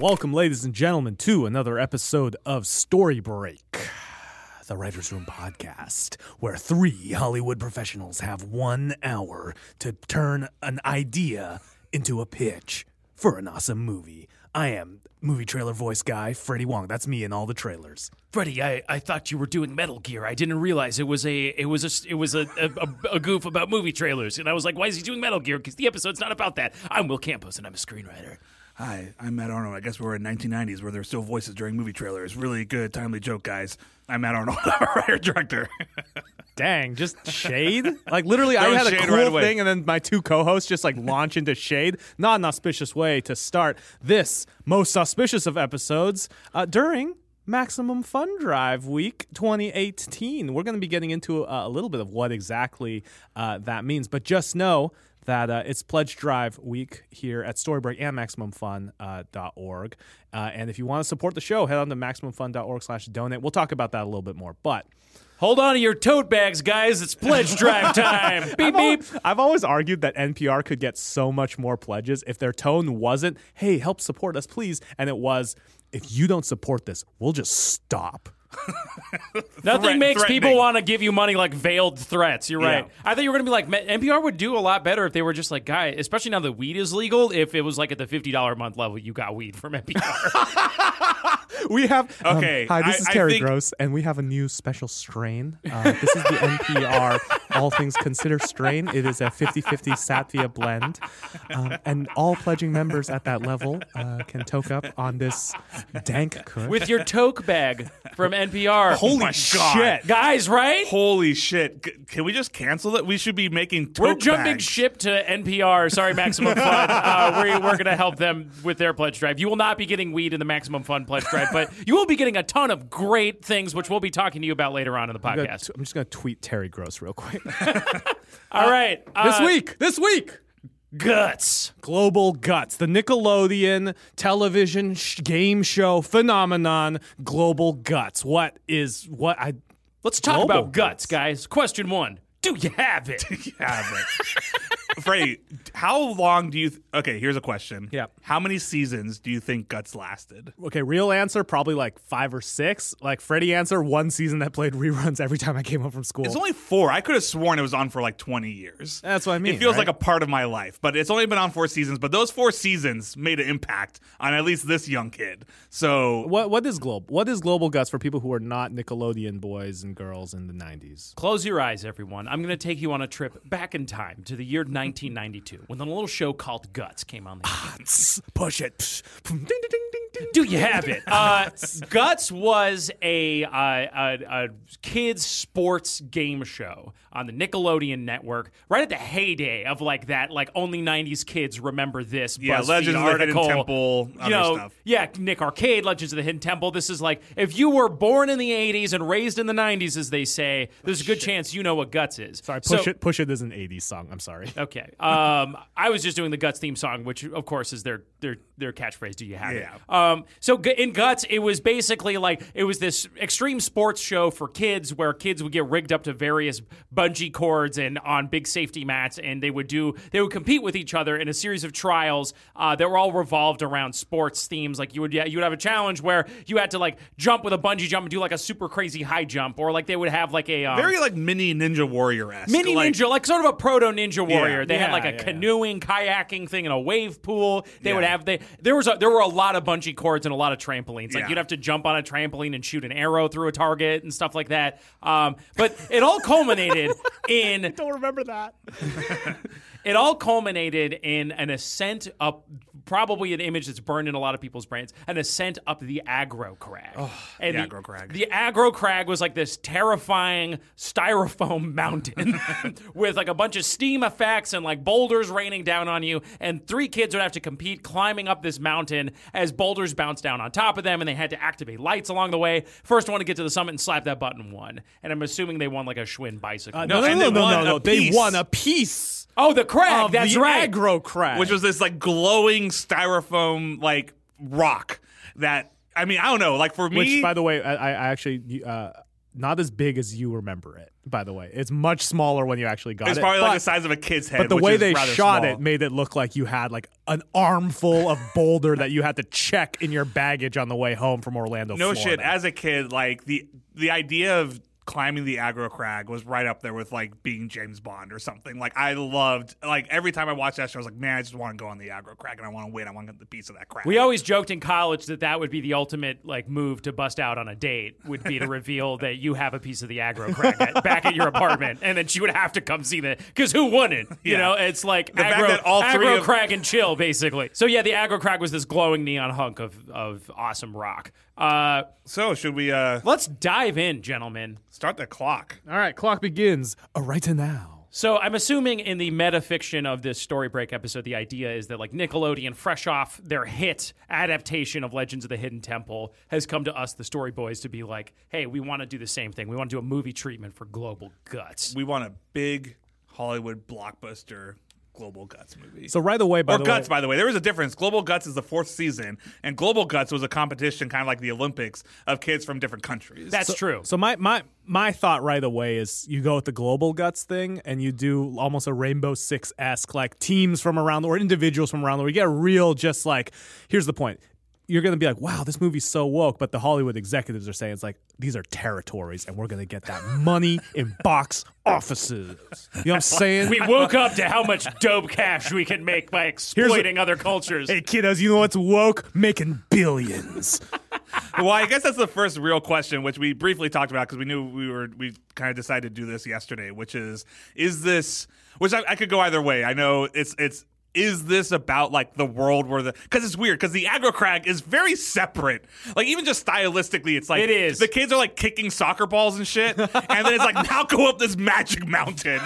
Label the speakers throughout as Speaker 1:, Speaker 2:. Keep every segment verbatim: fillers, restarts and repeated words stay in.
Speaker 1: Welcome, ladies and gentlemen, to another episode of Story Break, the Writers' Room podcast, where three Hollywood professionals have one hour to turn an idea into a pitch for an awesome movie. I am movie trailer voice guy, Freddie Wong. That's me in all the trailers.
Speaker 2: Freddie, I, I thought you were doing Metal Gear. I didn't realize it was a it was a it was a, a, a goof about movie trailers, and I was like, why is he doing Metal Gear? Because the episode's not about that. I'm Will Campos, and I'm a screenwriter.
Speaker 3: Hi, I'm Matt Arnold. I guess we're in nineteen nineties where there's still voices during movie trailers. Really good, timely joke, guys. I'm Matt Arnold. I'm a writer-director.
Speaker 1: Dang, just shade? Like, literally,
Speaker 3: There
Speaker 1: I
Speaker 3: was
Speaker 1: had a
Speaker 3: shade
Speaker 1: cool
Speaker 3: right away.
Speaker 1: thing, and then my two co-hosts just, like, launch into shade. Not an auspicious way to start this most auspicious of episodes uh, during Maximum Fun Drive Week twenty eighteen. We're going to be getting into uh, a little bit of what exactly uh, that means, but just know that uh, it's Pledge Drive Week here at Storybreak and Maximum Fun dot org. Uh, and if you want to support the show, head on to Maximum Fun dot org slash donate. We'll talk about that a little bit more, but
Speaker 2: Hold on to your tote bags, guys. It's pledge drive time. Beep,
Speaker 1: I've,
Speaker 2: beep.
Speaker 1: al- I've always argued that N P R could get so much more pledges if their tone wasn't, hey, help support us, please. And it was, if you don't support this, we'll just stop.
Speaker 2: Nothing
Speaker 3: Threat-
Speaker 2: makes people
Speaker 3: threatening.
Speaker 2: want to give you money like veiled threats. You're right.
Speaker 3: Yeah.
Speaker 2: I thought you were going to be like, "Ma- N P R would do a lot better if they were just like, guy, especially now that weed is legal, if it was like at the fifty dollars a month level, you got weed from N P R.
Speaker 1: We have, um,
Speaker 3: Okay,
Speaker 1: hi, this
Speaker 3: I-
Speaker 1: is
Speaker 3: I
Speaker 1: Terry
Speaker 3: think-
Speaker 1: Gross, and we have a new special strain. Uh, this is the N P R All Things Considered strain. It is a fifty-fifty Satvia blend. Um, and all pledging members at that level uh, can toke up on this dank kush.
Speaker 2: With your toke bag from N P R.
Speaker 1: Holy
Speaker 3: my God.
Speaker 1: shit.
Speaker 2: Guys, right?
Speaker 3: Holy shit. C- Can we just cancel it? We should be making tote
Speaker 2: We're jumping
Speaker 3: bags.
Speaker 2: ship to N P R. Sorry, Maximum Fun. Uh, we're we're going to help them with their pledge drive. You will not be getting weed in the Maximum Fun pledge drive, but you will be getting a ton of great things, which we'll be talking to you about later on in the
Speaker 1: I'm gonna
Speaker 2: podcast.
Speaker 1: t- I'm just going to tweet Terry Gross real quick.
Speaker 2: All right.
Speaker 1: this
Speaker 2: uh,
Speaker 1: week, this week.
Speaker 2: Guts.
Speaker 1: Global Guts, the Nickelodeon television sh- game show phenomenon, Global Guts. What is, what I,
Speaker 2: Let's talk
Speaker 1: Global
Speaker 2: about guts,
Speaker 1: guts.
Speaker 2: guys. Question one. Do you have it?
Speaker 3: Yeah, but- Freddie, how long do you... Th- okay, here's a question.
Speaker 1: Yeah.
Speaker 3: How many seasons do you think Guts lasted?
Speaker 1: okay, real answer, probably like five or six. Like Freddie answer, one season that played reruns every time I came home from school.
Speaker 3: It's only four. I could have sworn it was on for like twenty years.
Speaker 1: That's what I mean,
Speaker 3: It feels
Speaker 1: right?
Speaker 3: like a part of my life, but it's only been on four seasons. But those four seasons made an impact on at least this young kid. So
Speaker 1: What what is global? What is Global Guts for people who are not Nickelodeon boys and girls in the nineties?
Speaker 2: Close your eyes, everyone. I'm going to take you on a trip back in time to the year nineteen ninety-two when a little show called Guts came on the air.
Speaker 1: Push it. Psh, ding, ding, ding, ding, ding.
Speaker 2: Do you have it? Uh, Guts was a, uh, a, a kids sports game show on the Nickelodeon network, right at the heyday of like that, like only nineties kids remember this.
Speaker 3: Yeah,
Speaker 2: BuzzFeed
Speaker 3: Legends of the Hidden
Speaker 2: article.
Speaker 3: Temple,
Speaker 2: you
Speaker 3: other
Speaker 2: know,
Speaker 3: stuff.
Speaker 2: yeah, Nick Arcade, Legends of the Hidden Temple. This is like if you were born in the eighties and raised in the nineties, as they say, there's a good chance you know what Guts is.
Speaker 1: Sorry, Push
Speaker 2: So-
Speaker 1: It Push It is an eighties song. I'm sorry.
Speaker 2: Okay. Um, I was just doing the Guts theme song, which of course is their their their catchphrase. Do you have
Speaker 3: Yeah.
Speaker 2: it? Um, so gu- in Guts, it was basically like it was this extreme sports show for kids, where kids would get rigged up to various bungee cords and on big safety mats, and they would do they would compete with each other in a series of trials uh, that were all revolved around sports themes. Like you would yeah, you would have a challenge where you had to like jump with a bungee jump and do like a super crazy high jump, or like they would have like a um,
Speaker 3: very like mini Ninja Warrior esque.
Speaker 2: Mini
Speaker 3: like,
Speaker 2: ninja, like sort of a proto ninja warrior. They had
Speaker 1: Yeah,
Speaker 2: like a
Speaker 1: yeah, yeah.
Speaker 2: canoeing, kayaking thing and a wave pool. They would
Speaker 3: Yeah.
Speaker 2: have they there was a, there were a lot of bungee cords and a lot of trampolines. Like
Speaker 3: Yeah.
Speaker 2: you'd have to jump on a trampoline and shoot an arrow through a target and stuff like that. Um, but it all culminated in
Speaker 1: Don't remember that.
Speaker 2: it all culminated in an ascent up, probably an image that's burned in a lot of people's brains, an ascent up the Aggro Crag. and
Speaker 3: the Aggro Crag.
Speaker 2: The Aggro Crag was like this terrifying styrofoam mountain with like a bunch of steam effects and like boulders raining down on you, and three kids would have to compete climbing up this mountain as boulders bounced down on top of them, and they had to activate lights along the way. First one to get to the summit and slap that button won. And I'm assuming they won like a Schwinn bicycle.
Speaker 1: Uh, no, no,
Speaker 3: and
Speaker 1: no,
Speaker 3: they
Speaker 1: no,
Speaker 3: won
Speaker 1: no,
Speaker 3: a
Speaker 1: no. They
Speaker 3: piece.
Speaker 1: won a piece
Speaker 2: Oh, the crag.
Speaker 1: of
Speaker 2: That's
Speaker 1: the
Speaker 2: right.
Speaker 1: Aggro Crag.
Speaker 3: which was this like glowing styrofoam like rock that I mean I don't know like for me
Speaker 1: Which, by the way, I, I actually uh, not as big as you remember it, by the way. It's much smaller when you actually got
Speaker 3: It's
Speaker 1: it.
Speaker 3: probably
Speaker 1: but,
Speaker 3: like the size of a kid's head.
Speaker 1: But the
Speaker 3: which
Speaker 1: way
Speaker 3: is
Speaker 1: they
Speaker 3: rather
Speaker 1: shot
Speaker 3: small.
Speaker 1: it made it look like you had like an armful of boulder that you had to check in your baggage on the way home from Orlando,
Speaker 3: No
Speaker 1: Florida.
Speaker 3: shit. As a kid, like the the idea of climbing the aggro crag was right up there with like being James Bond or something. Like I loved, like every time I watched that show, I was like, man, I just want to go on the aggro crag and I want to win. I want to get the piece of that crag.
Speaker 2: We always joked in college that that would be the ultimate like move to bust out on a date, would be to reveal that you have a piece of the aggro crag at, back at your apartment, and then she would have to come see that, because who wouldn't? You
Speaker 3: Yeah.
Speaker 2: know, it's like
Speaker 3: The fact
Speaker 2: aggro,
Speaker 3: that all three
Speaker 2: aggro
Speaker 3: of-
Speaker 2: crag and chill, basically. So yeah, the aggro crag was this glowing neon hunk of of awesome rock. Uh,
Speaker 3: So should we uh,
Speaker 2: let's dive in, gentlemen.
Speaker 3: start the clock?
Speaker 1: All right, clock begins uh, right now.
Speaker 2: So I'm assuming in the metafiction of this Story Break episode, the idea is that like Nickelodeon, fresh off their hit adaptation of Legends of the Hidden Temple, has come to us, the Story Boys, to be like, hey, we want to do the same thing. We want to do a movie treatment for Global Guts.
Speaker 3: We want a big Hollywood blockbuster Global Guts movie.
Speaker 1: So right away, by
Speaker 3: or
Speaker 1: the
Speaker 3: Guts,
Speaker 1: way,
Speaker 3: by the way. There was a difference. Global Guts is the fourth season, and Global Guts was a competition, kind of like the Olympics, of kids from different countries.
Speaker 2: That's true.
Speaker 1: So my my my thought right away is you go with the Global Guts thing and you do almost a Rainbow Six esque like teams from around the or individuals from around the world. You get a real just like here's the point. You're going to be like, wow, this movie's so woke. But the Hollywood executives are saying it's like, these are territories and we're going to get that money in box offices. You know what I'm saying?
Speaker 2: We woke up to how much dope cash we can make by exploiting other cultures.
Speaker 1: Hey, kiddos, you know what's woke? Making billions.
Speaker 3: Well, I guess that's the first real question, which we briefly talked about because we knew we were we kind of decided to do this yesterday, which is is this which I, I could go either way. I know it's it's is this about like the world where the because it's weird because the aggro crag is very separate, like even just stylistically it's like
Speaker 2: It is.
Speaker 3: the kids are like kicking soccer balls and shit, and then it's like now go up this magic mountain.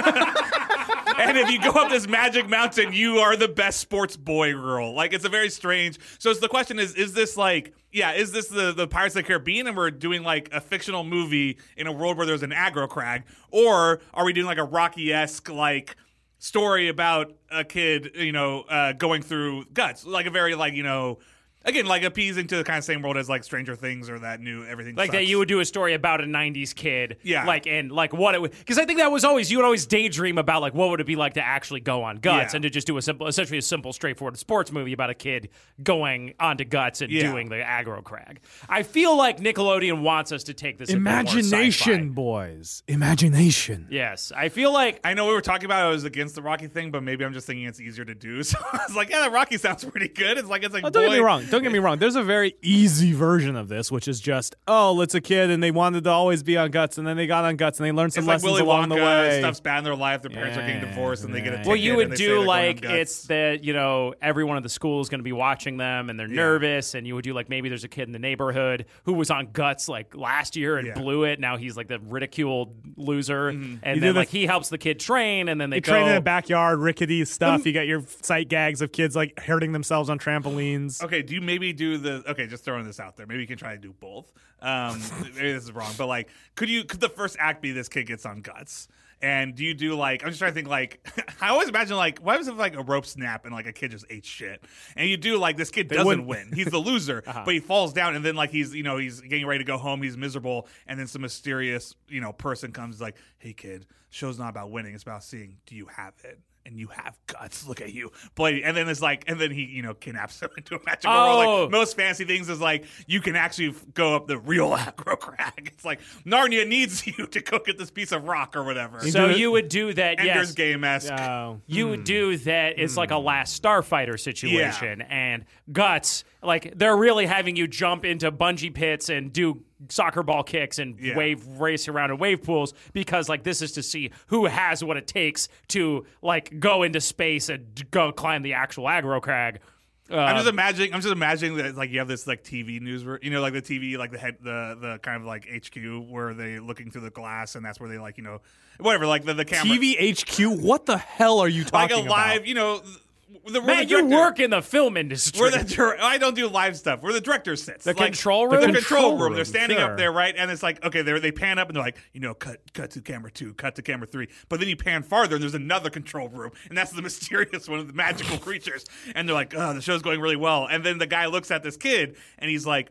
Speaker 3: And if you go up this magic mountain, you are the best sports boy girl. Like, it's a very strange. So it's the question is, is this like, yeah, is this the, the Pirates of the Caribbean and we're doing like a fictional movie in a world where there's an aggro crag? Or are we doing like a Rocky-esque like story about a kid, you know, uh, going through guts? Like a very like, you know, again, like appeasing to the kind of same world as like Stranger Things or that new Everything
Speaker 2: Like
Speaker 3: Sucks.
Speaker 2: that you would do a story about a nineties kid.
Speaker 3: Yeah.
Speaker 2: Like, and like what it would, because I think that was always, you would always daydream about like what would it be like to actually go on Guts
Speaker 3: Yeah.
Speaker 2: and to just do a simple, essentially a simple, straightforward sports movie about a kid going onto Guts and
Speaker 3: Yeah.
Speaker 2: doing the aggro crag. I feel like Nickelodeon wants us to take this a bit more
Speaker 1: Imagination,
Speaker 2: sci-fi.
Speaker 1: boys. Imagination.
Speaker 2: Yes. I feel like
Speaker 3: I know we were talking about I was against the Rocky thing, but maybe I'm just thinking it's easier to do. So I was like, yeah, the Rocky sounds pretty good. It's like it's like
Speaker 1: Oh, don't get
Speaker 3: boy-
Speaker 1: me wrong. Don't get me wrong. There's a very easy version of this, which is just, oh, it's a kid and they wanted to always be on Guts, and then they got on Guts and they learned some
Speaker 3: It's like
Speaker 1: lessons
Speaker 3: Willy
Speaker 1: along
Speaker 3: Wonka,
Speaker 1: the way.
Speaker 3: stuff's bad in their life. Their parents are getting
Speaker 1: Yeah,
Speaker 3: divorced, and they get a
Speaker 1: yeah.
Speaker 3: ticket.
Speaker 2: Well, you
Speaker 3: and
Speaker 2: would
Speaker 3: they say
Speaker 2: do
Speaker 3: they're going
Speaker 2: like
Speaker 3: on Guts.
Speaker 2: it's that, you know, everyone at the school is going to be watching them and they're nervous, and you would do like maybe there's a kid in the neighborhood who was on Guts like last year and
Speaker 3: Yeah.
Speaker 2: blew it. Now he's like the ridiculed loser, and
Speaker 1: You
Speaker 2: then
Speaker 1: do the-
Speaker 2: like he helps the kid train, and then they
Speaker 1: They
Speaker 2: go.
Speaker 1: train in the backyard, rickety stuff. You got your sight gags of kids like hurting themselves on trampolines.
Speaker 3: Okay, do you maybe do the? Okay, just throwing this out there. Maybe you can try to do both. Um, maybe this is wrong, but like, could you? Could the first act be this kid gets on Guts? And do you do like? I'm just trying to think. Like, I always imagine like, what was if like a rope snap and like a kid just ate shit? And you do like this kid doesn't
Speaker 1: wouldn't-
Speaker 3: win. He's the loser, but he falls down, and then like he's you know he's getting ready to go home. He's miserable, and then some mysterious you know person comes like, hey kid, show's not about winning. It's about seeing do you have it. And you have guts. Look at you, boy. And then it's like, and then he, you know, kidnaps him into a magical
Speaker 2: Oh.
Speaker 3: world. Like most fancy things is like you can actually f- go up the real aggro crag. It's like Narnia needs you to go get this piece of rock or whatever.
Speaker 2: So
Speaker 1: do it-
Speaker 2: you would do that,
Speaker 3: Ender's
Speaker 2: yes.
Speaker 3: Game esque.
Speaker 1: Oh.
Speaker 2: You would do that. It's like a Last Starfighter situation, and Guts, like they're really having you jump into bungee pits and do soccer ball kicks and
Speaker 3: Yeah.
Speaker 2: wave race around in wave pools because like this is to see who has what it takes to like go into space and d- go climb the actual aggro crag. Uh,
Speaker 3: I'm just imagining. I'm just imagining that like you have this like T V news, you know, like the T V, like the head, the the kind of like H Q where they looking through the glass, and that's where they like you know, whatever, like the the camera,
Speaker 1: T V H Q? What the hell are you
Speaker 3: like
Speaker 1: talking
Speaker 3: a live,
Speaker 1: about?
Speaker 3: you know. The, we're
Speaker 2: man,
Speaker 3: the
Speaker 2: you
Speaker 3: director-
Speaker 2: work in the film industry.
Speaker 3: Where the dir- I don't do live stuff. Where the director sits,
Speaker 2: The
Speaker 3: Like,
Speaker 2: control
Speaker 3: The
Speaker 2: room?
Speaker 3: control,
Speaker 1: Control
Speaker 3: room.
Speaker 1: room,
Speaker 3: They're standing
Speaker 1: sure.
Speaker 3: up there, right? And it's like, okay, they they pan up and they're like, you know, cut cut to camera two, cut to camera three. But then you pan farther and there's another control room, and that's the mysterious one of the magical creatures. And they're like, oh, the show's going really well. And then the guy looks at this kid and he's like,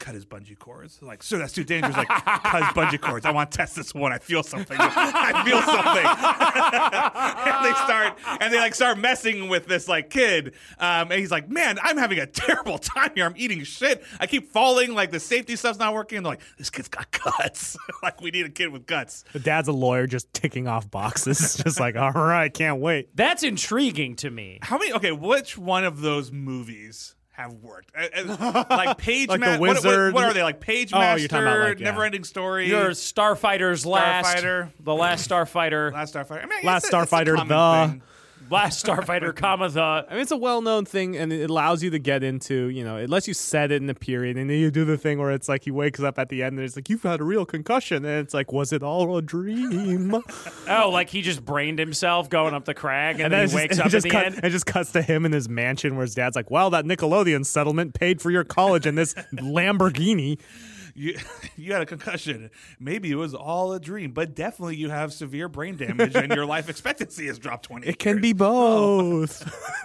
Speaker 3: cut his bungee cords. They're like, sir, that's too dangerous. Like, cut his bungee cords. I want to test this one. I feel something. I feel something. And they start, and they like start messing with this like kid. Um, and he's like, man, I'm having a terrible time here. I'm eating shit. I keep falling. Like the safety stuff's not working. And they're like, this kid's got guts. Like we need a kid with guts.
Speaker 1: The dad's a lawyer just ticking off boxes. Just like, all right, can't wait.
Speaker 2: That's intriguing to me.
Speaker 3: How many? Okay, which one of those movies have worked? Uh, uh, like Page
Speaker 1: Like
Speaker 3: Ma-
Speaker 1: The
Speaker 3: what, what,
Speaker 1: Wizard?
Speaker 3: what are they? Like Page
Speaker 1: Oh,
Speaker 3: Master,
Speaker 1: you're talking about, like, yeah.
Speaker 3: Never-Ending Story,
Speaker 2: Your Starfighter's last,
Speaker 3: Starfighter.
Speaker 2: the last Starfighter,
Speaker 3: Last Starfighter. I mean, I
Speaker 1: Last
Speaker 3: guess that- that's a
Speaker 1: Starfighter,
Speaker 3: common
Speaker 1: the-
Speaker 3: thing.
Speaker 2: last Starfighter, comma the.
Speaker 1: I mean, it's a well-known thing, and it allows you to get into, you know, it lets you set it in a period, and then you do the thing where it's like he wakes up at the end, and it's like, you've had a real concussion, and it's like, was it all a dream?
Speaker 2: Oh, like he just brained himself going up the crag, and, then
Speaker 1: it's
Speaker 2: he
Speaker 1: just-
Speaker 2: wakes
Speaker 1: it
Speaker 2: up at
Speaker 1: just
Speaker 2: the
Speaker 1: cut-
Speaker 2: end.
Speaker 1: It just cuts to him in his mansion where his dad's like, well, that Nickelodeon settlement paid for your college and this Lamborghini.
Speaker 3: You, you had a concussion. Maybe it was all a dream, but definitely you have severe brain damage and your life expectancy has dropped twenty
Speaker 1: It can
Speaker 3: years.
Speaker 1: be both.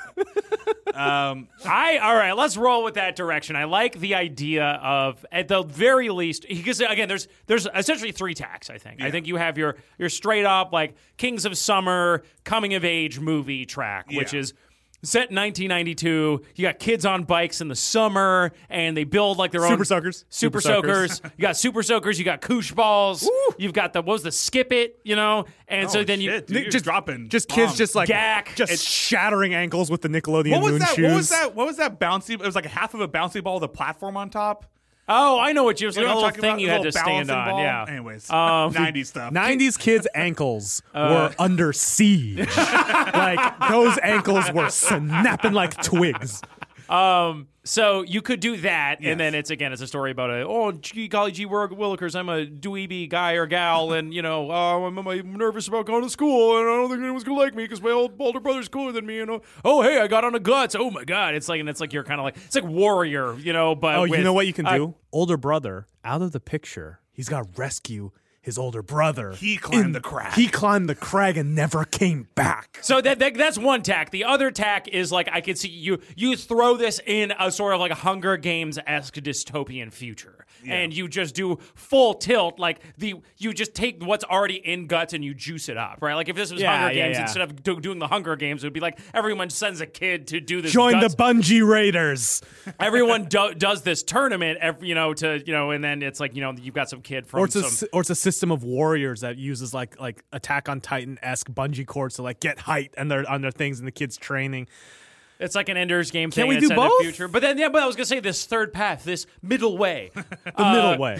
Speaker 3: Um,
Speaker 2: I all right. Let's roll with that direction. I like the idea of, at the very least, because again, there's there's essentially three tacks. I think. I think you have your your straight up like Kings of Summer coming of age movie track, which
Speaker 3: Yeah.
Speaker 2: is set in nineteen ninety-two. You got kids on bikes in the summer, and they build like their own
Speaker 1: Super Soakers.
Speaker 2: Super,
Speaker 1: Super
Speaker 2: soakers. You got Super Soakers. You got Koosh balls. You've got the what was the Skip It, you know, and so
Speaker 3: oh,
Speaker 2: then you.
Speaker 3: shit, dude, you're
Speaker 1: just
Speaker 3: dropping
Speaker 1: Just kids
Speaker 3: bombs.
Speaker 1: just like
Speaker 2: Gack.
Speaker 1: just
Speaker 2: It's-
Speaker 1: shattering ankles with the Nickelodeon
Speaker 3: What was
Speaker 1: moon
Speaker 3: that?
Speaker 1: shoes.
Speaker 3: What was that? What was that bouncy? It was like a half of a bouncy ball with a platform on top.
Speaker 2: Oh, I know what you was
Speaker 3: You
Speaker 2: like
Speaker 3: know
Speaker 2: a
Speaker 3: what
Speaker 2: little
Speaker 3: I'm talking
Speaker 2: thing you
Speaker 3: about?
Speaker 2: had
Speaker 3: A
Speaker 2: to
Speaker 3: little
Speaker 2: stand
Speaker 3: balancing
Speaker 2: on.
Speaker 3: ball?
Speaker 2: Yeah.
Speaker 3: Anyways,
Speaker 2: Um,
Speaker 3: nineties stuff.
Speaker 1: nineties kids' ankles were under siege. Like those ankles were snapping like twigs.
Speaker 2: Um, so you could do that,
Speaker 3: Yes.
Speaker 2: and then it's again, it's a story about a oh, gee, golly gee willikers, I'm a dweeby guy or gal, and you know, oh, I'm, I'm nervous about going to school, and I don't think anyone's gonna like me because my old older brother's cooler than me, and oh, oh, hey, I got on a guts. Oh my god, it's like, and it's like you're kind of like it's like Warrior, you know, but
Speaker 1: Oh,
Speaker 2: with,
Speaker 1: you know what you can
Speaker 2: uh,
Speaker 1: do? Older brother out of the picture. He's got to rescue his older brother.
Speaker 3: He climbed
Speaker 1: In-
Speaker 3: the crag.
Speaker 1: He climbed the crag and never came back.
Speaker 2: So that, that that's one tack. The other tack is like I could see you you throw this in a sort of like a Hunger Games esque dystopian future, and you just do full tilt. Like the you just take what's already in Guts and you juice it up, right? Like if this was
Speaker 1: Yeah,
Speaker 2: Hunger
Speaker 1: yeah,
Speaker 2: Games
Speaker 1: yeah.
Speaker 2: instead of do, doing the Hunger Games, it would be like everyone sends a kid to do this.
Speaker 1: Join
Speaker 2: Guts.
Speaker 1: the Bungee Raiders.
Speaker 2: Everyone do, does this tournament, every, you know, to you know, and then it's like you know you've got some kid from
Speaker 1: Or it's, a,
Speaker 2: some.
Speaker 1: s- or it's a system of warriors that uses like like Attack on Titan esque bungee cords to like get height and they're on their things and the kids training.
Speaker 2: It's like an Ender's Game thing.
Speaker 1: we
Speaker 2: and it's
Speaker 1: do
Speaker 2: set in the
Speaker 1: both?
Speaker 2: future. But then, yeah, but I was gonna say this third path, this middle way.
Speaker 1: The middle way.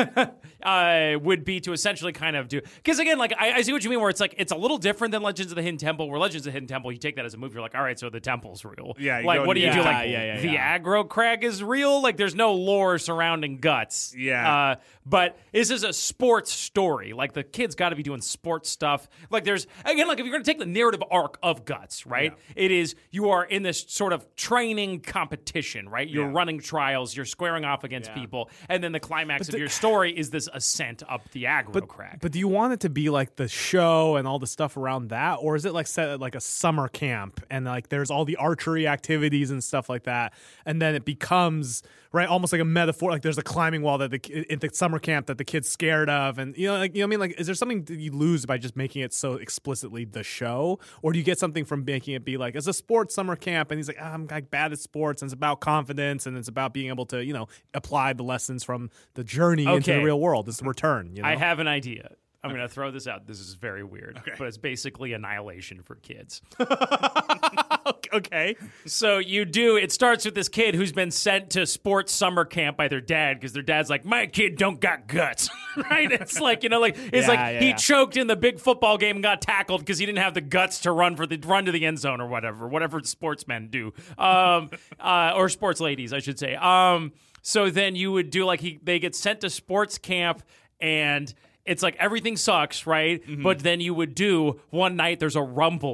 Speaker 2: uh, would be to essentially kind of do because again, like I, I see what you mean, where it's like it's a little different than Legends of the Hidden Temple. Where Legends of the Hidden Temple, you take that as a movie, you're like, all right, so the temple's real.
Speaker 3: Yeah, you
Speaker 2: like
Speaker 3: go
Speaker 2: what do you
Speaker 3: into-
Speaker 2: do?
Speaker 1: Yeah,
Speaker 2: Like
Speaker 1: yeah, yeah,
Speaker 2: the
Speaker 1: yeah.
Speaker 2: aggro crag is real. Like there's no lore surrounding Guts.
Speaker 3: Yeah.
Speaker 2: uh, but this is a sports story. Like the kids got to be doing sports stuff. Like there's again, like if you're going to take the narrative arc of Guts, right? It is you are in this sort of training competition, right? You're
Speaker 3: Yeah.
Speaker 2: running trials, you're squaring off against people, and then the climax of your story is this ascent up the aggro crag.
Speaker 1: But do you want it to be like the show and all the stuff around that, or is it like set at like a summer camp and like there's all the archery activities and stuff like that, and then it becomes right almost like a metaphor, like there's a climbing wall that the ki- at the summer camp that the kid's scared of, and you know, like you know, what I mean, like is there something that you lose by just making it so explicitly the show, or do you get something from making it be like it's a sports summer camp, and he's like, ah, I'm like bad at sports, and it's about confidence, and it's about being able to you know apply the lessons from the journey into the
Speaker 2: Okay.
Speaker 1: real world. It's the return. You know?
Speaker 2: I have an idea. I'm going to throw this out. This is very weird, but it's basically Annihilation for kids.
Speaker 1: Okay.
Speaker 2: So you do, it starts with this kid who's been sent to sports summer camp by their dad because their dad's like, my kid don't got guts, right? It's like, you know, like, it's
Speaker 1: Yeah,
Speaker 2: like
Speaker 1: yeah,
Speaker 2: he
Speaker 1: yeah.
Speaker 2: choked in the big football game and got tackled because he didn't have the guts to run for the, run to the end zone or whatever, whatever sportsmen do. Um, uh, or sports ladies, I should say. Um, so then you would do like, he, they get sent to sports camp and it's like everything sucks, right? But then you would do one night there's a rumbling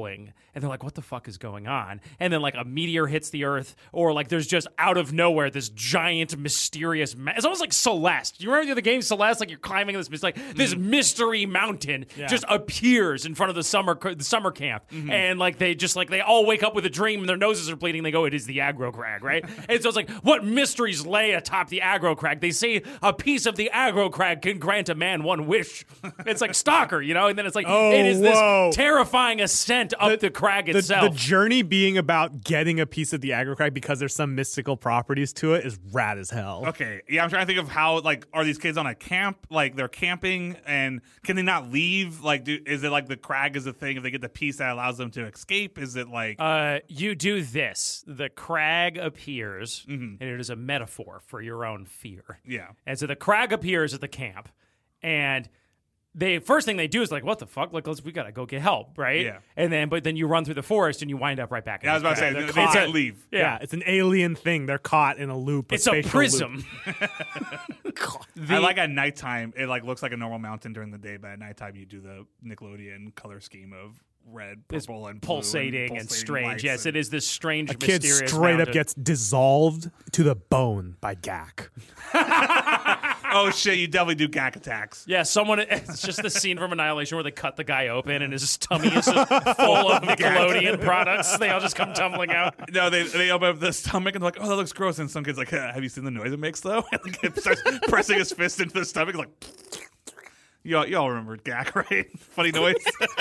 Speaker 2: and they're like, what the fuck is going on? And then like a meteor hits the earth, or like there's just out of nowhere this giant mysterious ma- it's almost like Celeste. You remember the other game Celeste? Like you're climbing this it's like this
Speaker 3: Mm-hmm.
Speaker 2: mystery mountain
Speaker 1: Yeah.
Speaker 2: just appears in front of the summer the summer camp,
Speaker 3: Mm-hmm.
Speaker 2: and like they just like they all wake up with a dream and their noses are bleeding. They go, it is the aggro crag, right? And so it's like, what mysteries lay atop the aggro crag? They say a piece of the aggro crag can grant a man one wish. It's like Stalker, you know? And then it's like,
Speaker 1: Oh,
Speaker 2: it is
Speaker 1: whoa.
Speaker 2: this terrifying ascent up the, crag
Speaker 1: The,
Speaker 2: itself.
Speaker 1: the journey being about getting a piece of the aggro crag because there's some mystical properties to it is rad as hell.
Speaker 3: Okay, yeah, I'm trying to think of how, like, are these kids on a camp? Like, they're camping, and can they not leave? Like, do, is it like the crag is a thing? If they get the piece that allows them to escape, is it like?
Speaker 2: Uh, you do this. The crag appears,
Speaker 3: Mm-hmm.
Speaker 2: and it is a metaphor for your own fear.
Speaker 3: Yeah.
Speaker 2: And so the crag appears at the camp, and they first thing they do is like, what the fuck? Like, let's we gotta go get help, right?
Speaker 3: Yeah.
Speaker 2: And then, but then you run through the forest and you wind up right back. in
Speaker 3: Yeah, I was
Speaker 2: the
Speaker 3: about to say
Speaker 2: crag.
Speaker 3: they,
Speaker 1: They're
Speaker 3: they
Speaker 1: caught.
Speaker 3: can't leave.
Speaker 2: Yeah.
Speaker 1: Yeah, it's an alien thing. They're caught in a loop.
Speaker 2: It's a
Speaker 1: spatial
Speaker 2: prism.
Speaker 1: loop.
Speaker 3: I like at nighttime, it like looks like a normal mountain during the day, but at nighttime you do the Nickelodeon color scheme of red,
Speaker 2: It's
Speaker 3: purple, and blue
Speaker 2: pulsating and,
Speaker 3: pulsating
Speaker 2: strange.
Speaker 3: lights
Speaker 2: Yes,
Speaker 3: and-
Speaker 2: it is this strange,
Speaker 1: A kid
Speaker 2: mysterious
Speaker 1: straight up
Speaker 2: mountain.
Speaker 1: gets dissolved to the bone by Gak.
Speaker 3: Oh shit! You definitely do gack attacks.
Speaker 2: Yeah, someone. It's just the scene from Annihilation where they cut the guy open and his tummy is just full of Nickelodeon products. They all just come tumbling out.
Speaker 3: No, they they open up the stomach and they're like, oh, that looks gross. And some kid's like, have you seen the noise it makes though? And the kid starts pressing his fist into the stomach, like. Y'all, y'all remember Gak, right? Funny noise.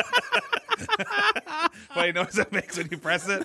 Speaker 3: Funny noise that makes when you press it.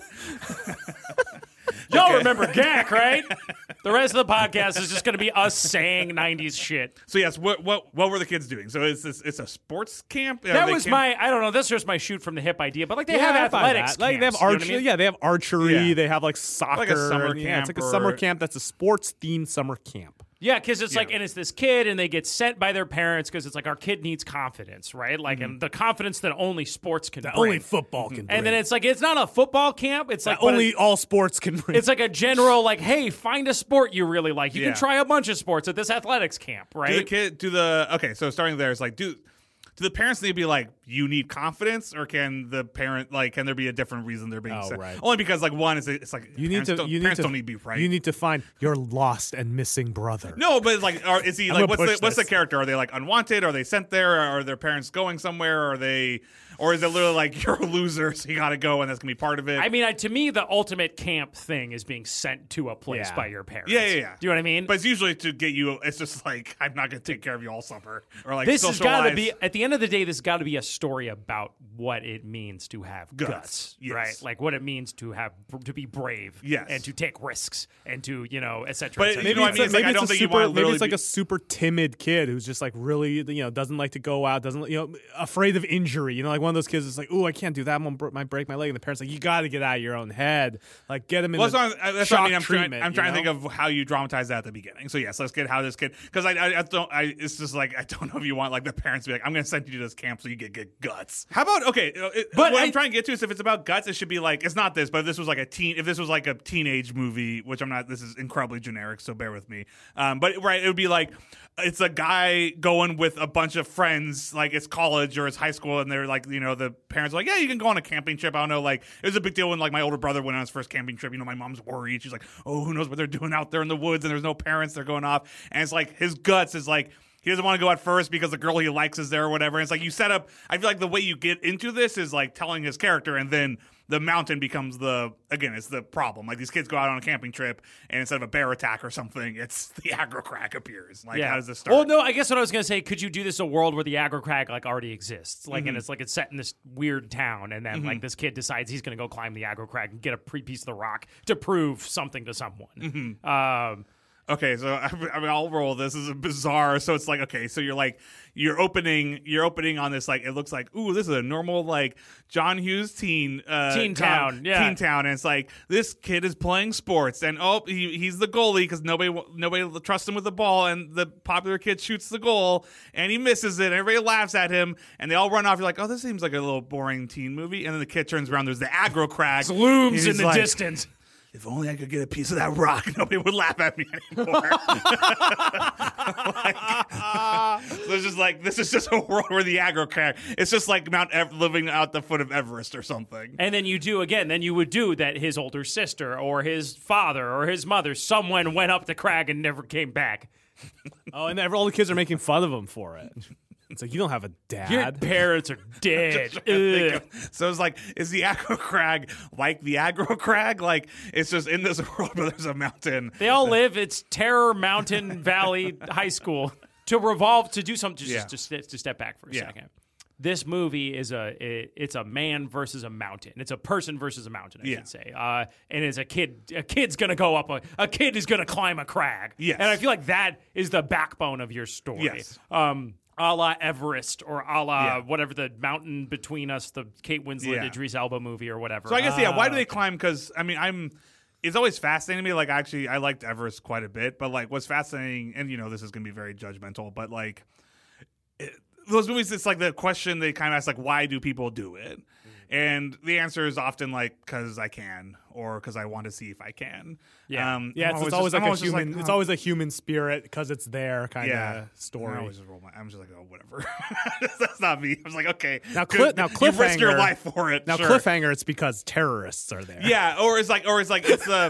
Speaker 2: Y'all
Speaker 3: Okay.
Speaker 2: remember Gak, right? The rest of the podcast is just going to be us saying nineties shit.
Speaker 3: So yes, what what what were the kids doing? So it's this, it's a sports camp. Are
Speaker 2: That
Speaker 3: they
Speaker 2: was
Speaker 3: camp-
Speaker 2: my, I don't know, that's just my shoot from the hip idea, but like they
Speaker 1: Yeah,
Speaker 2: have
Speaker 1: I find
Speaker 2: athletics
Speaker 1: that. Like they have
Speaker 2: camps, you know what I
Speaker 1: archery.
Speaker 2: mean?
Speaker 1: Yeah, they have archery.
Speaker 3: Yeah.
Speaker 1: They have like soccer.
Speaker 3: summer
Speaker 1: and, yeah, it's like
Speaker 3: camp
Speaker 1: a summer
Speaker 3: or-
Speaker 1: camp that's a sports themed summer camp.
Speaker 2: Yeah, because it's like,
Speaker 3: Yeah.
Speaker 2: and it's this kid, and they get sent by their parents because it's like our kid needs confidence, right? Like, and the confidence that only sports can bring.
Speaker 1: Only football can.
Speaker 2: and then
Speaker 1: bring.
Speaker 2: it's like it's not a football camp. It's like
Speaker 1: That
Speaker 2: but
Speaker 1: only
Speaker 2: it-
Speaker 1: all sports can. Bring.
Speaker 2: it's like a general like, hey, find a sport you really like. You
Speaker 3: Yeah.
Speaker 2: can try a bunch of sports at this athletics camp, right?
Speaker 3: Do the kid do the okay? So starting there is like do. Do the parents need to be like, you need confidence, or can the parent like, can there be a different reason they're being
Speaker 1: Oh,
Speaker 3: sent?
Speaker 1: right.
Speaker 3: Only because like one is it's like
Speaker 1: you need
Speaker 3: parents
Speaker 1: to.
Speaker 3: Don't,
Speaker 1: You need
Speaker 3: parents
Speaker 1: to.
Speaker 3: don't need to be right.
Speaker 1: You need to find your lost and missing brother.
Speaker 3: No, but it's like, are, is he
Speaker 1: I'm
Speaker 3: like
Speaker 1: gonna
Speaker 3: what's the
Speaker 1: push
Speaker 3: what's the
Speaker 1: this.
Speaker 3: character? Are they like unwanted? Are they sent there? Are their parents going somewhere? Are they, or is it literally like you're a loser, so you got to go, and that's gonna be part of it?
Speaker 2: I mean, I, to me, the ultimate camp thing is being sent to a place
Speaker 1: Yeah.
Speaker 2: by your parents.
Speaker 3: yeah, yeah, yeah.
Speaker 2: Do you know what I mean?
Speaker 3: But it's usually to get you. It's just like I'm not gonna take care of you all summer, or like
Speaker 2: this has got to
Speaker 3: socialize.
Speaker 2: be at the end of the day. This has got to be a story about what it means to have guts,
Speaker 3: Guts, yes.
Speaker 2: right? Like what it means to have to be brave,
Speaker 3: Yes.
Speaker 2: and to take risks, and to you know, et cetera.
Speaker 3: But
Speaker 2: et cetera.
Speaker 3: you
Speaker 1: Maybe
Speaker 3: know what I
Speaker 1: it's,
Speaker 3: mean?
Speaker 1: a,
Speaker 3: It's like,
Speaker 1: maybe
Speaker 3: I
Speaker 1: it's
Speaker 3: don't
Speaker 1: a
Speaker 3: think you
Speaker 1: super.
Speaker 3: wanna
Speaker 1: Maybe
Speaker 3: literally
Speaker 1: it's like
Speaker 3: be-
Speaker 1: a super timid kid who's just like really, you know, doesn't like to go out, doesn't you know, afraid of injury. You know, like one of those kids is like, "Oh, I can't do that. I'm gonna br- might break my leg." And the parents like, "You got to get out of your own head. Like, get him in
Speaker 3: Well,
Speaker 1: the
Speaker 3: that's what, I- that's
Speaker 1: shock
Speaker 3: what I mean. I'm trying,
Speaker 1: treatment."
Speaker 3: I'm trying
Speaker 1: you
Speaker 3: to
Speaker 1: know?
Speaker 3: think of how you dramatize that at the beginning. So yes, let's get how this kid because I, I, I don't. I it's just like I don't know if you want like the parents to be like, I'm going to send you to this camp so you get get guts. How about okay? uh, It,
Speaker 2: But
Speaker 3: what
Speaker 2: I-
Speaker 3: I'm trying to get to is if it's about guts, it should be like it's not this, but if this was like a teen, if this was like a teenage movie, which I'm not. This is incredibly generic, so bear with me. Um, but right, it would be like it's a guy going with a bunch of friends, like it's college or it's high school, and they're like, you know, the parents are like, yeah, you can go on a camping trip. I don't know, like it was a big deal when like my older brother went on his first camping trip. You know, my mom's worried. She's like, oh, who knows what they're doing out there in the woods, and there's no parents. They're going off, and it's like his guts is like. He doesn't want to go at first because the girl he likes is there or whatever. And it's like you set up. I feel like the way you get into this is like telling his character, and then the mountain becomes the again. It's the problem. Like these kids go out on a camping trip, and instead of a bear attack or something, it's the aggro crack appears. Like how does this start?
Speaker 2: Well, no, I guess what I was gonna say, could you do this in a world where the aggro crag like already exists, like,
Speaker 3: Mm-hmm.
Speaker 2: and it's like it's set in this weird town, and then like this kid decides he's gonna go climb the aggro crag and get a pre piece of the rock to prove something to someone.
Speaker 3: Mm-hmm.
Speaker 2: Um,
Speaker 3: Okay, so I I mean, I'll roll this. This is bizarre. So it's like, okay, so you're like, you're opening, you're opening on this like, it looks like, ooh, this is a normal like John Hughes teen, uh,
Speaker 2: Teen
Speaker 3: com-
Speaker 2: town, yeah.
Speaker 3: teen town, and it's like this kid is playing sports, and oh, he, he's the goalie because nobody nobody trusts him with the ball, and the popular kid shoots the goal, and he misses it, and everybody laughs at him, and they all run off. You're like, oh, this seems like a little boring teen movie, and then the kid turns around, there's the aggro crag
Speaker 2: looms
Speaker 3: He's
Speaker 2: in the
Speaker 3: like,
Speaker 2: distance.
Speaker 3: if only I could get a piece of that rock, nobody would laugh at me anymore. Like, so it's just like, this is just a world where the aggro crag, it's just like Mount Ev- living out the foot of Everest or something.
Speaker 2: And then you do again, then you would do that his older sister or his father or his mother, someone went up the crag and never came back.
Speaker 1: Oh, and all the kids are making fun of him for it. It's like, you don't have a dad.
Speaker 2: Your parents are dead.
Speaker 3: Just trying to think of- so it's like, is the aggro crag like the aggro crag? Like, it's just in this world where there's a mountain.
Speaker 2: They all live. It's Terror Mountain Valley High School. To revolve, to do something, just,
Speaker 3: Yeah.
Speaker 2: just to, to step back for a
Speaker 3: Yeah.
Speaker 2: second. This movie is a it, it's a man versus a mountain. It's a person versus a mountain, I
Speaker 3: Yeah.
Speaker 2: should say. Uh, and it's a kid. A kid's gonna go up. A, a kid is gonna climb a crag.
Speaker 3: Yes.
Speaker 2: And I feel like that is the backbone of your story.
Speaker 3: Yes.
Speaker 2: Um, a la Everest or a la
Speaker 3: Yeah.
Speaker 2: whatever the mountain between us, the Kate Winslet,
Speaker 3: Yeah.
Speaker 2: Idris Elba movie or whatever.
Speaker 3: So I guess, yeah, why do
Speaker 2: Uh,
Speaker 3: they climb? Because, I mean, I'm. It's always fascinating to me. Like, actually, I liked Everest quite a bit. But, like, what's fascinating, and, you know, this is going to be very judgmental, but, like, it, those movies, it's like the question they kind of ask, like, why do people do it? And the answer is often like, because I can, or because I want to see if I can.
Speaker 2: Yeah.
Speaker 3: um,
Speaker 1: Yeah,
Speaker 3: I'm
Speaker 1: it's, it's
Speaker 3: just-
Speaker 1: always
Speaker 3: I'm
Speaker 1: like a
Speaker 3: just
Speaker 1: human.
Speaker 3: like,
Speaker 1: it's
Speaker 3: oh.
Speaker 1: always a human spirit because it's there kind of
Speaker 3: Yeah.
Speaker 1: story.
Speaker 3: I always just roll my, I'm just like, oh, whatever. That's not me. I was like, okay.
Speaker 1: Now,
Speaker 3: good.
Speaker 1: cli- now
Speaker 3: You've risked your
Speaker 1: cliffhanger-
Speaker 3: life for it.
Speaker 1: Now,
Speaker 3: sure.
Speaker 1: cliffhanger, it's because terrorists are there.
Speaker 3: Yeah, or it's like, or it's like, it's the.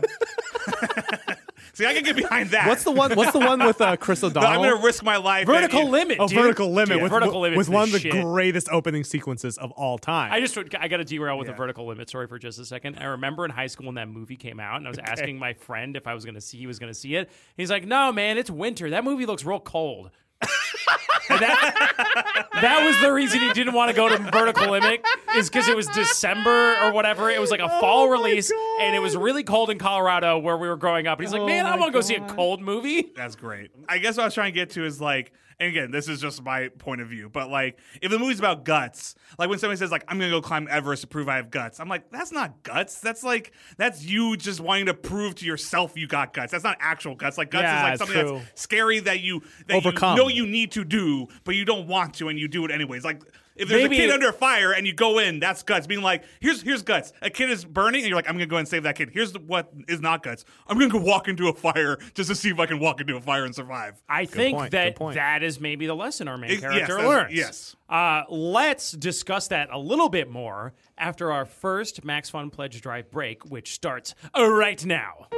Speaker 3: See, I can get behind that.
Speaker 1: What's the one? What's the one with uh, Chris
Speaker 3: But
Speaker 1: O'Donnell?
Speaker 3: I'm going to risk my life.
Speaker 2: Vertical
Speaker 3: and-
Speaker 2: Limit.
Speaker 1: Oh,
Speaker 2: dude.
Speaker 1: Vertical Limit
Speaker 2: Yeah,
Speaker 1: with,
Speaker 2: Vertical
Speaker 1: with,
Speaker 2: Limit's
Speaker 1: with one of the
Speaker 2: shit.
Speaker 1: greatest opening sequences of all time.
Speaker 2: I just I got to derail with
Speaker 3: Yeah.
Speaker 2: a Vertical Limit story for just a second. I remember in high school when that movie came out, and I was asking my friend if I was going to see he was going to see it. He's like, "No, man, it's winter. That movie looks real cold." And that, that was the reason he didn't want to go to Vertical Limit, is because it was December or whatever. It was like a fall
Speaker 1: Oh my
Speaker 2: release,
Speaker 1: God.
Speaker 2: and it was really cold in Colorado where we were growing up. And he's like,
Speaker 1: Oh
Speaker 2: "Man, I
Speaker 1: my
Speaker 2: want to go see a
Speaker 1: God.
Speaker 2: cold movie."
Speaker 3: That's great. I guess what I was trying to get to is like, and again, this is just my point of view, but like, if the movie's about guts, like when somebody says like, I'm gonna go climb Everest to prove I have guts, I'm like, that's not guts. That's like, that's you just wanting to prove to yourself you got guts. That's not actual guts. Like guts
Speaker 1: Yeah,
Speaker 3: is like
Speaker 1: it's
Speaker 3: something
Speaker 1: true.
Speaker 3: that's scary that you that
Speaker 1: Overcome.
Speaker 3: you know you need to do, but you don't want to, and you do it anyways. Like. If there's
Speaker 2: Maybe-
Speaker 3: a kid under fire and you go in, that's guts. Being like, here's here's guts. A kid is burning, and you're like, I'm gonna go and save that kid. Here's the, what is not guts. I'm gonna go walk into a fire just to see if I can walk into a fire and survive.
Speaker 2: I think
Speaker 1: point,
Speaker 2: that
Speaker 1: good point.
Speaker 2: that is maybe the lesson our main
Speaker 3: It- yes,
Speaker 2: character
Speaker 3: that's-
Speaker 2: learns.
Speaker 3: yes.
Speaker 2: Uh, let's discuss that a little bit more after our first Max Fun Pledge Drive break, which starts right now.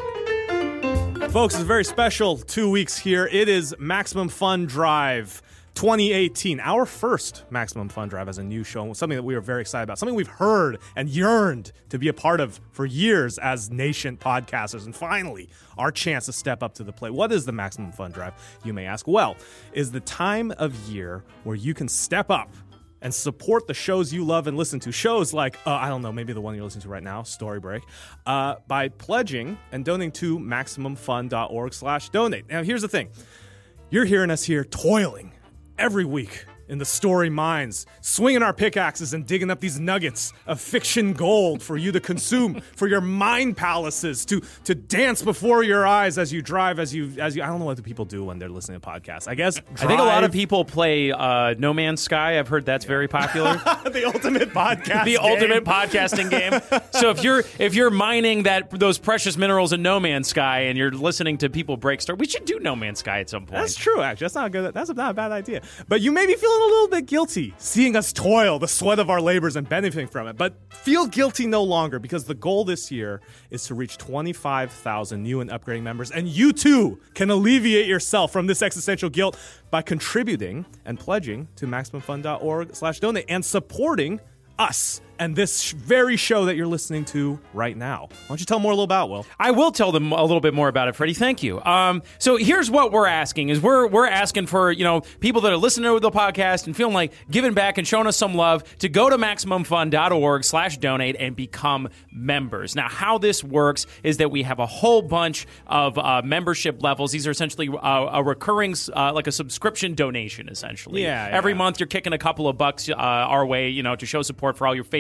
Speaker 1: Folks, it's a very special two weeks here. It is Maximum Fun Drive twenty eighteen, our first Maximum Fun Drive as a new show, something that we are very excited about, something we've heard and yearned to be a part of for years as nation podcasters, and finally, our chance to step up to the plate. What is the Maximum Fun Drive, you may ask? Well, is the time of year where you can step up and support the shows you love and listen to. Shows like, uh, I don't know, maybe the one you're listening to right now, Story Break, uh, by pledging and donating to MaximumFun.org slash donate. Now, here's the thing. You're hearing us here toiling every week in the story mines, swinging our pickaxes and digging up these nuggets of fiction gold for you to consume, for your mind palaces to to dance before your eyes as you drive, as you as you. I don't know what the people do when they're listening to podcasts. I guess
Speaker 2: I think a lot of
Speaker 1: drive-
Speaker 2: people play uh, No Man's Sky. I've heard that's very popular.
Speaker 1: the ultimate podcast,
Speaker 2: the
Speaker 1: game.
Speaker 2: ultimate podcasting game. So if you're if you're mining that those precious minerals in No Man's Sky and you're listening to people break story, we should do No Man's Sky at some point.
Speaker 1: That's true, actually. That's not a good. That's not a bad idea. But you may be feeling a little bit guilty seeing us toil, the sweat of our labors, and benefiting from it. But feel guilty no longer, because the goal this year is to reach twenty-five thousand new and upgrading members, and you too can alleviate yourself from this existential guilt by contributing and pledging to MaximumFun.org slash donate and supporting us and this sh- very show that you're listening to right now. Why don't you tell more a little about, Will?
Speaker 2: I will tell them a little bit more about it, Freddie. Thank you. Um, so here's what we're asking: is we're we're asking for you know people that are listening to the podcast and feeling like giving back and showing us some love to go to MaximumFun.org slash donate and become members. Now, how this works is that we have a whole bunch of uh, membership levels. These are essentially uh, a recurring, uh, like a subscription donation, essentially.
Speaker 1: Yeah,
Speaker 2: Every
Speaker 1: yeah.
Speaker 2: month you're kicking a couple of bucks uh, our way, you know, to show support for all your favorite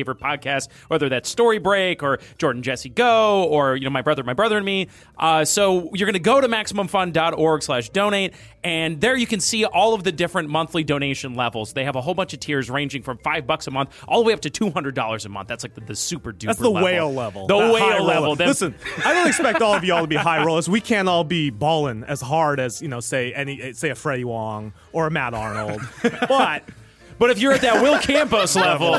Speaker 2: favorite podcasts, whether that's Story Break or Jordan Jesse Go or, you know, My Brother, My Brother and Me. Uh, so you're going to go to MaximumFun.org slash donate, and there you can see all of the different monthly donation levels. They have a whole bunch of tiers ranging from five bucks a month all the way up to two hundred dollars a month. That's like the, the super duper
Speaker 1: That's the
Speaker 2: level.
Speaker 1: whale level.
Speaker 2: The
Speaker 1: That high
Speaker 2: whale level. Them-
Speaker 1: Listen, I don't expect all of y'all to be high rollers. We can't all be balling as hard as, you know, say any say a Freddie Wong or a Matt Arnold. But
Speaker 2: But if you're at that Will Campos level,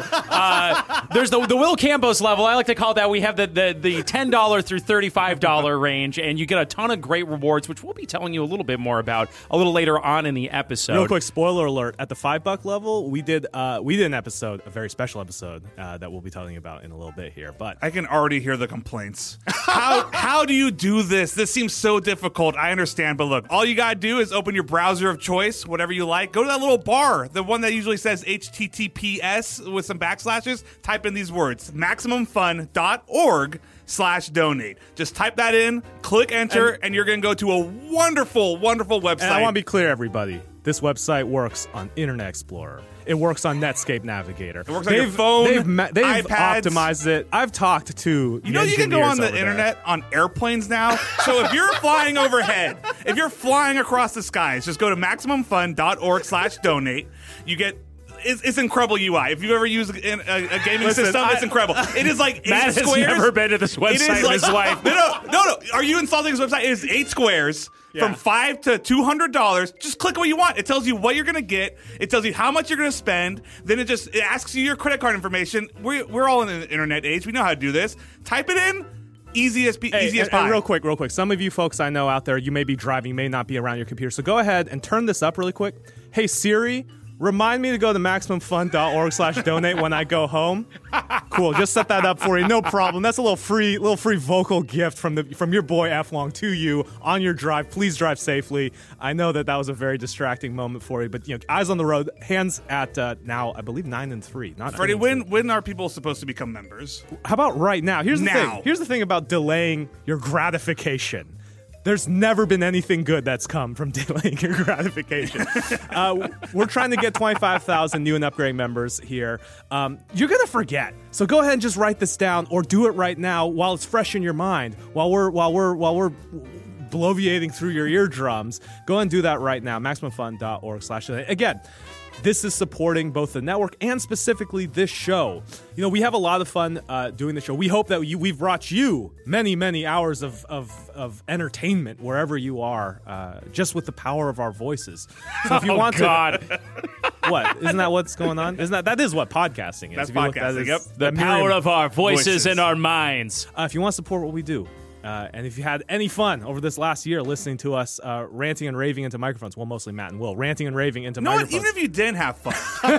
Speaker 2: uh, there's the the Will Campos level. I like to call that. We have the the, the ten dollars through thirty-five dollars range, and you get a ton of great rewards, which we'll be telling you a little bit more about a little later on in the episode.
Speaker 1: real quick, spoiler alert: at the five buck level, we did uh, we did an episode, a very special episode uh, that we'll be telling you about in a little bit here. But
Speaker 3: I can already hear the complaints. How how do you do this? This seems so difficult. I understand, but look, all you gotta do is open your browser of choice, whatever you like. Go to that little bar, the one that usually says H T T P S with some backslashes. Type in these words: MaximumFun.org slash donate. Just type that in, click enter, and, and you're gonna go to a wonderful, wonderful website.
Speaker 1: And I want to be clear, everybody. This website works on Internet Explorer. It works on Netscape Navigator.
Speaker 3: It works on your phone,
Speaker 1: They've, ma- they've
Speaker 3: iPads.
Speaker 1: optimized it. I've talked to
Speaker 3: You know you can go on the internet on airplanes now? So if you're flying overhead, if you're flying across the skies, just go to MaximumFun.org slash donate. You get... It's, it's incredible U I. If you've ever used a, a, a gaming
Speaker 1: Listen,
Speaker 3: system,
Speaker 1: I-
Speaker 3: it's incredible. It is like eight
Speaker 2: Matt has
Speaker 3: squares.
Speaker 2: never been to this
Speaker 3: It
Speaker 2: website
Speaker 3: is
Speaker 2: in
Speaker 3: like,
Speaker 2: his life.
Speaker 3: No, no, no, no. Are you installing this website? It is eight squares
Speaker 1: Yeah.
Speaker 3: from five to two hundred dollars. Just click what you want. It tells you what you're going to get. It tells you how much you're going to spend. Then it just it asks you your credit card information. We're, we're all in the internet age. We know how to do this. Type it in. Easy as,
Speaker 1: Hey,
Speaker 3: easy as
Speaker 1: and-
Speaker 3: pie.
Speaker 1: and real quick, real quick. Some of you folks I know out there, you may be driving, may not be around your computer. So go ahead and turn this up really quick. Hey, Siri, remind me to go to MaximumFun.org slash donate when I go home. Cool, just set that up for you. No problem. That's a little free little free vocal gift from the from your boy F Long to you on your drive. Please drive safely. I know that that was a very distracting moment for you, but you know, eyes on the road, hands at uh, now, I believe nine and three. Not
Speaker 3: Freddie,
Speaker 1: eight and
Speaker 3: when
Speaker 1: two.
Speaker 3: when are people supposed to become members?
Speaker 1: How about right now? Here's the
Speaker 3: Now.
Speaker 1: thing. Here's the thing about delaying your gratification. There's never been anything good that's come from delaying your gratification. uh, we're trying to get twenty-five thousand new and upgrade members here. Um, you're going to forget. So go ahead and just write this down or do it right now while it's fresh in your mind, while we're while we're while we're bloviating through your eardrums. Go ahead and do that right now. MaximumFun.org slash donate. Again, this is supporting both the network and specifically this show. You know, we have a lot of fun uh, doing the show. We hope that you, we've brought you many, many hours of, of, of entertainment wherever you are, uh, just with the power of our voices. So if you
Speaker 2: Oh,
Speaker 1: want
Speaker 2: God.
Speaker 1: to, what isn't that what's going on? Isn't that that is what podcasting is?
Speaker 3: That's
Speaker 1: If you look at
Speaker 3: podcasting,
Speaker 1: it,
Speaker 3: yep.
Speaker 1: it's
Speaker 2: The
Speaker 1: Miriam-
Speaker 2: power of our voices,
Speaker 3: Voices.
Speaker 2: and our minds.
Speaker 1: uh, if you want to support what we do, uh, and if you had any fun over this last year listening to us uh, ranting and raving into microphones, well, mostly Matt and Will ranting and raving into
Speaker 3: No,
Speaker 1: microphones.
Speaker 3: even if you didn't have fun.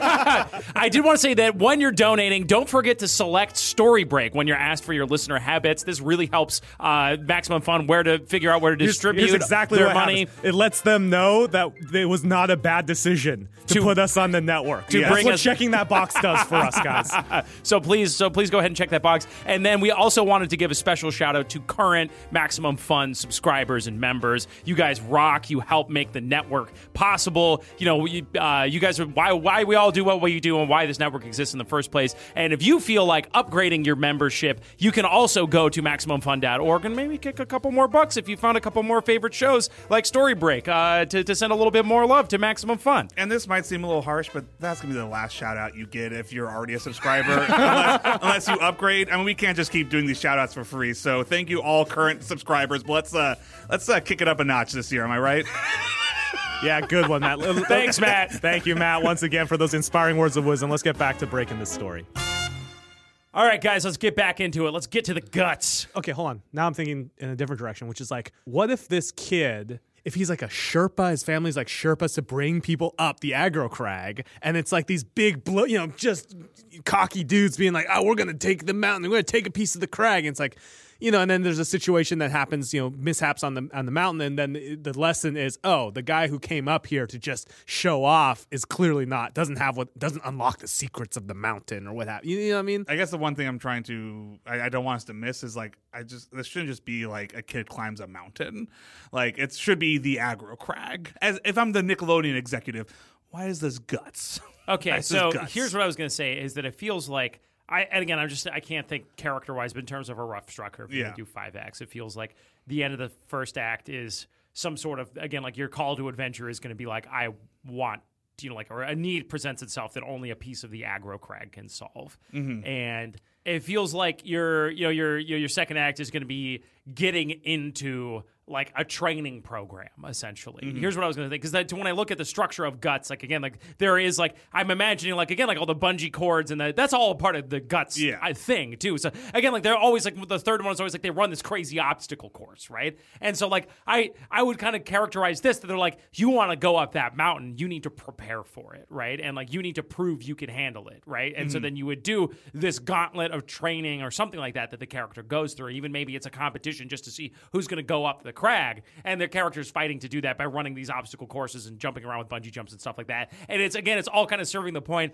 Speaker 2: I did want to say that when you're donating, don't forget to select Story Break when you're asked for your listener habits. This really helps uh, Maximum Fun where to figure out where to
Speaker 1: Here's-
Speaker 2: distribute
Speaker 1: here's exactly
Speaker 2: their
Speaker 1: what
Speaker 2: money.
Speaker 1: happens. It lets them know that it was not a bad decision to,
Speaker 2: To-
Speaker 1: put us on the network.
Speaker 2: to
Speaker 1: That's
Speaker 2: bring
Speaker 1: what
Speaker 2: us-
Speaker 1: checking that box does for us, guys.
Speaker 2: So please, so please go ahead and check that box. And then we also wanted to give a special shout out to current Maximum Fun subscribers and members. You guys rock. You help make the network possible. You know, you, uh, you guys are why why we all do what we do and why this network exists in the first place. And if you feel like upgrading your membership, you can also go to Maximum Fun dot org and maybe kick a couple more bucks if you found a couple more favorite shows like Story Break uh, to, to send a little bit more love to Maximum Fun.
Speaker 3: And this might seem a little harsh, but that's going to be the last shout out you get if you're already a subscriber, unless, unless you upgrade. I mean, we can't just keep doing these shout outs for free. So thank you, all current subscribers. But let's uh, let's uh, kick it up a notch this year. Am I right?
Speaker 1: Yeah, good one, Matt.
Speaker 2: Thanks, Matt.
Speaker 1: Thank you, Matt, once again for those inspiring words of wisdom. Let's get back to breaking this story.
Speaker 2: All right, guys, let's get back into it. Let's get to the guts.
Speaker 1: Okay, hold on. Now I'm thinking in a different direction, which is like, what if this kid, if he's like a Sherpa, his family's like Sherpas to bring people up the aggro crag, and it's like these big, blo- you know, just cocky dudes being like, oh, we're going to take the mountain, we're going to take a piece of the crag. And it's like, you know, and then there's a situation that happens, you know, mishaps on the on the mountain, and then the, the lesson is, oh, the guy who came up here to just show off is clearly not, doesn't have what, doesn't unlock the secrets of the mountain or what have you. You know what I mean?
Speaker 3: I guess the one thing I'm trying to, I, I don't want us to miss is like, I just, this shouldn't just be like a kid climbs a mountain. Like, it should be the aggro crag. As if I'm the Nickelodeon executive, why is this guts?
Speaker 2: Okay,
Speaker 3: Why is
Speaker 2: so
Speaker 3: this guts?
Speaker 2: here's what I was going to say is that it feels like I and again, I'm just I can't think character wise, but in terms of a rough structure, if you're
Speaker 3: Yeah.
Speaker 2: gonna do five acts, it feels like the end of the first act is some sort of again like your call to adventure is going to be like I want you know like or a need presents itself that only a piece of the aggro crag can solve,
Speaker 3: Mm-hmm.
Speaker 2: and it feels like your you know your your, your second act is going to be getting into like a training program essentially.
Speaker 3: Mm-hmm.
Speaker 2: Here's what I was going to think because when I look at the structure of Guts, like again, like there is like I'm imagining like again like all the bungee cords and the, that's all a part of the Guts
Speaker 3: Yeah.
Speaker 2: I thing too. So again, like they're always like the third one is always like they run this crazy obstacle course, right? And so like I I would kind of characterize this that they're like you want to go up that mountain, you need to prepare for it, right? And like you need to prove you can handle it, right? And so then you would do this gauntlet of training or something like that that the character goes through. Even maybe it's a competition just to see who's going to go up the crag, and the character's fighting to do that by running these obstacle courses and jumping around with bungee jumps and stuff like that. And it's again, it's all kind of serving the point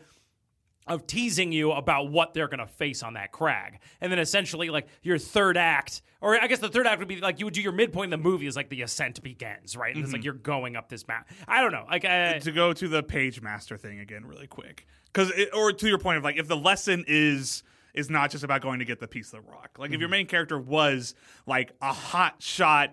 Speaker 2: of teasing you about what they're going to face on that crag. And then essentially like your third act, or I guess the third act would be like you would do your midpoint in the movie is like the ascent begins, right? And it's like you're going up this mountain. I don't know. Like uh,
Speaker 3: To go to the page master thing again really quick. Cuz or to your point of like if the lesson is is not just about going to get the piece of the rock. Like if your main character was like a hot shot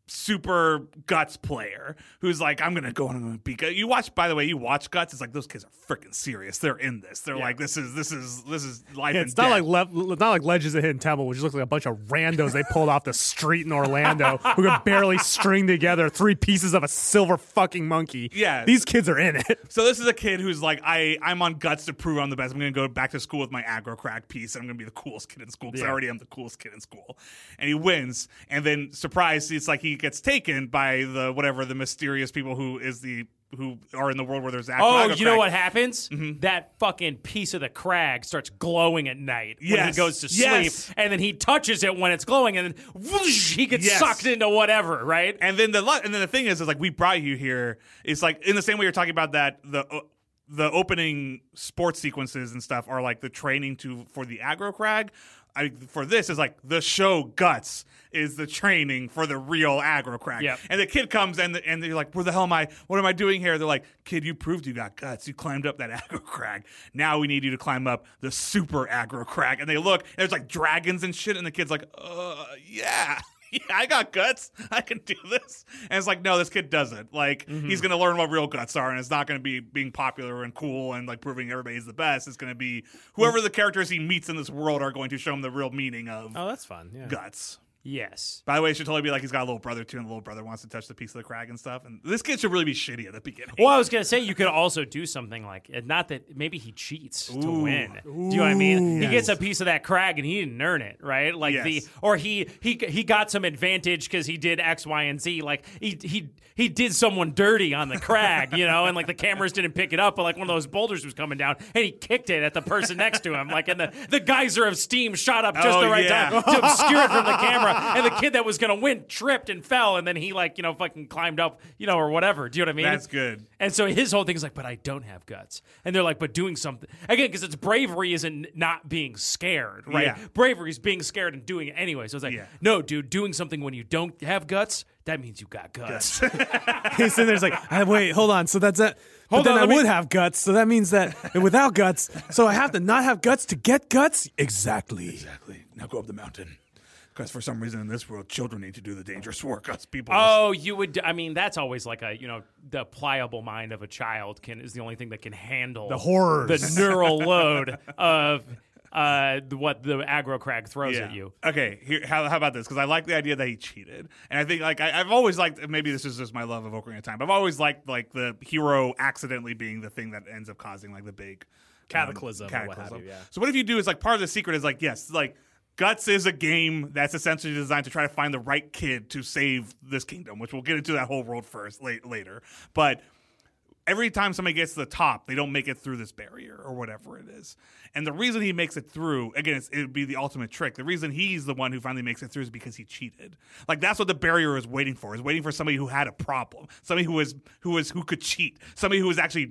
Speaker 3: super Guts player who's like, I'm gonna go and I'm gonna beat Guts. You watch, by the way, you watch Guts. It's like those kids are freaking serious. They're in this. They're
Speaker 2: Yeah.
Speaker 3: like, this is this is this is life.
Speaker 1: Yeah,
Speaker 3: and
Speaker 1: it's not
Speaker 3: death.
Speaker 1: like le- it's not like Legends of Hidden Temple, which looks like a bunch of randos they pulled off the street in Orlando who could barely string together three pieces of a silver fucking monkey.
Speaker 3: Yeah.
Speaker 1: These kids are in it.
Speaker 3: So this is a kid who's like, I I'm on Guts to prove I'm the best. I'm gonna go back to school with my aggro crack piece, and I'm gonna be the coolest kid in school because I
Speaker 1: Yeah.
Speaker 3: already am the coolest kid in school. And he wins, and then surprise, it's like he gets taken by the whatever the mysterious people who is the who are in the world where there's aggro.
Speaker 2: oh,
Speaker 3: aggro
Speaker 2: you know
Speaker 3: crack.
Speaker 2: what happens? That fucking piece of the crag starts glowing at night when he
Speaker 3: Yes.
Speaker 2: goes to
Speaker 3: Yes.
Speaker 2: sleep, and then he touches it when it's glowing, and then whoosh, he gets
Speaker 3: Yes.
Speaker 2: sucked into whatever, right?
Speaker 3: And then the lo- and then the thing is, is like we brought you here. It's like in the same way you're talking about that the uh, the opening sports sequences and stuff are like the training to for the aggro crag. I, for this is like the show Guts is the training for the real aggro crag.
Speaker 2: Yep.
Speaker 3: And the kid comes and and they're like, where the hell am I? What am I doing here? They're like, kid, you proved you got guts. You climbed up that aggro crag. Now we need you to climb up the super aggro crag. And they look, and there's like dragons and shit. And the kid's like, uh, yeah. Yeah, I got guts. I can do this. And it's like, no, this kid doesn't. Like, he's going to learn what real guts are, and it's not going to be being popular and cool and like proving everybody's the best. It's going to be whoever the characters he meets in this world are going to show him the real meaning of
Speaker 1: Oh, that's fun. Yeah.
Speaker 3: guts.
Speaker 2: Yes.
Speaker 3: By the way, it should totally be like he's got a little brother too, and the little brother wants to touch the piece of the crag and stuff. And this kid should really be shitty at the beginning.
Speaker 2: Well, I was gonna say you could also do something like not that maybe he cheats to win. Do you know what I mean? He gets a piece of that crag and he didn't earn it, right? Like
Speaker 3: Yes.
Speaker 2: the or he he he got some advantage because he did X, Y, and Z. Like he he he did someone dirty on the crag, you know, and like the cameras didn't pick it up, but like one of those boulders was coming down and he kicked it at the person next to him, like and the the geyser of steam shot up just
Speaker 3: Oh,
Speaker 2: the right
Speaker 3: yeah.
Speaker 2: time to obscure it from the camera, and the kid that was gonna win tripped and fell, and then he like you know fucking climbed up, you know, or whatever. Do you know what I mean?
Speaker 3: That's good.
Speaker 2: And so his whole thing is like, but I don't have guts. And they're like, but doing something again, because it's bravery isn't not being scared, right?
Speaker 3: Yeah.
Speaker 2: Bravery is being scared and doing it anyway. So it's like,
Speaker 3: Yeah.
Speaker 2: no, dude, doing something when you don't have guts, that means you got guts.
Speaker 1: He's sitting there, he's like, "Ah, wait, hold on. So that's that. But
Speaker 2: Hold
Speaker 1: then
Speaker 2: on,
Speaker 1: I
Speaker 2: let me-
Speaker 1: would have guts. So that means that without guts, so I have to not have guts to get guts? Exactly.
Speaker 3: Exactly. Now go up the mountain. Because for some reason in this world, children need to do the dangerous work. Us people.
Speaker 2: Oh, you would. I mean, that's always like a you know the pliable mind of a child can is the only thing that can handle
Speaker 1: The horrors.
Speaker 2: the neural load of uh, what the aggro crag throws at you.
Speaker 3: Okay, here, how, how about this? Because I like the idea that he cheated, and I think like I, I've always liked. Maybe this is just my love of Ocarina of Time. But I've always liked like the hero accidentally being the thing that ends up causing like the big um,
Speaker 1: Cataclysm or what have you, yeah.
Speaker 3: So what if you do is like part of the secret is like yes, like Guts is a game that's essentially designed to try to find the right kid to save this kingdom, which we'll get into that whole world first late, later. But every time somebody gets to the top, they don't make it through this barrier or whatever it is. And the reason he makes it through, again, it's, it would be the ultimate trick. The reason he's the one who finally makes it through is because he cheated. Like that's what the barrier is waiting for. Is waiting for somebody who had a problem, somebody who was who was who could cheat, somebody who was actually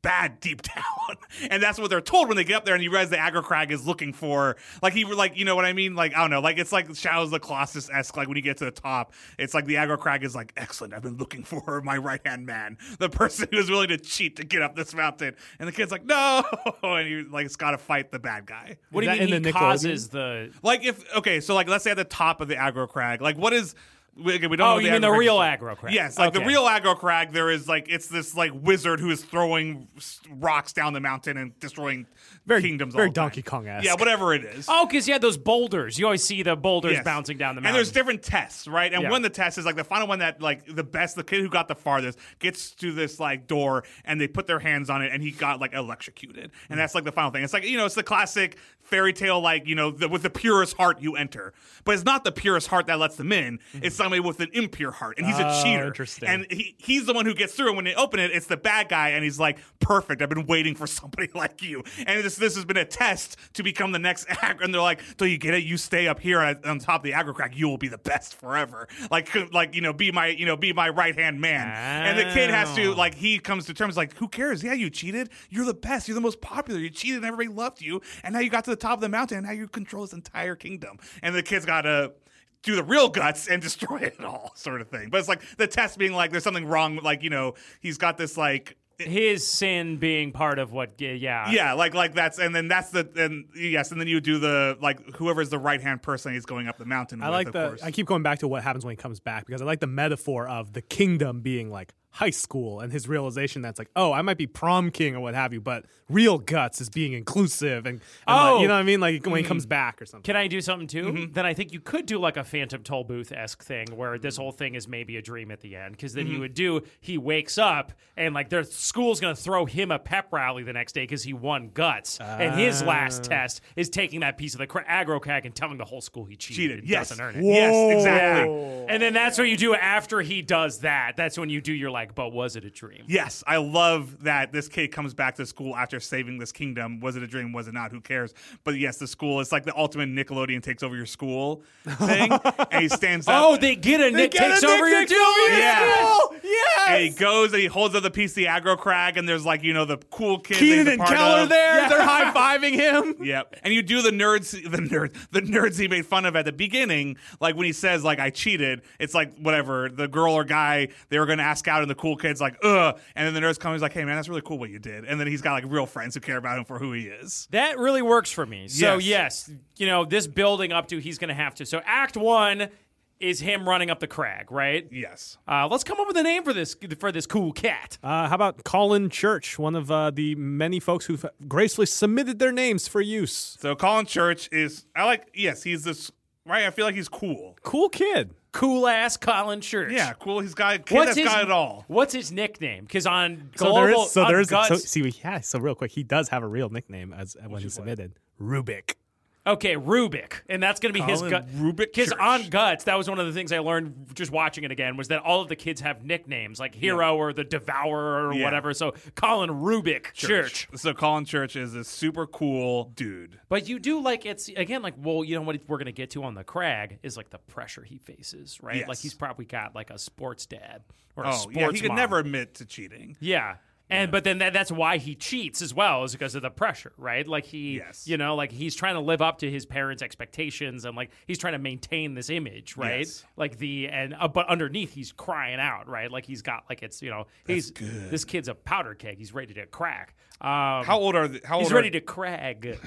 Speaker 3: bad deep down. And that's what they're told when they get up there and you realize the aggro crag is looking for, like, he, like, you know what I mean? Like, I don't know, like, it's like Shadows of the Colossus-esque, like, when you get to the top, it's like the aggro crag is like, excellent, I've been looking for my right-hand man, the person who is willing to cheat to get up this mountain. And the kid's like, no! And he, like, it's got to fight the bad guy.
Speaker 2: What do
Speaker 1: Is
Speaker 2: you
Speaker 1: that
Speaker 2: mean
Speaker 1: in
Speaker 2: he
Speaker 1: the
Speaker 2: causes the...
Speaker 3: Like, if, okay, so, like, let's say at the top of the aggro crag, like, what is... We, okay, we don't
Speaker 2: Oh,
Speaker 3: know what
Speaker 2: you
Speaker 3: the
Speaker 2: mean the
Speaker 3: aggro
Speaker 2: real
Speaker 3: crag is.
Speaker 2: aggro crag?
Speaker 3: Yes, like
Speaker 2: Okay.
Speaker 3: the real aggro crag, there is like it's this like wizard who is throwing s- rocks down the mountain and destroying
Speaker 1: Very-
Speaker 3: kingdoms.
Speaker 1: very
Speaker 3: all the time.
Speaker 1: Donkey Kong-esque.
Speaker 3: Yeah, whatever it is.
Speaker 2: Oh, because you had those boulders. You always see the boulders
Speaker 3: Yes.
Speaker 2: bouncing down the
Speaker 3: And
Speaker 2: mountain.
Speaker 3: there's different tests, right? And
Speaker 2: Yeah.
Speaker 3: one of the tests is like the final one that like the best, the kid who got the farthest gets to this like door and they put their hands on it and he got like electrocuted. And that's like the final thing. It's like, you know, it's the classic fairy tale, like, you know, the, with the purest heart you enter. But it's not the purest heart that lets them in. It's somebody with an impure heart. And he's a
Speaker 1: Oh,
Speaker 3: cheater.
Speaker 1: interesting.
Speaker 3: And he, he's the one who gets through. And when they open it, it's the bad guy. And he's like, perfect. I've been waiting for somebody like you. And this this has been a test to become the next aggro. And they're like, do you get it? You stay up here at, on top of the aggro crack. You will be the best forever. Like, like you know, be my, you know, be my right hand man. And the kid has to,
Speaker 2: Oh.
Speaker 3: like, he comes to terms like, who cares? Yeah, you cheated. You're the best. You're the most popular. You cheated and everybody loved you. And now you got to the top of the mountain and now you control this entire kingdom. And the kid's got to do the real guts and destroy it all, sort of thing. But it's like the test being like, there's something wrong. Like, you know, he's got this like,
Speaker 2: His sin being part of what, yeah.
Speaker 3: yeah, like like that's, and then that's the, and yes, and then you do the, like, whoever's the right hand person he's going up the mountain
Speaker 1: I
Speaker 3: with,
Speaker 1: like
Speaker 3: of
Speaker 1: the.
Speaker 3: course.
Speaker 1: I keep going back to what happens when he comes back because I like the metaphor of the kingdom being like high school and his realization that's like, oh, I might be prom king or what have you, but real guts is being inclusive and, and
Speaker 2: Oh.
Speaker 1: like, you know what I mean, like when he comes back or something.
Speaker 2: Can I do something too?
Speaker 3: Mm-hmm.
Speaker 2: Then I think you could do like a Phantom Tollbooth esque thing where this whole thing is maybe a dream at the end. Because then
Speaker 3: Mm-hmm.
Speaker 2: you would do, he wakes up and like their school's going to throw him a pep rally the next day because he won guts. and his last test is taking that piece of the cra- aggro crag and telling the whole school he cheated.
Speaker 3: cheated.
Speaker 2: and
Speaker 3: Yes,
Speaker 2: Doesn't earn it.
Speaker 3: yes, exactly.
Speaker 2: And then that's what you do after he does that. That's when you do your like, but was it a dream?
Speaker 3: Yes, I love that this kid comes back to school after saving this kingdom. Was it a dream? Was it not? Who cares? But yes, the school, it's like the ultimate Nickelodeon takes over your school thing. And he stands up.
Speaker 2: Oh, they get a Nick
Speaker 1: get a
Speaker 2: takes
Speaker 1: Nick
Speaker 2: over your
Speaker 1: takes over your
Speaker 3: Yeah.
Speaker 1: school! Yes!
Speaker 3: And he goes and he holds up the piece of the aggro crag, and there's like, you know, the cool kids.
Speaker 1: Keenan
Speaker 3: he's a
Speaker 1: and
Speaker 3: part
Speaker 1: Keller
Speaker 3: of.
Speaker 1: there, they're high fiving him.
Speaker 3: Yep. And you do the nerds, the nerd, the nerds he made fun of at the beginning, like when he says like I cheated. It's like whatever the girl or guy they were going to ask out, and the cool kid's like ugh, and then the nerds come, he's like, hey man, that's really cool what you did, and then he's got like real friends who care about him for who he is.
Speaker 2: That really works for me. So
Speaker 3: Yes.
Speaker 2: yes, you know, this building up to he's going to have to. So Act One is him running up the crag, right?
Speaker 3: Yes.
Speaker 2: Uh, let's come up with a name for this for this cool cat.
Speaker 1: Uh, how about Colin Church, one of uh, the many folks who've gracefully submitted their names for use?
Speaker 3: So Colin Church is I like yes he's this right. I feel like he's cool.
Speaker 1: Cool kid.
Speaker 2: Cool ass Colin Church.
Speaker 3: Yeah, cool. He's got a kid
Speaker 2: What's
Speaker 3: that's
Speaker 2: his,
Speaker 3: got it all.
Speaker 2: What's his nickname? Because on
Speaker 1: So
Speaker 2: global,
Speaker 1: there is. So
Speaker 2: on
Speaker 1: there is. So,
Speaker 2: Guts-
Speaker 1: see, we, yeah. So real quick, he does have a real nickname as when he submitted Rubik.
Speaker 2: Okay, Rubik, and that's going to be his
Speaker 3: Colin
Speaker 2: gut.
Speaker 3: Rubik
Speaker 2: Because
Speaker 3: Church.
Speaker 2: on Guts, that was one of the things I learned just watching it again was that all of the kids have nicknames like Hero or the Devourer or
Speaker 3: Yeah.
Speaker 2: whatever. So Colin Rubik Church.
Speaker 3: So Colin Church is a super cool dude.
Speaker 2: But you do like it's again like well you know what we're going to get to on the crag is like the pressure he faces, right?
Speaker 3: Yes.
Speaker 2: Like he's probably got like a sports dad or a
Speaker 3: Oh
Speaker 2: sports
Speaker 3: yeah, he could
Speaker 2: mom.
Speaker 3: never admit to cheating.
Speaker 2: Yeah. And but then that, that's why he cheats as well is because of the pressure, right? Like he,
Speaker 3: Yes.
Speaker 2: you know, like he's trying to live up to his parents' expectations and like he's trying to maintain this image, right?
Speaker 3: Yes.
Speaker 2: Like the and uh, but underneath he's crying out, right? Like he's got like it's you know he's
Speaker 3: good.
Speaker 2: this kid's a powder keg. He's ready to crack. Um,
Speaker 3: How old are the, how
Speaker 2: he's
Speaker 3: old
Speaker 2: ready
Speaker 3: are,
Speaker 2: to crag.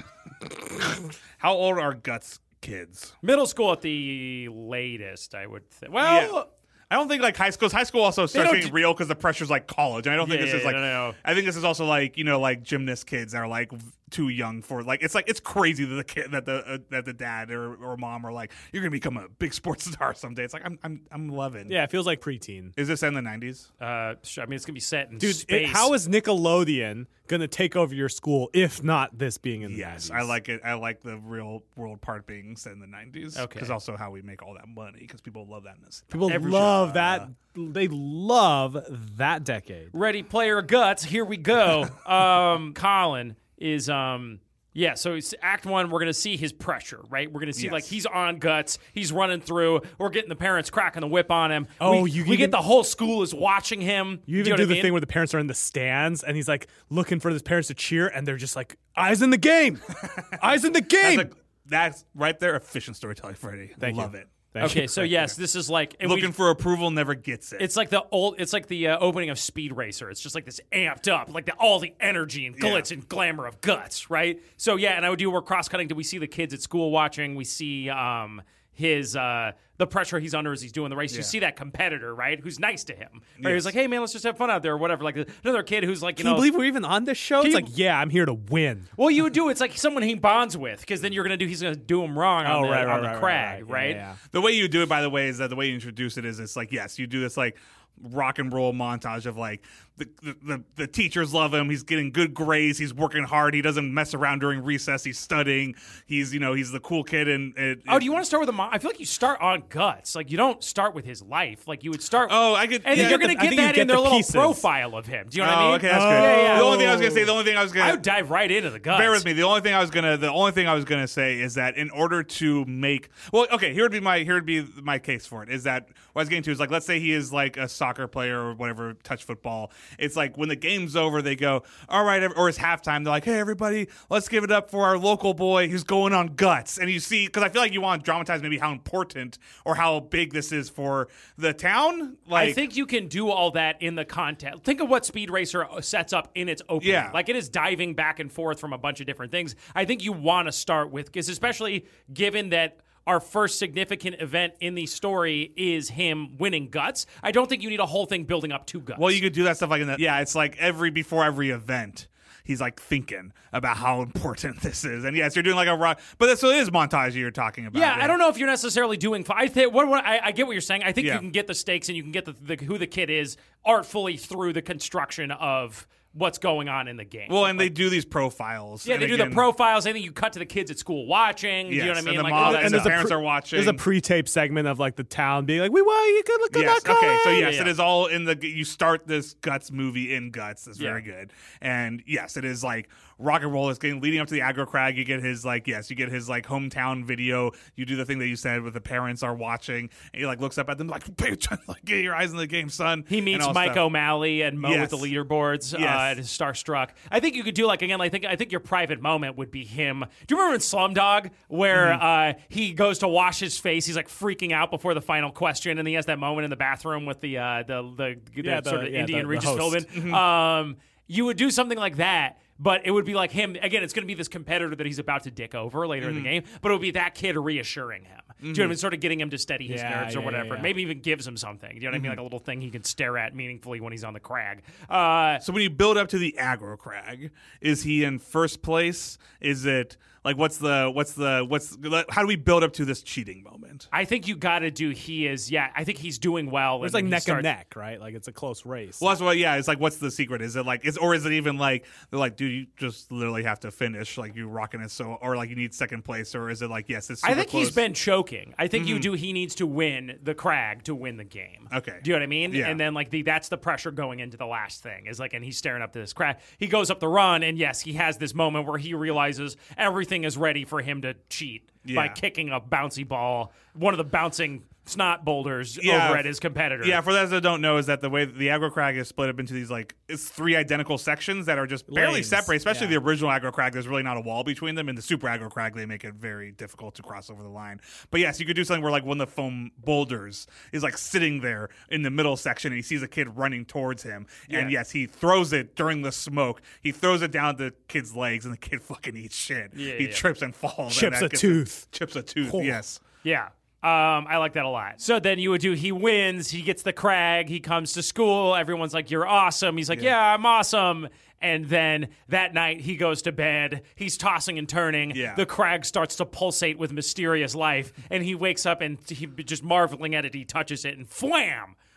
Speaker 3: how old are Guts kids?
Speaker 2: Middle school at the latest, I would think. Well.
Speaker 3: Yeah. I don't think like high school. High school also starts
Speaker 2: don't
Speaker 3: getting
Speaker 2: d-
Speaker 3: real because the pressure's like college. And I don't think
Speaker 2: Yeah,
Speaker 3: this is
Speaker 2: yeah,
Speaker 3: like.
Speaker 2: no, no, no.
Speaker 3: I think this is also like you know like gymnast kids that are like v- too young for like it's like it's crazy that the kid that the uh, that the dad or, or mom are like you're gonna become a big sports star someday. It's like I'm I'm I'm eleven.
Speaker 1: Yeah, it feels like preteen.
Speaker 3: Is this in the nineties?
Speaker 2: Uh, sure, I mean, it's gonna be set in
Speaker 1: Dude,
Speaker 2: space.
Speaker 1: it, how is Nickelodeon gonna take over your school if not this being in the
Speaker 3: Yes,
Speaker 1: nineties?
Speaker 3: I like it. I like the real world part being set in the nineties.
Speaker 2: Okay.
Speaker 3: Because also how we make all that money because people love that in this.
Speaker 1: People
Speaker 2: every
Speaker 1: love that. They love that decade.
Speaker 2: Ready Player Guts. Here we go. um, Colin is um Yeah, so it's act one, we're going to see his pressure, right? We're going to see,
Speaker 3: Yes.
Speaker 2: like, he's on Guts. He's running through. We're getting the parents cracking the whip on him.
Speaker 1: Oh,
Speaker 2: we,
Speaker 1: you
Speaker 2: we
Speaker 1: even-
Speaker 2: get the whole school is watching him.
Speaker 1: You even
Speaker 2: do, you know
Speaker 1: do
Speaker 2: what
Speaker 1: the
Speaker 2: I mean?
Speaker 1: thing where the parents are in the stands and he's like looking for his parents to cheer and they're just like, eyes in the game. Eyes in the game.
Speaker 3: That's, a, that's right there, efficient storytelling, Freddie.
Speaker 1: Thank you.
Speaker 3: Love it.
Speaker 1: Thank
Speaker 2: Okay,
Speaker 1: you.
Speaker 2: so yes, this is like and we-
Speaker 3: Looking for approval never gets it.
Speaker 2: It's like the old. It's like the uh, opening of Speed Racer. It's just like this amped up, like the, all the energy and glitz
Speaker 3: Yeah.
Speaker 2: and glamour of Guts, right? So yeah, and I would do. We're cross cutting. Do we see the kids at school watching? We see um, his uh, the pressure he's under as he's doing the race. You
Speaker 3: Yeah.
Speaker 2: see that competitor, right? Who's nice to him. Right?
Speaker 3: Yes.
Speaker 2: He's like, hey man, let's just have fun out there or whatever. Like another kid who's like, you
Speaker 1: Can you
Speaker 2: know,
Speaker 1: believe we're even on this show? It's
Speaker 2: you-
Speaker 1: like, yeah, I'm here to win.
Speaker 2: well, you would do. It's like someone he bonds with, because then you're gonna do. He's gonna do him wrong on
Speaker 1: Oh,
Speaker 2: the,
Speaker 1: right, right,
Speaker 2: on the
Speaker 1: right,
Speaker 2: crag,
Speaker 1: right, right.
Speaker 2: right?
Speaker 1: Yeah, yeah.
Speaker 3: The way you do it, by the way, is that the way you introduce it is it's like, yes, you do this like rock and roll montage of like the, the the the teachers love him. He's getting good grades. He's working hard. He doesn't mess around during recess. He's studying. He's you know he's the cool kid. And, and
Speaker 2: Oh, do you want to start with the mom? I feel like you start on Guts. Like you don't start with his life. Like you would start.
Speaker 3: Oh, I could.
Speaker 2: And
Speaker 3: yeah,
Speaker 2: then you're
Speaker 1: get
Speaker 2: going
Speaker 1: the-
Speaker 2: to
Speaker 1: I
Speaker 2: get
Speaker 1: think you
Speaker 2: that
Speaker 1: get
Speaker 2: in their
Speaker 1: the
Speaker 2: little
Speaker 1: pieces.
Speaker 2: profile of him. Do you know
Speaker 3: Oh,
Speaker 2: what I mean?
Speaker 3: okay, that's
Speaker 1: Oh.
Speaker 3: good.
Speaker 2: Yeah, yeah.
Speaker 3: The only thing I was gonna say, the only thing I was gonna,
Speaker 2: I would dive right into the Guts.
Speaker 3: bear with me. The only thing I was gonna, the only thing I was gonna say is that in order to make, well, okay, here would be my, here would be my case for it. Is that what I was getting to is like, let's say he is like a soccer player or whatever, touch football. It's like when the game's over, they go, all right, or it's halftime. They're like, hey, everybody, let's give it up for our local boy who's going on Guts. And you see, because I feel like you want to dramatize maybe how important or how big this is for the town. Like,
Speaker 2: I think you can do all that in the content. Think of what Speed Racer sets up in its opening.
Speaker 3: Yeah.
Speaker 2: Like it is diving back and forth from a bunch of different things. I think you want to start with, because especially given that our first significant event in the story is him winning Guts, I don't think you need a whole thing building up to Guts.
Speaker 3: well, you could do that stuff like in the, yeah, it's like every, before every event. He's like thinking about how important this is, and yes, you're doing like a rock, but that's, so it is montage you're talking about.
Speaker 2: Yeah, I don't know if you're necessarily doing. I think what, what I, I get what you're saying. I think
Speaker 3: Yeah.
Speaker 2: you can get the stakes and you can get the, the who the kid is artfully through the construction of what's going on in the game.
Speaker 3: Well, and they do these profiles.
Speaker 2: yeah,
Speaker 3: and
Speaker 2: they do
Speaker 3: again,
Speaker 2: the profiles. I think you cut to the kids at school watching.
Speaker 3: Yes,
Speaker 2: you know what I mean?
Speaker 3: and the
Speaker 2: Like
Speaker 3: mom-
Speaker 2: all that
Speaker 3: and
Speaker 2: stuff.
Speaker 3: the parents
Speaker 1: pre-
Speaker 3: are watching.
Speaker 1: There's a pre-tape segment of like the town being like, "We well, you could look at
Speaker 3: Yes.
Speaker 1: that car."
Speaker 3: Okay. So yes,
Speaker 2: Yeah,
Speaker 3: it
Speaker 2: yeah.
Speaker 3: is all in the. You start this Guts movie in Guts. That's very
Speaker 2: Yeah.
Speaker 3: good. And yes, it is like rock and roll. It's getting leading up to the aggro crag. You get his like yes, you get his like hometown video. You do the thing that you said with the parents are watching. And he like looks up at them like, pay attention, like get your eyes in the game, son.
Speaker 2: He
Speaker 3: and
Speaker 2: meets
Speaker 3: all
Speaker 2: Mike
Speaker 3: stuff.
Speaker 2: O'Malley and Mo
Speaker 3: Yes.
Speaker 2: with the leaderboards.
Speaker 3: Yes.
Speaker 2: Uh, and is starstruck. I think you could do like again. I think I think your private moment would be him. Do you remember in Slumdog where
Speaker 3: Mm-hmm.
Speaker 2: uh, he goes to wash his face? He's like freaking out before the final question, and he has that moment in the bathroom with the uh, the the, the,
Speaker 1: Yeah, the-
Speaker 2: sort of
Speaker 1: yeah,
Speaker 2: Indian
Speaker 1: the- the
Speaker 2: Regis
Speaker 1: host.
Speaker 2: Philbin. Um, you would do something like that. But it would be like him again. It's going to be this competitor that he's about to dick over later in the game. But it would be that kid reassuring him. Do you know what I mean? Sort of getting him to steady his
Speaker 1: Yeah,
Speaker 2: nerves or
Speaker 1: yeah,
Speaker 2: whatever.
Speaker 1: yeah, yeah.
Speaker 2: Maybe even gives him something. You know what I mean? Like a little thing he can stare at meaningfully when he's on the crag. Uh,
Speaker 3: So when you build up to the aggro crag, is he in first place? Is it like what's the what's the what's how do we build up to this cheating moment?
Speaker 2: I think you got to do. He is. Yeah, I think he's doing well.
Speaker 1: It's
Speaker 2: and
Speaker 1: like
Speaker 2: he
Speaker 1: neck
Speaker 2: starts-
Speaker 1: and neck, right? Like it's a close race.
Speaker 3: Well, that's what. Yeah, it's like, what's the secret? Is it like, is or is it even like they're like, dude, you just literally have to finish, like you rocking it, so or like you need second place, or is it like, yes, it's super
Speaker 2: I think
Speaker 3: close.
Speaker 2: he's been choking. I think you do. He needs to win the crag to win the game.
Speaker 3: Okay.
Speaker 2: Do you know what I mean?
Speaker 3: Yeah.
Speaker 2: And then like the that's the pressure going into the last thing is like, and he's staring up to this crag. He goes up the run, and yes, he has this moment where he realizes everything is ready for him to cheat by
Speaker 3: Yeah.
Speaker 2: kicking a bouncy ball, one of the bouncing snot boulders
Speaker 3: Yeah.
Speaker 2: over at his competitor.
Speaker 3: Yeah, for those that don't know, is that the way the aggro crag is split up into these like it's three identical sections that are just barely
Speaker 1: Lanes,
Speaker 3: separate. Especially
Speaker 1: yeah.
Speaker 3: the original aggro crag, there's really not a wall between them. In the super aggro crag, they make it very difficult to cross over the line. But yes, you could do something where like one of the foam boulders is like sitting there in the middle section, and he sees a kid running towards him, and
Speaker 2: Yeah.
Speaker 3: yes, he throws it during the smoke. He throws it down the kid's legs, and the kid fucking eats shit.
Speaker 2: Yeah,
Speaker 3: he
Speaker 2: yeah.
Speaker 3: trips and falls.
Speaker 1: Chips
Speaker 3: and that
Speaker 1: a
Speaker 3: gets
Speaker 1: tooth.
Speaker 3: Chips a tooth.
Speaker 1: Oh.
Speaker 3: Yes.
Speaker 2: Yeah. Um, I like that a lot. So then you would do, he wins, he gets the crag, he comes to school, everyone's like, you're awesome. He's like, yeah, I'm awesome. And then that night he goes to bed, he's tossing and turning,
Speaker 3: Yeah.
Speaker 2: the crag starts to pulsate with mysterious life, and he wakes up and he just marveling at it, he touches it and wham!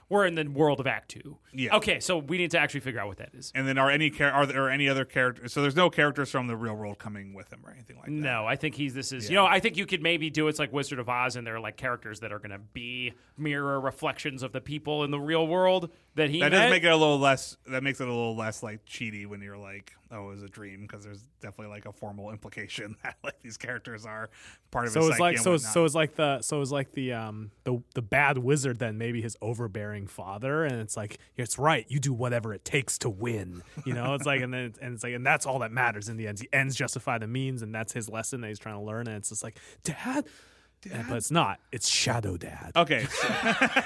Speaker 2: we're in the world of Act Two.
Speaker 3: Yeah.
Speaker 2: Okay, so we need to actually figure out what that is.
Speaker 3: And then are any char- are there any other characters? So there's no characters from the real world coming with him or anything like that.
Speaker 2: No, I think he's this is
Speaker 3: Yeah.
Speaker 2: you know I think you could maybe do it's like Wizard of Oz and there are like characters that are going to be mirror reflections of the people in the real world that he
Speaker 3: That
Speaker 2: met.
Speaker 3: does make it a little less. That makes it a little less like cheaty when you're like, oh, it was a dream, because there's definitely like a formal implication that like these characters are part of
Speaker 1: So
Speaker 3: his
Speaker 1: it's
Speaker 3: psyche
Speaker 1: like
Speaker 3: and
Speaker 1: so it's,
Speaker 3: whatnot.
Speaker 1: so it's like the so it's like the um the the bad wizard then maybe his overbearing father, and it's like it's right, you do whatever it takes to win, you know. It's like and then it's, and it's like and that's all that matters in the end. The ends justify the means, and that's his lesson that he's trying to learn. And it's just like dad, dad? But it's not. It's Shadow Dad.
Speaker 3: Okay, so,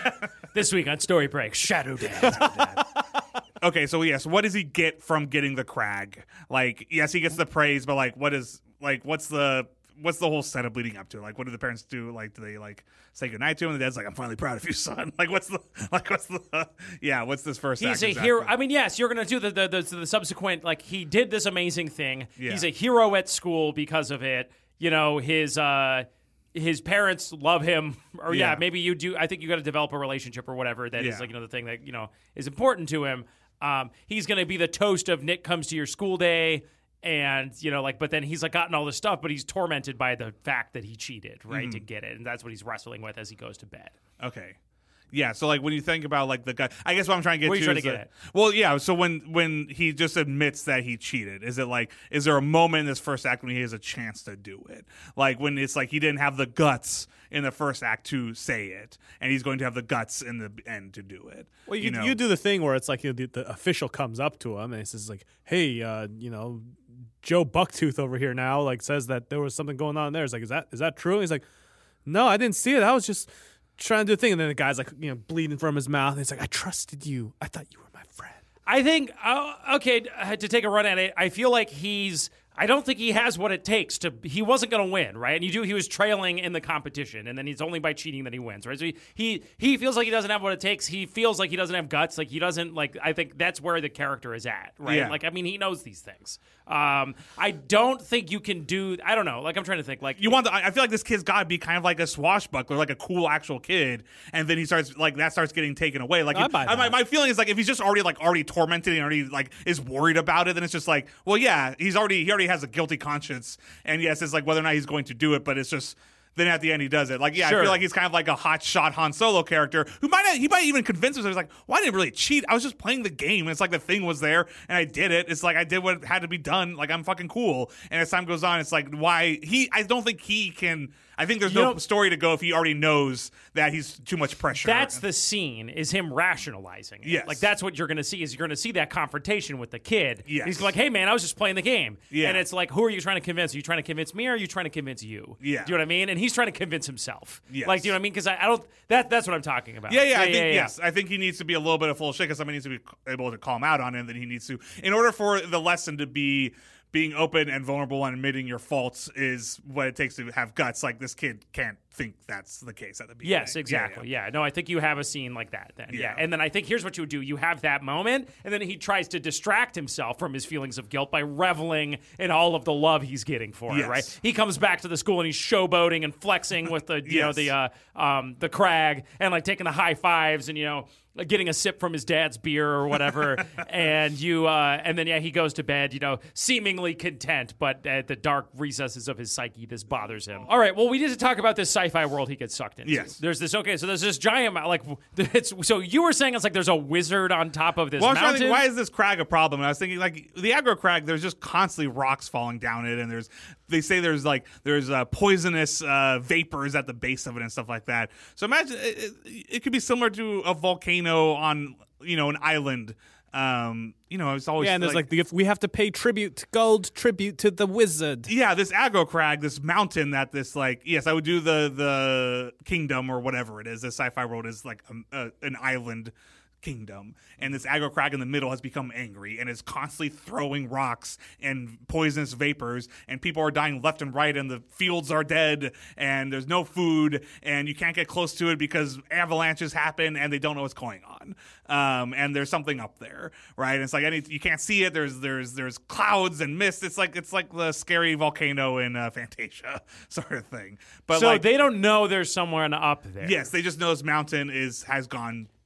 Speaker 2: This week on Story Break, Shadow Dad.
Speaker 3: okay. So yes, what does he get from getting the crag? Like, yes, he gets the praise, but like, what is like, what's the what's the whole setup leading up to? Like, what do the parents do? Like, do they like say goodnight to him? And the dad's like, I'm finally proud of you, son. Like, what's the like, what's the yeah? What's this first?
Speaker 2: He's
Speaker 3: act
Speaker 2: a
Speaker 3: exactly?
Speaker 2: hero. I mean, yes, you're going to do the the, the the subsequent like he did this amazing thing.
Speaker 3: Yeah.
Speaker 2: He's a hero at school because of it. You know, his uh his parents love him, or yeah,
Speaker 3: Yeah.
Speaker 2: maybe you do. I think you got to develop a relationship or whatever that is
Speaker 3: Yeah.
Speaker 2: like you know the thing that you know is important to him. Um, he's going to be the toast of Nick comes to your school day. And, you know, like, but then he's like gotten all this stuff, but he's tormented by the fact that he cheated, right,
Speaker 3: Mm-hmm.
Speaker 2: to get it. And that's what he's wrestling with as he goes to bed.
Speaker 3: Okay. Yeah, so like when you think about like the guy, I guess what I'm trying to get
Speaker 2: What are you
Speaker 3: to
Speaker 2: trying
Speaker 3: is
Speaker 2: to get
Speaker 3: that-
Speaker 2: at?
Speaker 3: well, yeah. So when when he just admits that he cheated, is it like is there a moment in this first act when he has a chance to do it? Like when it's like he didn't have the guts in the first act to say it, and he's going to have the guts in the end to do it.
Speaker 1: Well, you,
Speaker 3: know?
Speaker 1: you do the thing where it's like you know, the, the official comes up to him and he says like, "Hey, uh, you know, Joe Bucktooth over here now like says that there was something going on there." It's like, "Is that is that true?" And he's like, "No, I didn't see it. I was just trying to do a thing." And then the guy's like, you know, bleeding from his mouth. And he's like, "I trusted you. I thought you were my friend."
Speaker 2: I think, uh, okay, uh, to take a run at it, I feel like he's, I don't think he has what it takes to, he wasn't going to win, right? And you do, he was trailing in the competition, and then it's only by cheating that he wins, right? So he, he, he feels like he doesn't have what it takes. He feels like he doesn't have guts. Like he doesn't, like, I think that's where the character is at, right?
Speaker 3: Yeah.
Speaker 2: Like, I mean, he knows these things. Um, I don't think you can do, I don't know, like, I'm trying to think, like,
Speaker 3: You want the, I feel like this kid's got to be kind of like a swashbuckler, like a cool actual kid, and then he starts like that starts getting taken away. Like
Speaker 1: I
Speaker 3: if-
Speaker 1: buy
Speaker 3: I- my,
Speaker 1: that.
Speaker 3: my feeling is like if he's just already like already tormented and already like is worried about it, then it's just like, well, yeah, he's already he already has a guilty conscience, and yes, it's like whether or not he's going to do it, but it's just. Then at the end he does it. Like, yeah,
Speaker 2: Sure.
Speaker 3: I feel like he's kind of like a hot shot Han Solo character who might not, he might even convince himself. He's like, well, I didn't really cheat. I was just playing the game. And it's like the thing was there and I did it. It's like I did what had to be done. Like I'm fucking cool. And as time goes on, it's like why he, I don't think he can, I think there's
Speaker 2: You
Speaker 3: no
Speaker 2: know-
Speaker 3: story to go if he already knows that he's too much pressure.
Speaker 2: That's the scene, is him rationalizing it.
Speaker 3: Yes.
Speaker 2: Like, that's what you're going to see, is you're going to see that confrontation with the kid.
Speaker 3: Yes.
Speaker 2: He's like, hey, man, I was just playing the game.
Speaker 3: Yeah.
Speaker 2: And it's like, who are you trying to convince? Are you trying to convince me or are you trying to convince you?
Speaker 3: Yeah.
Speaker 2: Do you know what I mean? And he's trying to convince himself.
Speaker 3: Yes.
Speaker 2: Like, do you know what I mean? Because I, I don't, that that's what I'm talking about.
Speaker 3: Yeah, yeah, I think yes. I think he needs to be a little bit of full of shit because somebody needs to be able to call him out on it. And then he needs to, in order for the lesson to be being open and vulnerable and admitting your faults is what it takes to have guts. Like this kid can't think that's the case at the beginning.
Speaker 2: Yes, exactly. Yeah, No, I think you have a scene like that then. Yeah.
Speaker 3: Yeah.
Speaker 2: And then I think here's what you would do. You have that moment, and then he tries to distract himself from his feelings of guilt by reveling in all of the love he's getting for it,
Speaker 3: Yes.
Speaker 2: right? He comes back to the school and he's showboating and flexing with the, you know,
Speaker 3: Yes.
Speaker 2: the uh um the crag and like taking the high fives and, you know, getting a sip from his dad's beer or whatever. and you uh and then yeah, he goes to bed, you know, seemingly content, but at the dark recesses of his psyche this bothers him. All right, well, we need to talk about this sci-fi world he gets sucked into.
Speaker 3: Yes.
Speaker 2: There's this okay, so there's this giant mou- like it's so you were saying it's like there's a wizard on top of this
Speaker 3: Well, I was trying to
Speaker 2: mountain.
Speaker 3: think, why is this crag a problem? And I was thinking, like, the aggro crag, there's just constantly rocks falling down it, and there's, they say there's, like, there's uh, poisonous uh, vapors at the base of it and stuff like that. So imagine, it, it, it could be similar to a volcano on, you know, an island. Um, you know, it's always
Speaker 1: Yeah, and there's like, the, if we have to pay tribute, gold tribute to the wizard.
Speaker 3: yeah, this aggro crag, this mountain that this like yes, I would do the the kingdom or whatever it is. The sci-fi world is like a, a, an island kingdom, and this aggro crag in the middle has become angry and is constantly throwing rocks and poisonous vapors, and people are dying left and right, and the fields are dead, and there's no food, and you can't get close to it because avalanches happen and they don't know what's going on. Um, and there's something up there, right? And it's like any you can't see it. There's there's there's clouds and mist. It's like it's like the scary volcano in uh, Fantasia sort of thing. But
Speaker 2: so
Speaker 3: like,
Speaker 2: they don't know there's someone up there.
Speaker 3: yes, they just know this mountain is has gone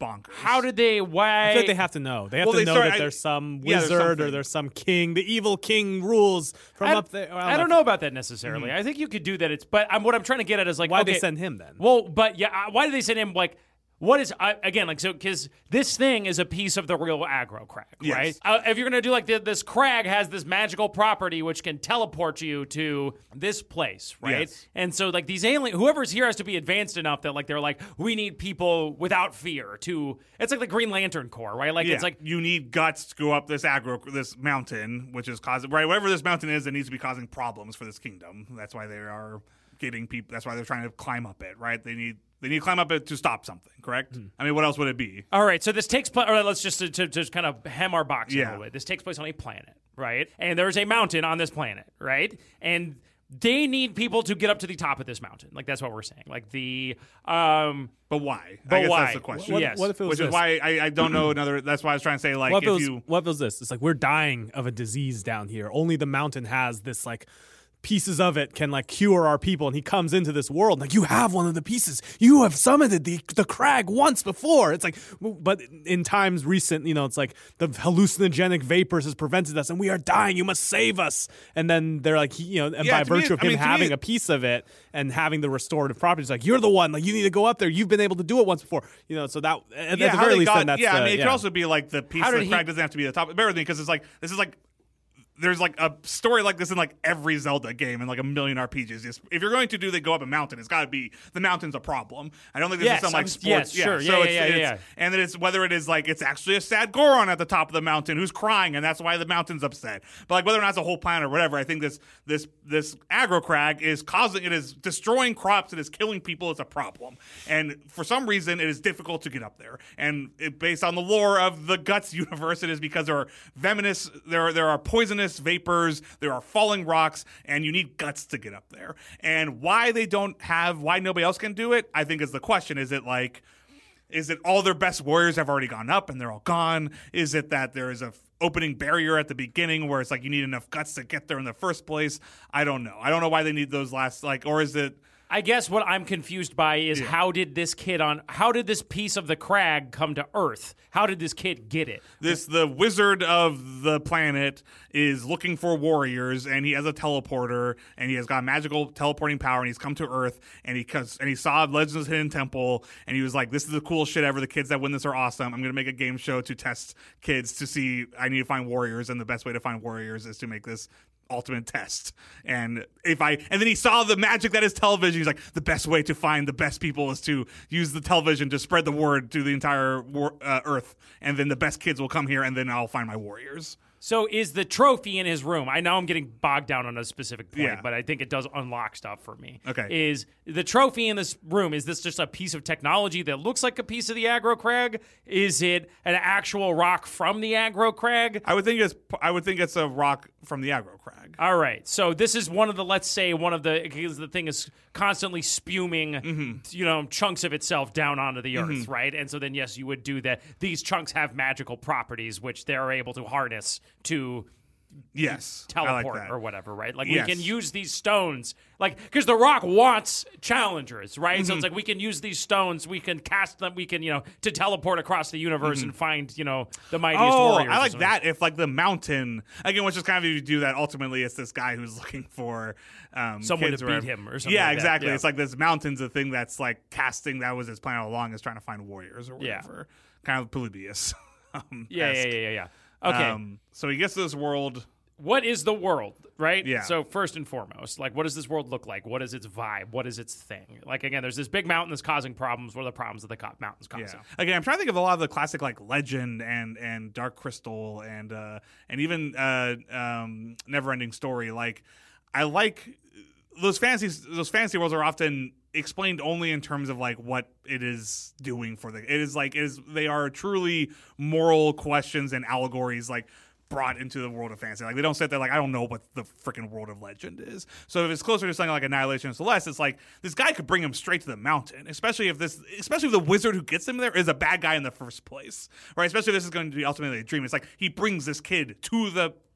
Speaker 3: bonkers.
Speaker 2: How did they? Why?
Speaker 1: I feel like they have to know. They have
Speaker 3: Well,
Speaker 1: to
Speaker 3: they
Speaker 1: know
Speaker 3: start-
Speaker 1: that
Speaker 3: I-
Speaker 1: there's some
Speaker 3: yeah, there's
Speaker 1: wizard or
Speaker 3: something.
Speaker 1: there's some king. The evil king rules from
Speaker 2: I,
Speaker 1: up there. Well,
Speaker 2: I don't know about that necessarily. I think you could do that. It's but I'm, what I'm trying to get at is like,
Speaker 1: Why'd
Speaker 2: okay,
Speaker 1: they send him then?
Speaker 2: Well, but yeah, uh, why did they send him? Like, what is I, again like so? Because this thing is a piece of the real aggro crag,
Speaker 3: Yes.
Speaker 2: right? Uh, if you're gonna do like the, this crag has this magical property which can teleport you to this place, right?
Speaker 3: Yes.
Speaker 2: And so like these alien, whoever's here has to be advanced enough that like they're like, we need people without fear to. It's like the Green Lantern Corps, right? Like
Speaker 3: Yeah,
Speaker 2: it's like
Speaker 3: you need guts to go up this aggro, this mountain, which is causing right. Whatever this mountain is, it needs to be causing problems for this kingdom. That's why they are getting people. That's why they're trying to climb up it, right? They need they need to climb up it to stop something. Correct? I mean, what else would it be?
Speaker 2: All right, so this takes place. All right, let's just to, to, to kind of hem our box
Speaker 3: Yeah.
Speaker 2: a little bit. This takes place on a planet, right? And there's a mountain on this planet, right? And they need people to get up to the top of this mountain. Like that's what we're saying. Like the um,
Speaker 3: But why?
Speaker 2: But
Speaker 3: I guess
Speaker 2: why?
Speaker 3: that's the question.
Speaker 1: What,
Speaker 2: Yes.
Speaker 1: what if it was
Speaker 3: Which
Speaker 1: this?
Speaker 3: is why I, I don't know another. That's why I was trying to say like
Speaker 1: What if, it
Speaker 3: if
Speaker 1: was,
Speaker 3: you
Speaker 1: what if it was this? It's like we're dying of a disease down here. Only the mountain has this like pieces of it can like cure our people, and he comes into this world like you have one of the pieces. You have summoned the the crag once before. It's like, but in times recent, you know, it's like the hallucinogenic vapors has prevented us, and we are dying. You must save us. And then they're like, he, you know, and
Speaker 3: Yeah,
Speaker 1: by
Speaker 3: to me,
Speaker 1: virtue of
Speaker 3: I
Speaker 1: him
Speaker 3: mean, to me,
Speaker 1: having
Speaker 3: it-
Speaker 1: a piece of it and having the restorative properties, like you're the one. Like you need to go up there. You've been able to do it once before. You know, so that at,
Speaker 3: yeah,
Speaker 1: at the
Speaker 3: how
Speaker 1: very
Speaker 3: they
Speaker 1: least,
Speaker 3: got,
Speaker 1: then that's
Speaker 3: yeah.
Speaker 1: the,
Speaker 3: I mean, it
Speaker 1: yeah.
Speaker 3: could also be like the piece
Speaker 2: How
Speaker 3: of the
Speaker 2: did
Speaker 3: crack
Speaker 2: he-
Speaker 3: doesn't have to be the top. Bear with me because it's like this is like. There's like a story like this in like every Zelda game and like a million R P Gs. Just, if you're going to do they go up a mountain, it's got to be the mountain's a problem. I don't think this
Speaker 2: Yes,
Speaker 3: is some like
Speaker 2: I'm-
Speaker 3: sports.
Speaker 2: yes, sure.
Speaker 3: So
Speaker 2: Yeah, yeah,
Speaker 3: it's,
Speaker 2: yeah,
Speaker 3: it's,
Speaker 2: yeah.
Speaker 3: And then it's whether it is like it's actually a sad Goron at the top of the mountain who's crying and that's why the mountain's upset. But like whether or not it's a whole planet or whatever, I think this this this aggro crag is causing it is destroying crops. It is killing people. It's a problem. And for some reason, it is difficult to get up there. And it, based on the lore of the Guts universe, it is because there are venomous, there are, there are poisonous vapors, there are falling rocks, and you need guts to get up there. And why they don't have, why nobody else can do it, I think is the question. Is it like, is it all their best warriors have already gone up and they're all gone? Is it that there is a f- opening barrier at the beginning where it's like you need enough guts to get there in the first place? I don't know. I don't know why they need those last, like, or is it,
Speaker 2: I guess what I'm confused by is
Speaker 3: Yeah.
Speaker 2: how did this kid on how did this piece of the crag come to Earth? How did this kid get it?
Speaker 3: this the wizard of the planet is looking for warriors and he has a teleporter and he has got magical teleporting power and he's come to Earth and he cause, and he saw Legends of the Hidden Temple and he was like, this is the coolest shit ever. The kids that win this are awesome. I'm gonna make a game show to test kids to see I need to find warriors, and the best way to find warriors is to make this ultimate test. And if I and then he saw the magic that is television. He's like, the best way to find the best people is to use the television to spread the word to the entire war, uh, Earth, and then the best kids will come here, and then I'll find my warriors.
Speaker 2: So is the trophy in his room? I know I'm getting bogged down on a specific point,
Speaker 3: Yeah.
Speaker 2: but I think it does unlock stuff for me.
Speaker 3: Okay.
Speaker 2: Is the trophy in this room, is this just a piece of technology that looks like a piece of the aggro crag? Is it an actual rock from the aggro crag?
Speaker 3: I would think it's I would think it's a rock from the aggro crag.
Speaker 2: All right. So this is one of the, let's say, one of the, because the thing is constantly spewing,
Speaker 3: Mm-hmm.
Speaker 2: you know, chunks of itself down onto the earth, right? And so then, yes, you would do that. These chunks have magical properties, which they're able to harness to
Speaker 3: Yes, I
Speaker 2: teleport
Speaker 3: like that.
Speaker 2: or whatever, right? Like
Speaker 3: Yes.
Speaker 2: we can use these stones, like because the Rock wants challengers, right?
Speaker 3: Mm-hmm.
Speaker 2: So it's like we can use these stones, we can cast them, we can, you know, to teleport across the universe and find, you know, the mightiest
Speaker 3: Mm-hmm. Oh,
Speaker 2: warriors.
Speaker 3: I
Speaker 2: or
Speaker 3: like
Speaker 2: something.
Speaker 3: that. If like the mountain again, which is kind of if you do that. Ultimately, it's this guy who's looking for um,
Speaker 2: Someone
Speaker 3: kids
Speaker 2: to
Speaker 3: or
Speaker 2: beat
Speaker 3: whatever.
Speaker 2: him or something
Speaker 3: Yeah,
Speaker 2: like that.
Speaker 3: exactly.
Speaker 2: Yeah.
Speaker 3: It's like this mountain's a thing that's like casting. That was his plan all along, is trying to find warriors or
Speaker 2: Yeah.
Speaker 3: whatever. Kind of Polybius. um,
Speaker 2: Yeah, yeah,
Speaker 3: esque.
Speaker 2: yeah, yeah, yeah. Okay.
Speaker 3: Um, so he gets to this world.
Speaker 2: What is the world, right?
Speaker 3: Yeah.
Speaker 2: So first and foremost, like, what does this world look like? What is its vibe? What is its thing? Like, again, there's this big mountain that's causing problems. What are the problems that the co- mountain's
Speaker 3: Yeah.
Speaker 2: causing?
Speaker 3: Again, I'm trying to think of a lot of the classic like Legend and and Dark Crystal and uh, and even uh, um, Neverending Story. Like, I like those fantasy those fantasy worlds are often explained only in terms of like what it is doing for the. It is like it is they are truly moral questions and allegories like brought into the world of fantasy. Like they don't sit there like I don't know what the freaking world of Legend is. So if it's closer to something like Annihilation and Celeste, it's like this guy could bring him straight to the mountain. Especially if this, especially if the wizard who gets him there is a bad guy in the first place, right? Especially if this is going to be ultimately a dream. It's like he brings this kid to the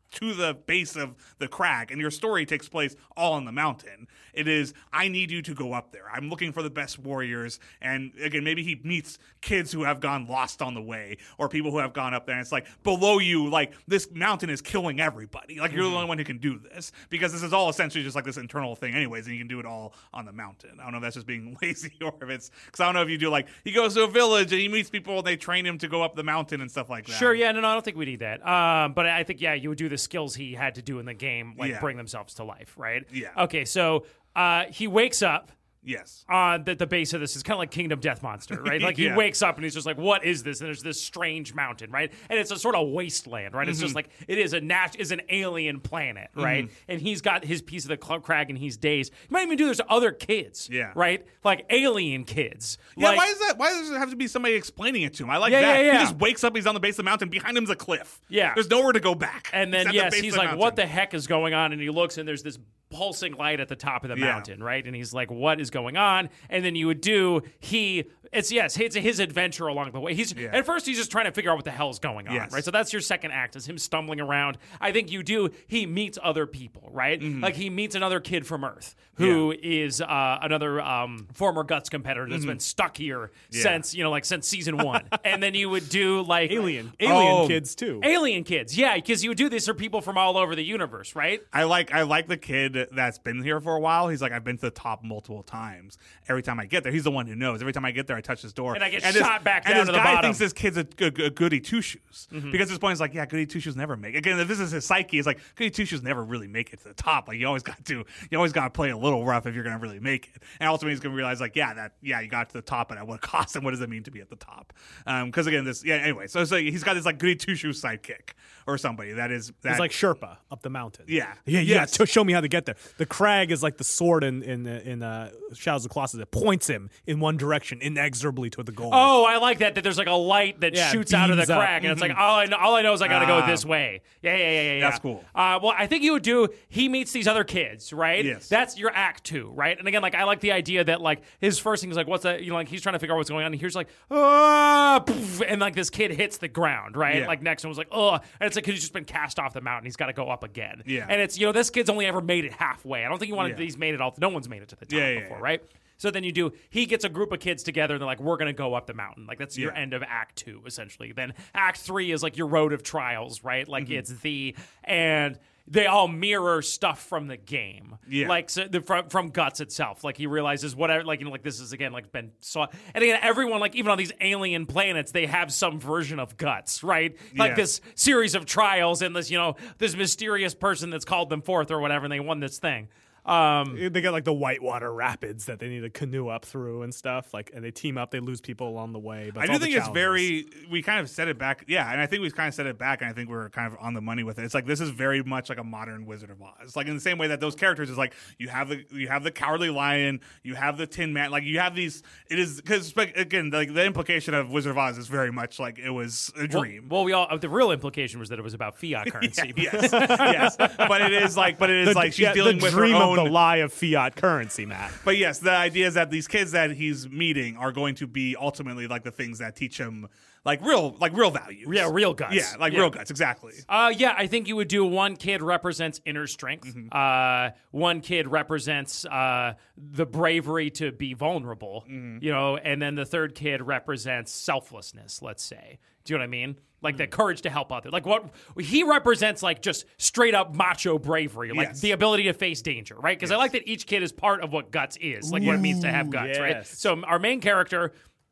Speaker 3: to the base of the crag, and your story takes place all on the mountain. It is, I need you to go up there. I'm looking for the best warriors. And again, maybe he meets kids who have gone lost on the way, or people who have gone up there, and it's like, below you, like, this mountain is killing everybody. Like, you're mm-hmm. the only one who can do this, because this is all essentially just like this internal thing anyways, and you can do it all on the mountain. I don't know if that's just being lazy, or if it's, because I don't know if you do, like, he goes to a village, and he meets people, and they train him to go up the mountain and stuff like that.
Speaker 2: Sure, yeah, no, no, I don't think we need that. Um, but I think, yeah, you would do the skills he had to do in the game, like,
Speaker 3: Yeah.
Speaker 2: bring themselves to life, right?
Speaker 3: Yeah.
Speaker 2: Okay, so uh, he wakes up
Speaker 3: Yes.
Speaker 2: on the, the base of this. Is kind of like Kingdom Death Monster, right? Like, he
Speaker 3: Yeah.
Speaker 2: wakes up and he's just like, what is this? And there's this strange mountain, right? And it's a sort of wasteland, right? It's just like, it is a nat- is an alien planet, right? And he's got his piece of the cl- crag and he's dazed. You might even do there's other kids,
Speaker 3: Yeah.
Speaker 2: right? Like alien kids.
Speaker 3: Yeah,
Speaker 2: like,
Speaker 3: why is that? Why does it have to be somebody explaining it to him? I like
Speaker 2: Yeah,
Speaker 3: that.
Speaker 2: yeah, yeah.
Speaker 3: He just wakes up, he's on the base of the mountain, behind him's a cliff.
Speaker 2: Yeah.
Speaker 3: There's nowhere to go back.
Speaker 2: And then,
Speaker 3: He's at the
Speaker 2: yes,
Speaker 3: base of
Speaker 2: he's
Speaker 3: the
Speaker 2: like,
Speaker 3: mountain.
Speaker 2: what the heck is going on? And he looks, and there's this pulsing light at the top of the
Speaker 3: Yeah.
Speaker 2: mountain, right? And he's like, what is going on? And then you would do, he, it's, yes, it's his adventure along the way. He's,
Speaker 3: Yeah.
Speaker 2: at first, he's just trying to figure out what the hell's going on,
Speaker 3: Yes.
Speaker 2: right? So that's your second act, is him stumbling around. I think you do, he meets other people, right?
Speaker 3: Mm-hmm.
Speaker 2: Like, he meets another kid from Earth who is uh, another um, former Guts competitor that's been stuck here
Speaker 3: Mm-hmm. Yeah.
Speaker 2: since, you know, like, since season one. And then you would do, like,
Speaker 1: Alien, alien
Speaker 3: Oh.
Speaker 1: kids too.
Speaker 2: Alien kids, yeah, because you would do this are people from all over the universe, right?
Speaker 3: I like I like the kid that's been here for a while. He's like, I've been to the top multiple times. Every time I get there, he's the one who knows. Every time I get there, I touch his door,
Speaker 2: And I get
Speaker 3: this-
Speaker 2: shot back
Speaker 3: and
Speaker 2: down
Speaker 3: this
Speaker 2: to the
Speaker 3: guy
Speaker 2: bottom.
Speaker 3: thinks this kid's a, a, a goody two shoes
Speaker 2: Mm-hmm.
Speaker 3: because at this point he's like, yeah, goody two shoes never make. Again, if this is his psyche, it's like goody two shoes never really make it to the top. Like, you always got to you always got to play a little rough if you're gonna really make it. And ultimately, he's gonna realize like, yeah, that yeah, you got to the top, but at what cost? And what does it mean to be at the top? Because again, this yeah. Anyway, so, so he's got this like goody two shoes sidekick or somebody that is that
Speaker 1: It's like Sherpa up the mountain.
Speaker 3: Yeah.
Speaker 1: yeah, yeah.
Speaker 3: Yes.
Speaker 1: To show me how to get there. The crag is like the sword in in in uh, Shadows of the Colossus that points him in one direction inexorably toward the goal.
Speaker 2: Oh, I like that. That there's like a light that
Speaker 1: Yeah,
Speaker 2: shoots out of the
Speaker 1: beams up.
Speaker 2: crack, and it's like all I know. All I know is I got to go
Speaker 3: Ah.
Speaker 2: this way. Yeah, yeah, yeah, yeah. yeah.
Speaker 3: That's cool.
Speaker 2: Uh, well, I think you would do. He meets these other kids, right?
Speaker 3: Yes.
Speaker 2: That's your act two, right? And again, like I like the idea that like his first thing is like, what's that? You know, like he's trying to figure out what's going on. And here's like, ah, poof, and like this kid hits the ground, right?
Speaker 3: Yeah.
Speaker 2: Like next one was like, oh, and it's like 'cause he's just been cast off the mountain. He's got to go up again.
Speaker 3: Yeah.
Speaker 2: And it's you know this kid's only ever made it halfway. I don't think you wanted
Speaker 3: Yeah.
Speaker 2: he's made it all. No one's made it to the top
Speaker 3: Yeah, yeah,
Speaker 2: before,
Speaker 3: yeah.
Speaker 2: right? So then you do, he gets a group of kids together and they're like, we're going to go up the mountain. Like, that's your
Speaker 3: Yeah.
Speaker 2: end of act two, essentially. Then act three is like your road of trials, right? Like,
Speaker 3: Mm-hmm.
Speaker 2: it's the, and they all mirror stuff from the game.
Speaker 3: Yeah.
Speaker 2: Like, so the, from, from Guts itself. Like, he realizes whatever, like, you know, like, this is, again, like, been saw. And again, everyone, like, even on these alien planets, they have some version of Guts, right? Like,
Speaker 3: Yeah.
Speaker 2: this series of trials and this, you know, this mysterious person that's called them forth or whatever, and they won this thing. Um,
Speaker 1: They got like the Whitewater Rapids that they need to canoe up through and stuff. Like, and they team up. They lose people along the way. But
Speaker 3: I
Speaker 1: it's
Speaker 3: do
Speaker 1: all the
Speaker 3: think it's
Speaker 1: challenges.
Speaker 3: very. We kind of set it back, yeah, and I think we kind of set it back, and I think we're kind of on the money with it. It's like this is very much like a modern Wizard of Oz, like in the same way that those characters is like you have the you have the Cowardly Lion, you have the Tin Man, like you have these. It is because again, like the implication of Wizard of Oz is very much like it was a
Speaker 2: well,
Speaker 3: dream.
Speaker 2: well, we all, the real implication was that it was about fiat currency.
Speaker 3: yes, yes, but it is like, but it is
Speaker 1: The,
Speaker 3: like she's
Speaker 1: yeah,
Speaker 3: dealing
Speaker 1: the
Speaker 3: with
Speaker 1: dream
Speaker 3: her own.
Speaker 1: of the lie of fiat currency, Matt.
Speaker 3: But yes, the idea is that these kids that he's meeting are going to be ultimately like the things that teach him like real, like real values.
Speaker 2: Yeah, real guts.
Speaker 3: Yeah, like
Speaker 2: Yeah.
Speaker 3: real guts, exactly.
Speaker 2: Uh, yeah, I think you would do one kid represents inner strength.
Speaker 3: Mm-hmm.
Speaker 2: Uh, one kid represents uh, the bravery to be vulnerable,
Speaker 3: Mm-hmm.
Speaker 2: you know, and then the third kid represents selflessness, let's say. Do you know what I mean? Like
Speaker 3: Mm.
Speaker 2: the courage to help others. Like what he represents, like just straight up macho bravery, like
Speaker 3: Yes.
Speaker 2: the ability to face danger, right? Because I like that each kid is part of what guts is, like what it means to have guts, right?
Speaker 1: yes.
Speaker 2: So our main character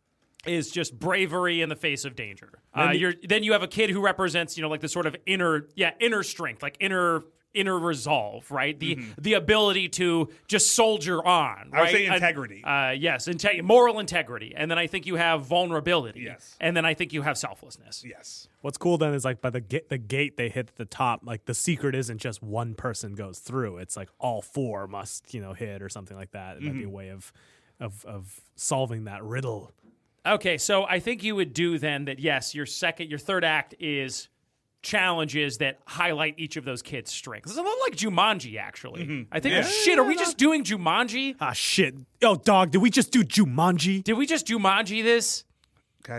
Speaker 2: is just bravery in the face of danger. Uh,
Speaker 1: the-
Speaker 2: you're then you have a kid who represents, you know, like the sort of inner, yeah, inner strength, like inner inner resolve, right? The the ability to just soldier on.
Speaker 3: I would
Speaker 2: right?
Speaker 3: say
Speaker 2: And-
Speaker 3: integrity.
Speaker 2: Uh, yes, inte- moral integrity, and then I think you have vulnerability.
Speaker 3: Yes.
Speaker 2: and then I think you have selflessness.
Speaker 3: Yes.
Speaker 1: What's cool then is like by the gate, the gate they hit at the top. Like the secret isn't just one person goes through. It's like all four must, you know, hit or something like that. It might be a way of of of solving that riddle.
Speaker 2: Okay, so I think you would do then that. Yes, your second, your third act is challenges that highlight each of those kids' strengths. It's a little like Jumanji, actually. I think.
Speaker 3: Yeah.
Speaker 2: Shit, are we just doing Jumanji?
Speaker 1: Ah, shit. Oh, dog, did we just do Jumanji?
Speaker 2: Did we just Jumanji this?
Speaker 3: Guys,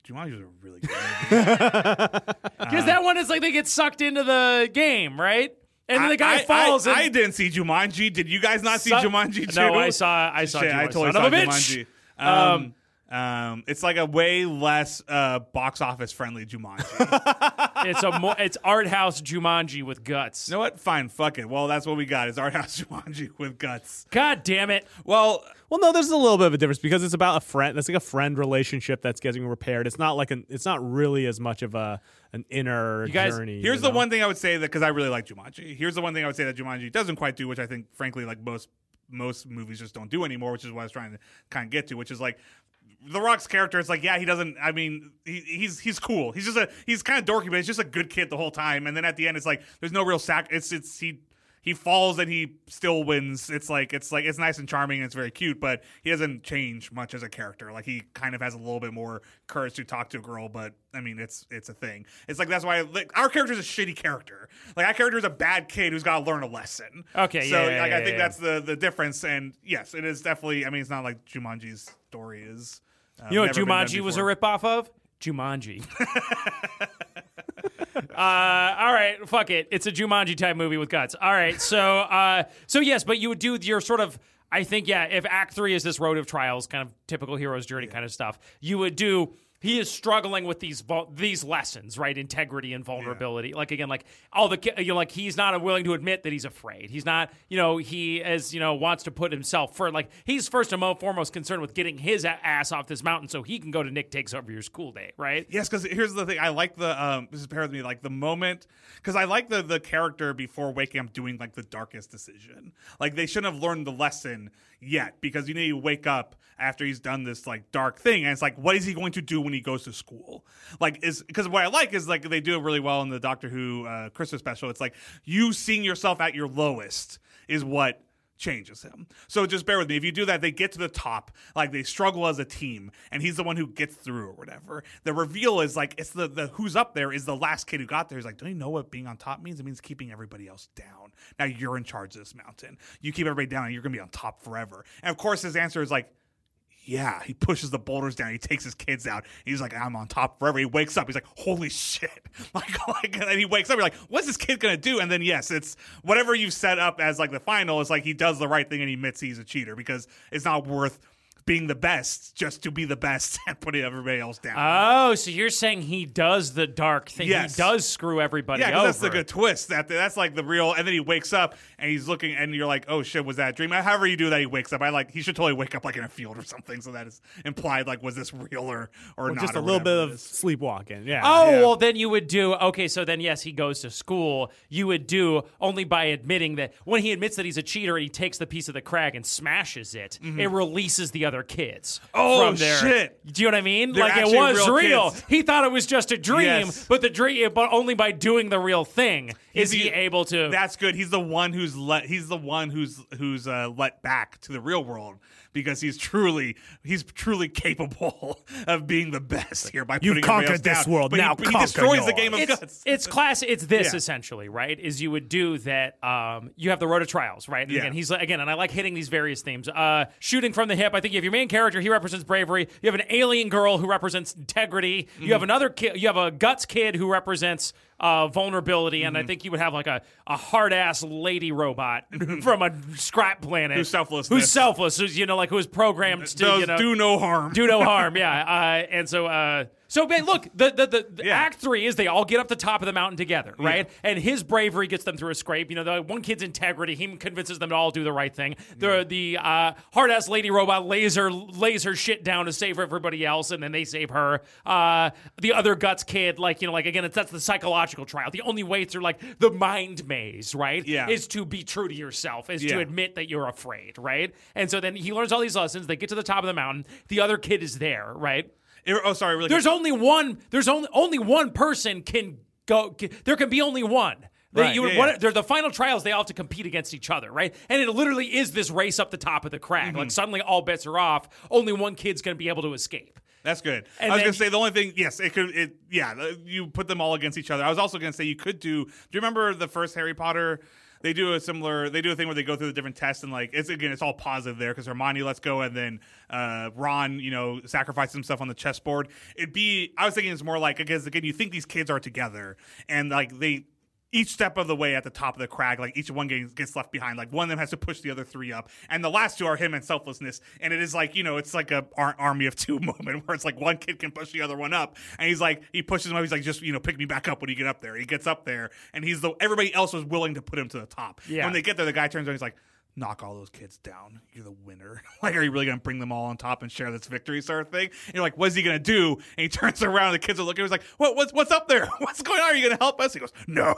Speaker 3: Jumanji was a really good movie.
Speaker 2: Because that one is like they get sucked into the game, right? And then
Speaker 3: I-
Speaker 2: the guy
Speaker 3: I,
Speaker 2: falls.
Speaker 3: I,
Speaker 2: and
Speaker 3: I didn't see Jumanji. Did you guys not see
Speaker 2: Son-
Speaker 3: Jumanji too?
Speaker 2: No, I saw. I saw.
Speaker 3: Shit,
Speaker 2: Jumanji.
Speaker 3: I totally
Speaker 2: Son
Speaker 3: saw
Speaker 2: of a bitch.
Speaker 3: Jumanji. Um, um, it's like a way less uh, box office friendly Jumanji.
Speaker 2: It's a mo- it's art house Jumanji with guts.
Speaker 3: You know what? Fine, fuck it. Well, that's what we got. Is Art House Jumanji with guts.
Speaker 2: God damn it!
Speaker 3: Well,
Speaker 1: Well, no, there's a little bit of a difference because it's about a friend. It's like a friend relationship that's getting repaired. It's not like an. It's not really as much of a an inner
Speaker 2: You guys-
Speaker 1: journey.
Speaker 3: here's
Speaker 1: you
Speaker 3: the
Speaker 1: know?
Speaker 3: one thing I would say that because I really like Jumanji. Here's the one thing I would say that Jumanji doesn't quite do, which I think, frankly, like most most movies just don't do anymore. Which is what I was trying to kind of get to, which is like. The Rock's character is like, yeah, he doesn't. I mean, he, he's he's cool. He's just a he's kind of dorky, but he's just a good kid the whole time. And then at the end, it's like there's no real sac. It's it's he he falls and he still wins. It's like it's like it's nice and charming and it's very cute, but he doesn't change much as a character. Like he kind of has a little bit more courage to talk to a girl, but I mean, it's it's a thing. It's like that's why like, our character is a shitty character. Like our character is a bad kid who's got to learn a lesson.
Speaker 2: Okay,
Speaker 3: so
Speaker 2: yeah, yeah,
Speaker 3: like
Speaker 2: yeah,
Speaker 3: I think
Speaker 2: yeah.
Speaker 3: that's the the difference. And yes, it is definitely. I mean, it's not like Jumanji's story is. Uh,
Speaker 2: You know what
Speaker 3: never been done
Speaker 2: Jumanji was a
Speaker 3: before.
Speaker 2: ripoff of? Jumanji. uh, all right, fuck it. It's a Jumanji type movie with guts. All right, so uh, so yes, but you would do your sort of. I think yeah, if Act Three is this road of trials, kind of typical hero's journey kind of stuff, you would do. He is struggling with these vul- these lessons, right? Integrity and vulnerability. Like again, like all the ki- you know, like he's not willing to admit that he's afraid. He's not, you know, he as you know wants to put himself first. Like he's first and mo- foremost concerned with getting his a- ass off this mountain so he can go to Nick Takes Over Your School Day, right?
Speaker 3: Yes, because here's the thing. I like the um. This is paired with me like the moment because I like the the character before waking up doing like the darkest decision. Like they shouldn't have learned the lesson yet because you need to wake up after he's done this like dark thing and it's like what is he going to do when he goes to school? Like is because what I like is like they do it really well in the Doctor Who uh, Christmas special. It's like you seeing yourself at your lowest is what changes him. So just bear with me. If you do that, they get to the top, like they struggle as a team, and he's the one who gets through or whatever. The reveal is like it's the, the who's up there is the last kid who got there. He's like, don't you know what being on top means? It means keeping everybody else down. Now you're in charge of this mountain. You keep everybody down and you're gonna be on top forever. And of course his answer is like, yeah, he pushes the boulders down. He takes his kids out. He's like, I'm on top forever. He wakes up. He's like, holy shit. Like, like, and then he wakes up. You're like, what's this kid going to do? And then, yes, it's whatever you've set up as like the final is like he does the right thing and he admits he's a cheater because it's not worth being the best just to be the best and putting everybody else down.
Speaker 2: Oh, so you're saying he does the dark thing?
Speaker 3: Yes.
Speaker 2: He does screw everybody
Speaker 3: yeah,
Speaker 2: over.
Speaker 3: because that's the good twist. That that's like the real. And then he wakes up and he's looking, and you're like, "Oh shit, was that a dream?" However you do that, he wakes up. I like he should totally wake up like in a field or something, so that is implied. Like, was this real or or,
Speaker 1: Or
Speaker 3: not?
Speaker 1: just
Speaker 3: or
Speaker 1: a little bit
Speaker 3: whatever
Speaker 1: of
Speaker 3: it is.
Speaker 1: sleepwalking. Yeah.
Speaker 2: Oh,
Speaker 3: Yeah.
Speaker 2: well, then you would do, okay, so then, yes, he goes to school. You would do only by admitting that when he admits that he's a cheater and he takes the piece of the crag and smashes it, it releases the other kids.
Speaker 3: Oh,
Speaker 2: from their,
Speaker 3: shit.
Speaker 2: Do you know what I mean?
Speaker 3: They're
Speaker 2: like it
Speaker 3: actually
Speaker 2: was
Speaker 3: real
Speaker 2: real.
Speaker 3: kids.
Speaker 2: He thought it was just a dream,
Speaker 3: Yes.
Speaker 2: but the dream, but only by doing the real thing is he
Speaker 3: the-
Speaker 2: able to.
Speaker 3: That's good. He's the one who's let. He's the one who's who's uh, let back to the real world because he's truly he's truly capable of being the best here by
Speaker 1: You've
Speaker 3: putting everybody
Speaker 1: conquered
Speaker 3: else
Speaker 1: this
Speaker 3: down.
Speaker 1: world,
Speaker 3: But he-
Speaker 1: now
Speaker 3: but he,
Speaker 1: conquer
Speaker 3: destroys the
Speaker 1: yours.
Speaker 3: game of
Speaker 2: it's,
Speaker 3: guts.
Speaker 2: it's class. It's this
Speaker 3: Yeah.
Speaker 2: essentially, right? Is you would do that. Um, you have the road of trials, right? And
Speaker 3: Yeah.
Speaker 2: again, he's like, again, and I like hitting these various themes. Uh, shooting from the hip. I think you have your main character. He represents bravery. You have an alien girl who represents integrity.
Speaker 3: Mm-hmm.
Speaker 2: You have another kid. You have a guts kid who represents uh, vulnerability, and
Speaker 3: Mm-hmm.
Speaker 2: I think you would have like a, a hard ass lady robot from a scrap planet
Speaker 3: Who's selflessness.
Speaker 2: Who's selfless? Who's you know like who's programmed to
Speaker 3: Does
Speaker 2: you know
Speaker 3: do no harm.
Speaker 2: do no harm. Yeah, uh, and so uh, so man, look, the the, the, the
Speaker 3: Yeah.
Speaker 2: act three is they all get up the top of the mountain together, right? And his bravery gets them through a scrape. You know, the one kid's integrity, he convinces them to all do the right thing. The the uh, hard ass lady robot laser laser shit down to save everybody else, and then they save her. Uh, the other guts kid, like you know, like again, it's that's the psychological trial. The only way through like the mind maze, right?
Speaker 3: Yeah.
Speaker 2: Is to be true to yourself, is
Speaker 3: Yeah.
Speaker 2: to admit that you're afraid, right? And so then he learns all these lessons. They get to the top of the mountain. The other kid is there, right?
Speaker 3: Oh, sorry. Really.
Speaker 2: There's only one. There's only only one person can go. Can, there can be only one. They,
Speaker 3: Right,
Speaker 2: you,
Speaker 3: yeah,
Speaker 2: what,
Speaker 3: yeah.
Speaker 2: They're the final trials. They all have to compete against each other, right? And it literally is this race up the top of the crag.
Speaker 3: Mm-hmm.
Speaker 2: Like suddenly all bets are off. Only one kid's going to be able to escape.
Speaker 3: That's good.
Speaker 2: And
Speaker 3: I was
Speaker 2: then-
Speaker 3: gonna say the only thing, yes, it could, it, yeah, you put them all against each other. I was also gonna say you could do. Do you remember the first Harry Potter? they do a similar. They do a thing where they go through the different tests and like it's again it's all positive there because Hermione lets go and then uh, Ron you know sacrifices himself on the chessboard. It'd be I was thinking it's more like because again you think these kids are together and like they. Each step of the way at the top of the crag, like each one gets, gets left behind. Like one of them has to push the other three up, and the last two are him and selflessness. And it is like you know, it's like a ar- army of two moment where it's like one kid can push the other one up, and he's like he pushes him up. He's like just you know pick me back up when you get up there. He gets up there, and he's the everybody else was willing to put him to the top.
Speaker 2: Yeah.
Speaker 3: When they get there, the guy turns around. He's like. Knock all those kids down. You're the winner. Like, are you really going to bring them all on top and share this victory sort of thing? And you're like, what is he going to do? And he turns around and the kids are looking. He's like, what, what's, what's up there? What's going on? Are you going to help us? He goes, no.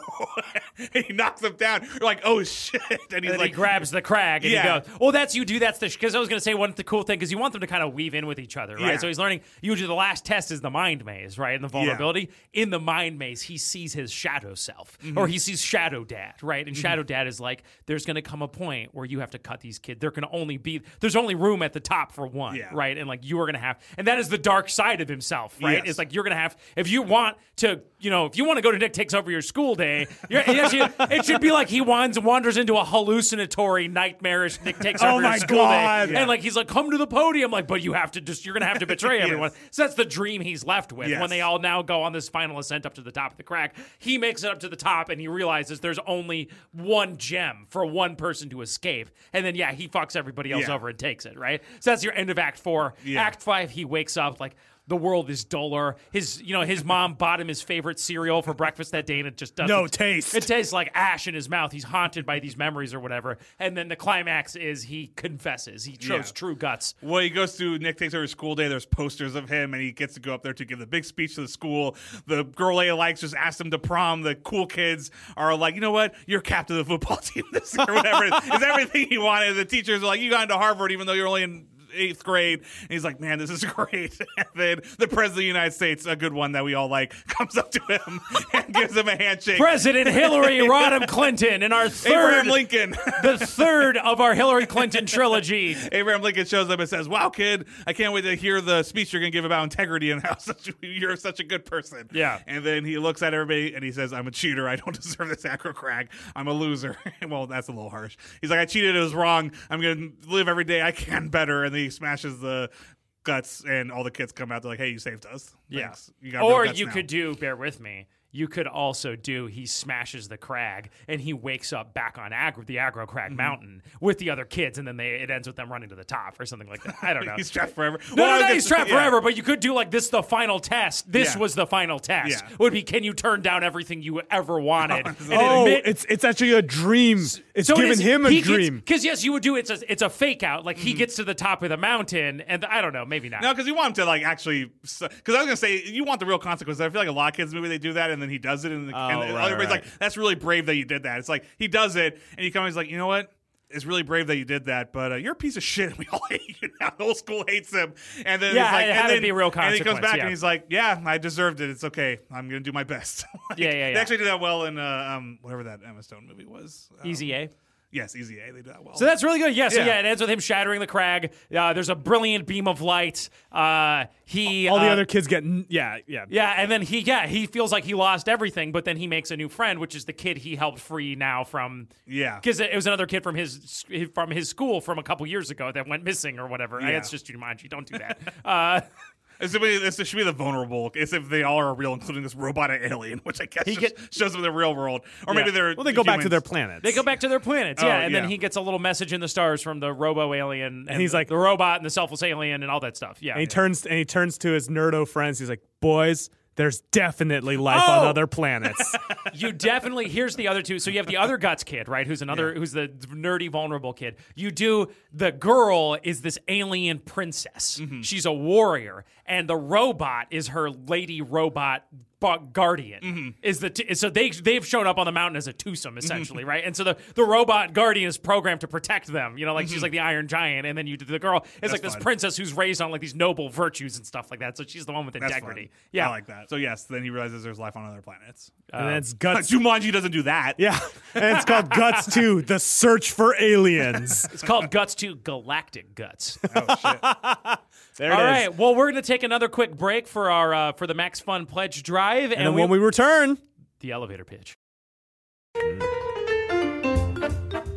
Speaker 3: And he knocks them down. You're like, oh, shit. And he's
Speaker 2: And then
Speaker 3: like,
Speaker 2: he grabs the crag and
Speaker 3: Yeah.
Speaker 2: he goes, well, that's you do. That's the, because I was going to say one the cool thing, because you want them to kind of weave in with each other, right?
Speaker 3: Yeah.
Speaker 2: So he's learning, usually the last test is the mind maze, right? And the vulnerability. In the mind maze, he sees his shadow self,
Speaker 3: Mm-hmm.
Speaker 2: or he sees Shadow Dad, right? And Shadow Dad is like, there's going to come a point where you have to cut these kids. There can only be, there's only room at the top for one,
Speaker 3: Yeah.
Speaker 2: right? And like, you are going to have, and that is the dark side of himself, right?
Speaker 3: Yes.
Speaker 2: It's like, you're going to have, if you want to, you know, if you want to go to Nick Takes Over Your School Day, you're, it, actually, it should be like he wanders, wanders into a hallucinatory, nightmarish Nick Takes
Speaker 1: Oh
Speaker 2: Over Your
Speaker 1: my
Speaker 2: School
Speaker 1: God.
Speaker 2: Day.
Speaker 1: Yeah.
Speaker 2: And like, he's like, come to the podium. Like, but you have to just, you're going to have to betray
Speaker 3: Yes.
Speaker 2: everyone. So that's the dream he's left with.
Speaker 3: Yes.
Speaker 2: When they all now go on this final ascent up to the top of the crack, he makes it up to the top and he realizes there's only one gem for one person to escape. And then, yeah, he fucks everybody else
Speaker 3: Yeah.
Speaker 2: over and takes it, right? So that's your end of Act Four.
Speaker 3: Yeah.
Speaker 2: Act Five, he wakes up like, the world is duller. His, you know, his mom bought him his favorite cereal for breakfast that day, and it just doesn't.
Speaker 1: No taste.
Speaker 2: It tastes like ash in his mouth. He's haunted by these memories or whatever. And then the climax is he confesses. He shows
Speaker 3: Yeah.
Speaker 2: true guts.
Speaker 3: well, he goes to Nick Takes Over School Day. There's posters of him, and he gets to go up there to give the big speech to the school. The girl he likes just asked him to prom. The cool kids are like, you know what? You're captain of the football team this year, whatever. It's everything he wanted. The teachers are like, you got into Harvard even though you're only in eighth grade. And he's like, man, this is great. And then the president of the United States, a good one that we all like, comes up to him and gives him a handshake.
Speaker 2: President Hillary Rodham Clinton in our third,
Speaker 3: Abraham Lincoln.
Speaker 2: the third of our Hillary Clinton trilogy.
Speaker 3: Abraham Lincoln shows up and says, wow, kid, I can't wait to hear the speech you're going to give about integrity and how such, you're such a good person.
Speaker 2: Yeah.
Speaker 3: And then he looks at everybody and he says, I'm a cheater. I don't deserve this acro crag. I'm a loser. Well, that's a little harsh. He's like, I cheated. It was wrong. I'm going to live every day I can better. And then he smashes the guts and all the kids come out. They're like, hey, you saved us. Thanks.
Speaker 2: Yeah.
Speaker 3: You got real
Speaker 2: Or
Speaker 3: guts
Speaker 2: you
Speaker 3: now."
Speaker 2: could do, bear with me, you could also do he smashes the crag and he wakes up back on aggro, the aggro crag
Speaker 3: Mm-hmm.
Speaker 2: mountain with the other kids, and then they it ends with them running to the top or something like that. I don't know.
Speaker 3: He's trapped forever.
Speaker 2: No,
Speaker 3: Well, I
Speaker 2: no,
Speaker 3: was
Speaker 2: no,
Speaker 3: gonna
Speaker 2: he's
Speaker 3: say-
Speaker 2: trapped
Speaker 3: yeah.
Speaker 2: forever, but you could do like this the final test. This
Speaker 3: Yeah.
Speaker 2: was the final test.
Speaker 3: Yeah.
Speaker 2: Would be can you turn down everything you ever wanted and
Speaker 1: Oh,
Speaker 2: admit
Speaker 1: it's it's actually a dream. It's
Speaker 2: so it
Speaker 1: giving
Speaker 2: is-
Speaker 1: him a
Speaker 2: he
Speaker 1: dream.
Speaker 2: Because yes, you would do it's a it's a fake out. Like
Speaker 3: Mm-hmm.
Speaker 2: he gets to the top of the mountain, and I don't know, maybe not.
Speaker 3: No, because you want him to like actually. Because I was gonna say you want the real consequences. I feel like a lot of kids movie they do that, and then he does it, and, the,
Speaker 1: Oh,
Speaker 3: and
Speaker 1: right,
Speaker 3: everybody's
Speaker 1: right.
Speaker 3: like, "That's really brave that you did that." It's like he does it, and he comes, like, "You know what? It's really brave that you did that, but uh, you're a piece of shit. And we all hate you now. The whole school hates him." And then
Speaker 2: Yeah,
Speaker 3: it's like,
Speaker 2: it
Speaker 3: and
Speaker 2: had to
Speaker 3: then,
Speaker 2: be real
Speaker 3: And he comes
Speaker 2: consequence,
Speaker 3: back
Speaker 2: yeah.
Speaker 3: and he's like, "Yeah, I deserved it. It's okay. I'm gonna do my best." Like,
Speaker 2: Yeah, yeah,
Speaker 3: They
Speaker 2: yeah.
Speaker 3: actually do that well in uh, um, whatever that Emma Stone movie was. Um,
Speaker 2: Easy A.
Speaker 3: Yes, Easy A. They do that well.
Speaker 2: So that's really good. Yeah. So
Speaker 3: Yeah.
Speaker 2: yeah, it ends with him shattering the crag. Uh, there's a brilliant beam of light. Uh, he
Speaker 1: All the
Speaker 2: uh,
Speaker 1: other kids get n- yeah yeah.
Speaker 2: Yeah, and then he yeah he feels like he lost everything, but then he makes a new friend, which is the kid he helped free now from
Speaker 3: Yeah.
Speaker 2: because it was another kid from his from his school from a couple years ago that went missing or whatever.
Speaker 3: Yeah.
Speaker 2: It's just Jumanji. Don't do that. uh,
Speaker 3: It's, it's, it should be the vulnerable. It's if they all are real, including this robotic alien, which I guess
Speaker 2: He
Speaker 3: just
Speaker 2: get-
Speaker 3: shows them the real world. Or
Speaker 2: Yeah.
Speaker 3: maybe they're
Speaker 1: Well, they go back to
Speaker 3: humans.
Speaker 1: their planets.
Speaker 2: They go back to their planets,
Speaker 3: Oh,
Speaker 2: yeah, and then
Speaker 3: yeah.
Speaker 2: he gets a little message in the stars from the robo alien, and
Speaker 1: he's
Speaker 2: the,
Speaker 1: like-
Speaker 2: the robot and the selfless alien and all that stuff. Yeah,
Speaker 1: And he
Speaker 2: yeah.
Speaker 1: turns and he turns to his nerdo friends. He's like, "Boys, there's definitely life
Speaker 2: Oh!
Speaker 1: on other planets."
Speaker 2: You definitely here's the other two. So you have the other guts kid, right? Who's another who's the nerdy vulnerable kid. You do the girl is this alien princess.
Speaker 3: Mm-hmm.
Speaker 2: She's a warrior, and the robot is her lady robot bu- guardian.
Speaker 3: Mm-hmm.
Speaker 2: Is the t- so they they've shown up on the mountain as a twosome essentially, right? And so the the robot guardian is programmed to protect them. You know, like she's like the Iron Giant, and then you do the girl is like this
Speaker 3: fun.
Speaker 2: princess who's raised on like these noble virtues and stuff like that. So she's the one with
Speaker 3: That's
Speaker 2: integrity.
Speaker 3: fun.
Speaker 2: Yeah,
Speaker 3: I like that. So yes, then he realizes there's life on other planets.
Speaker 1: and then it's
Speaker 3: But
Speaker 1: guts.
Speaker 3: Jumanji doesn't do that.
Speaker 1: Yeah, and it's called Guts Two: The Search for Aliens.
Speaker 2: It's called Guts two Galactic Guts.
Speaker 3: Oh shit.
Speaker 1: There it
Speaker 2: All
Speaker 1: is.
Speaker 2: right. Well, we're going to take another quick break for our uh, for the Max Fun Pledge Drive,
Speaker 1: And then when we return,
Speaker 2: the elevator pitch.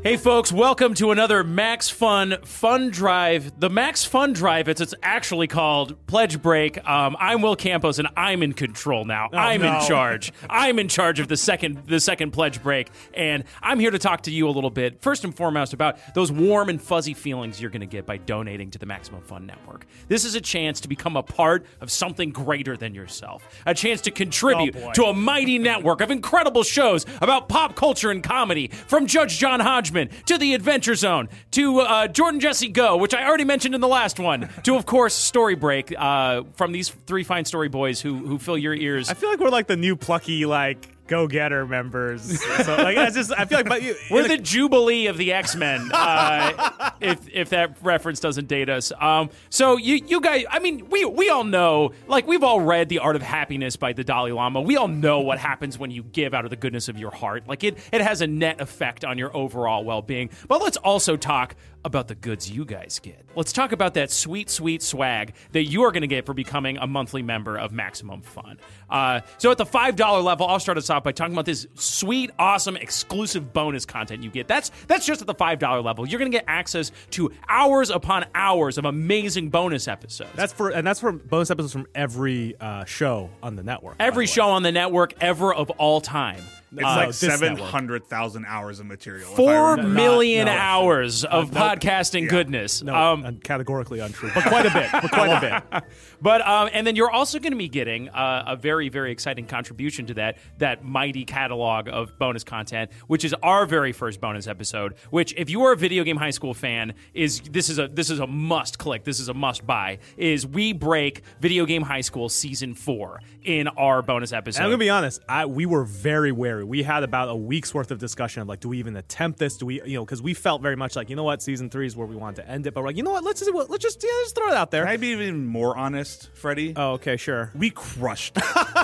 Speaker 2: Hey folks, welcome to another Max Fun Fun Drive. The Max Fun Drive, it's, it's actually called Pledge Break. Um, I'm Will Campos, and I'm in control now.
Speaker 1: Oh,
Speaker 2: I'm
Speaker 1: no.
Speaker 2: in charge. I'm in charge of the second the second Pledge Break, and I'm here to talk to you a little bit, first and foremost, about those warm and fuzzy feelings you're going to get by donating to the Maximum Fun Network. This is a chance to become a part of something greater than yourself, a chance to contribute
Speaker 1: Oh, boy.
Speaker 2: to a mighty network of incredible shows about pop culture and comedy, from Judge John Hodgman to The Adventure Zone, to uh, Jordan Jesse Go, which I already mentioned in the last one, to, of course, Story Break, uh, from these three fine story boys who who fill your ears.
Speaker 1: I feel like we're like the new plucky, like, go-getter members. So, like, it's just, I feel like... But you,
Speaker 2: We're
Speaker 1: in
Speaker 2: the
Speaker 1: a-
Speaker 2: Jubilee of the X-Men, uh, if if that reference doesn't date us. Um, so you you guys, I mean, we we all know, like, we've all read The Art of Happiness by the Dalai Lama. We all know what happens when you give out of the goodness of your heart. Like, it, it has a net effect on your overall well-being. But let's also talk about the goods you guys get. Let's talk about that sweet, sweet swag that you are going to get for becoming a monthly member of Maximum Fun. Uh, so at the five dollar level, I'll start us off by talking about this sweet, awesome, exclusive bonus content you get. That's that's just at the five dollar level. You're going to get access to hours upon hours of amazing bonus episodes.
Speaker 1: That's for, and that's for bonus episodes from every uh, show on the network. by
Speaker 2: Every
Speaker 1: the way.
Speaker 2: show on the network ever of all time.
Speaker 3: It's
Speaker 1: Uh,
Speaker 3: like
Speaker 1: this
Speaker 3: seven
Speaker 1: network.
Speaker 3: hundred thousand hours of material. if I
Speaker 2: Four
Speaker 3: remember.
Speaker 2: million
Speaker 1: Not- no.
Speaker 2: hours of
Speaker 1: no.
Speaker 2: podcasting
Speaker 3: Yeah.
Speaker 2: goodness.
Speaker 1: No,
Speaker 2: Um,
Speaker 1: un- categorically untrue, but quite a bit. But quite a bit.
Speaker 2: But um, and then you're also going to be getting uh, a very, very exciting contribution to that that mighty catalog of bonus content, which is our very first bonus episode. Which, if you are a Video Game High School fan, is this is a this is a must click. This is a must buy. Is we break Video Game High School season four in our bonus episode.
Speaker 1: And I'm gonna be honest. I we were very wary. We had about a week's worth of discussion of like, do we even attempt this? Do we, you know, because we felt very much like, you know what, season three is where we wanted to end it. But we're like, you know what, let's just let's just yeah, let's throw it out there.
Speaker 3: Can I be even more honest, Freddie?
Speaker 1: Oh, okay, sure.
Speaker 3: We crushed it.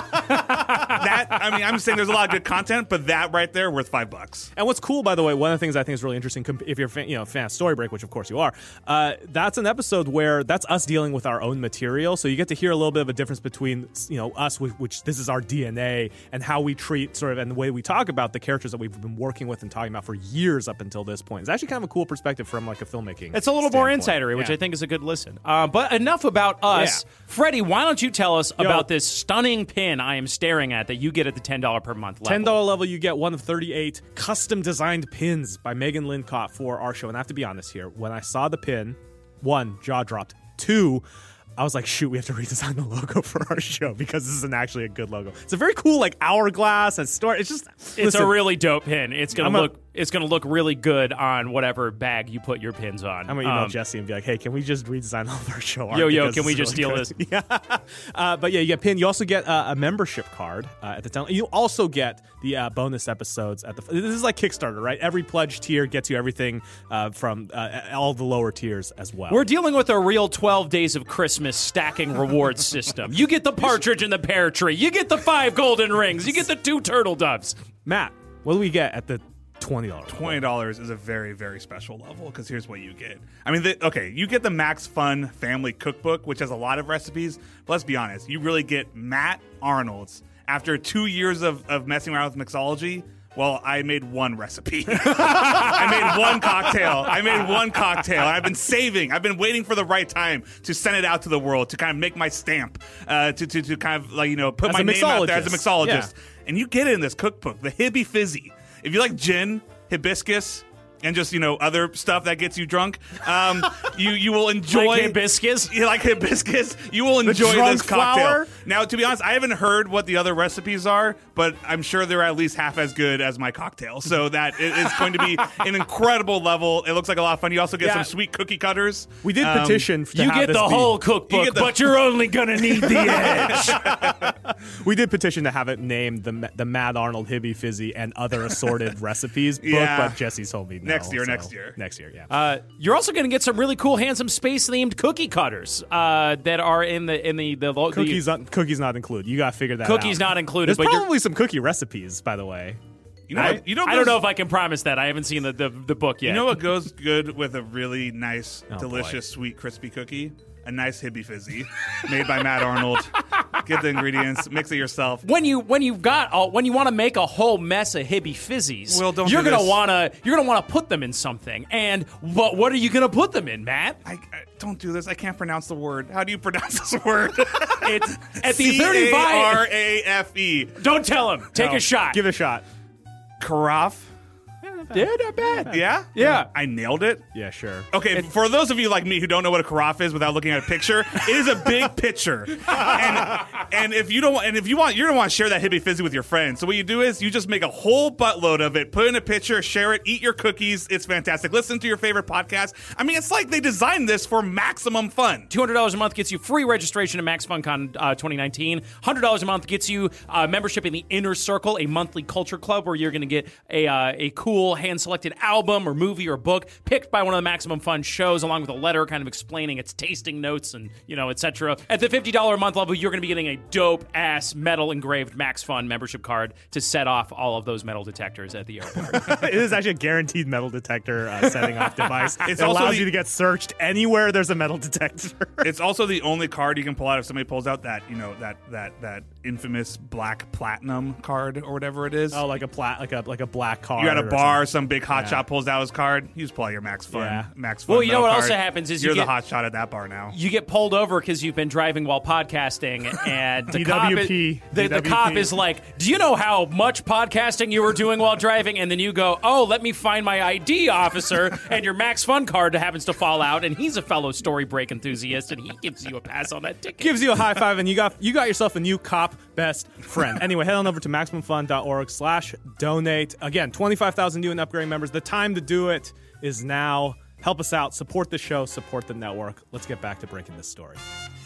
Speaker 3: That, I mean, I'm saying there's a lot of good content, but that right there worth five bucks.
Speaker 1: And what's cool, by the way, one of the things I think is really interesting, comp- if you're a fan, you know, fan of Story Break, which of course you are, uh, that's an episode where that's us dealing with our own material. So you get to hear a little bit of a difference between, you know, us, which, which this is our D N A, and how we treat sort of, and the way we talk about the characters that we've been working with and talking about for years up until this point. It's actually kind of a cool perspective from like a filmmaking.
Speaker 2: It's a little more
Speaker 1: standpoint.
Speaker 2: insidery, which
Speaker 1: Yeah.
Speaker 2: I think is a good listen. Uh, but enough about us.
Speaker 1: Yeah.
Speaker 2: Freddie, why don't you tell us about this stunning pin I am staring at that you get at the ten dollars per month level?
Speaker 1: ten dollar level, you get one of thirty-eight custom designed pins by Megan Lincott for our show. And I have to be honest here. When I saw the pin, one, jaw dropped. Two, I was like, shoot, we have to redesign the logo for our show because this isn't actually a good logo. It's a very cool, like, hourglass and story. It's just,
Speaker 2: It's
Speaker 1: listen,
Speaker 2: a really dope pin. It's gonna
Speaker 1: I'm a-
Speaker 2: look. It's gonna look really good on whatever bag you put your pins on.
Speaker 1: I'm gonna email
Speaker 2: Um,
Speaker 1: Jesse and be like, "Hey, can we just redesign all of our show art?
Speaker 2: Yo, yo,
Speaker 1: Because
Speaker 2: can we
Speaker 1: this
Speaker 2: just
Speaker 1: is really
Speaker 2: steal
Speaker 1: good." Yeah, uh, but yeah, you get pin. You also get uh, a membership card uh, at the time. You also get the uh, bonus episodes at the. This is like Kickstarter, right? Every pledge tier gets you everything uh, from uh, all the lower tiers as well.
Speaker 2: We're dealing with a real twelve days of Christmas stacking rewards system. You get the partridge in the pear tree. You get the five golden rings. You get the two turtle doves.
Speaker 1: Matt, what do we get at the twenty dollars?
Speaker 3: twenty dollars is a very, very special level because here's what you get. I mean, the, okay, you get the Max Fun Family Cookbook, which has a lot of recipes. But let's be honest, you really get Matt Arnold's. After two years of, of messing around with mixology, well, I made one recipe. I made one cocktail. I made one cocktail. I've been saving. I've been waiting for the right time to send it out to the world, to kind of make my stamp, uh, to, to, to kind of, like, you know, put
Speaker 1: As
Speaker 3: my
Speaker 1: a
Speaker 3: name out there as a
Speaker 1: mixologist.
Speaker 3: mixologist. And you get it in this cookbook, the Hibby Fizzy. If you like gin, hibiscus, and just, you know, other stuff that gets you drunk, um, you you will enjoy
Speaker 2: Like hibiscus?
Speaker 3: You like hibiscus? You will enjoy
Speaker 1: drunk
Speaker 3: this cocktail.
Speaker 1: flower?
Speaker 3: Now, to be honest, I haven't heard what the other recipes are, but I'm sure they're at least half as good as my cocktail. So that it is going to be an incredible level. It looks like a lot of fun. You also get
Speaker 1: Yeah.
Speaker 3: some sweet cookie cutters.
Speaker 1: We did
Speaker 3: Um,
Speaker 1: petition to
Speaker 2: You
Speaker 1: have
Speaker 2: get
Speaker 1: this
Speaker 2: the
Speaker 1: be-
Speaker 2: whole cookbook,
Speaker 3: You get the-
Speaker 2: but you're only gonna need the edge.
Speaker 1: We did petition to have it named the the Mad Arnold Hibby Fizzy and other assorted recipes book,
Speaker 3: Yeah.
Speaker 1: but Jesse told me no,
Speaker 3: Next year,
Speaker 1: so-
Speaker 3: next year.
Speaker 1: next year, yeah.
Speaker 2: Uh, you're also going to get some really cool, handsome, space-themed cookie cutters uh, that are in the in the the, the
Speaker 1: cookies, not, cookies not included. You got to figure that out.
Speaker 2: Cookies not included,
Speaker 1: There's
Speaker 2: but you're-
Speaker 1: probably some cookie recipes, by the way.
Speaker 3: You know,
Speaker 2: I,
Speaker 3: what, you know,
Speaker 2: I don't know
Speaker 3: goes-
Speaker 2: if I can promise that. I haven't seen the the, the book yet.
Speaker 3: You know what goes good with a really nice,
Speaker 1: Oh,
Speaker 3: delicious, sweet, crispy cookie? A nice Hibby Fizzy made by Matt Arnold. Get the ingredients, mix it yourself.
Speaker 2: When you when you've got all, when you want to make a whole mess of hibby fizzies,
Speaker 3: Will, don't
Speaker 2: you're
Speaker 3: do
Speaker 2: gonna
Speaker 3: this.
Speaker 2: wanna you're gonna want to put them in something. And but what are you gonna put them in, Matt?
Speaker 3: I, I don't do this. I can't pronounce the word. How do you pronounce this word?
Speaker 2: It's at the
Speaker 3: C A R
Speaker 2: thirty-five.
Speaker 3: A F E.
Speaker 2: Don't tell him. Take
Speaker 3: No.
Speaker 2: a shot.
Speaker 1: Give it a shot.
Speaker 3: Carafe.
Speaker 2: Yeah, not bad.
Speaker 3: Yeah?
Speaker 2: Yeah.
Speaker 3: I nailed it.
Speaker 1: Yeah, sure.
Speaker 3: Okay, for those of you like me who don't know what a carafe is without looking at a picture, it is a big pitcher. And, and if you don't want, and if you want, you're gonna want to share that Hibby Fizzy with your friends. So what you do is you just make a whole buttload of it, put it in a pitcher, share it, eat your cookies. It's fantastic. Listen to your favorite podcast. I mean, it's like they designed this for maximum fun.
Speaker 2: two hundred dollars a month gets you free registration to Max FunCon uh, twenty nineteen. one hundred dollars a month gets you uh, membership in the Inner Circle, a monthly culture club where you're going to get a uh, a cool hand-selected album or movie or book picked by one of the Maximum Fun shows, along with a letter kind of explaining its tasting notes and, you know, et cetera. At the fifty dollars a month level, you're going to be getting a dope-ass metal-engraved Max Fun membership card to set off all of those metal detectors at the airport.
Speaker 1: It is actually a guaranteed metal detector uh, setting off device.
Speaker 3: It's
Speaker 1: it
Speaker 3: also
Speaker 1: allows
Speaker 3: the-
Speaker 1: you to get searched anywhere there's a metal detector.
Speaker 3: It's also the only card you can pull out if somebody pulls out that, you know, that that that infamous black platinum card or whatever it is.
Speaker 1: Oh, like a plat, like a like a black card.
Speaker 3: You're at a
Speaker 1: or
Speaker 3: bar, some big hotshot
Speaker 1: Yeah.
Speaker 3: pulls out his card. You just pull out your Max Fun.
Speaker 1: Yeah.
Speaker 3: Max Fun.
Speaker 2: Well, you know
Speaker 3: metal
Speaker 2: what
Speaker 3: card.
Speaker 2: also happens is you
Speaker 3: you're
Speaker 2: get-
Speaker 3: the hotshot at that bar now.
Speaker 2: You get pulled over because you've been driving while podcasting, and the
Speaker 1: D
Speaker 2: cop,
Speaker 1: W
Speaker 2: is,
Speaker 1: P.
Speaker 2: the, the
Speaker 1: D W P.
Speaker 2: cop is like, "Do you know how much podcasting you were doing while driving?" And then you go, "Oh, let me find my I D, officer." And your Max Fun card happens to fall out, and he's a fellow story break enthusiast, and he gives you a pass on that ticket.
Speaker 1: Gives you a high five, and you got you got yourself a new cop best friend. Anyway, head on over to maximumfun.org slash donate. Again, twenty-five thousand new and upgrading members. The time to do it is now. Help us out. Support the show. Support the network. Let's get back to breaking this story.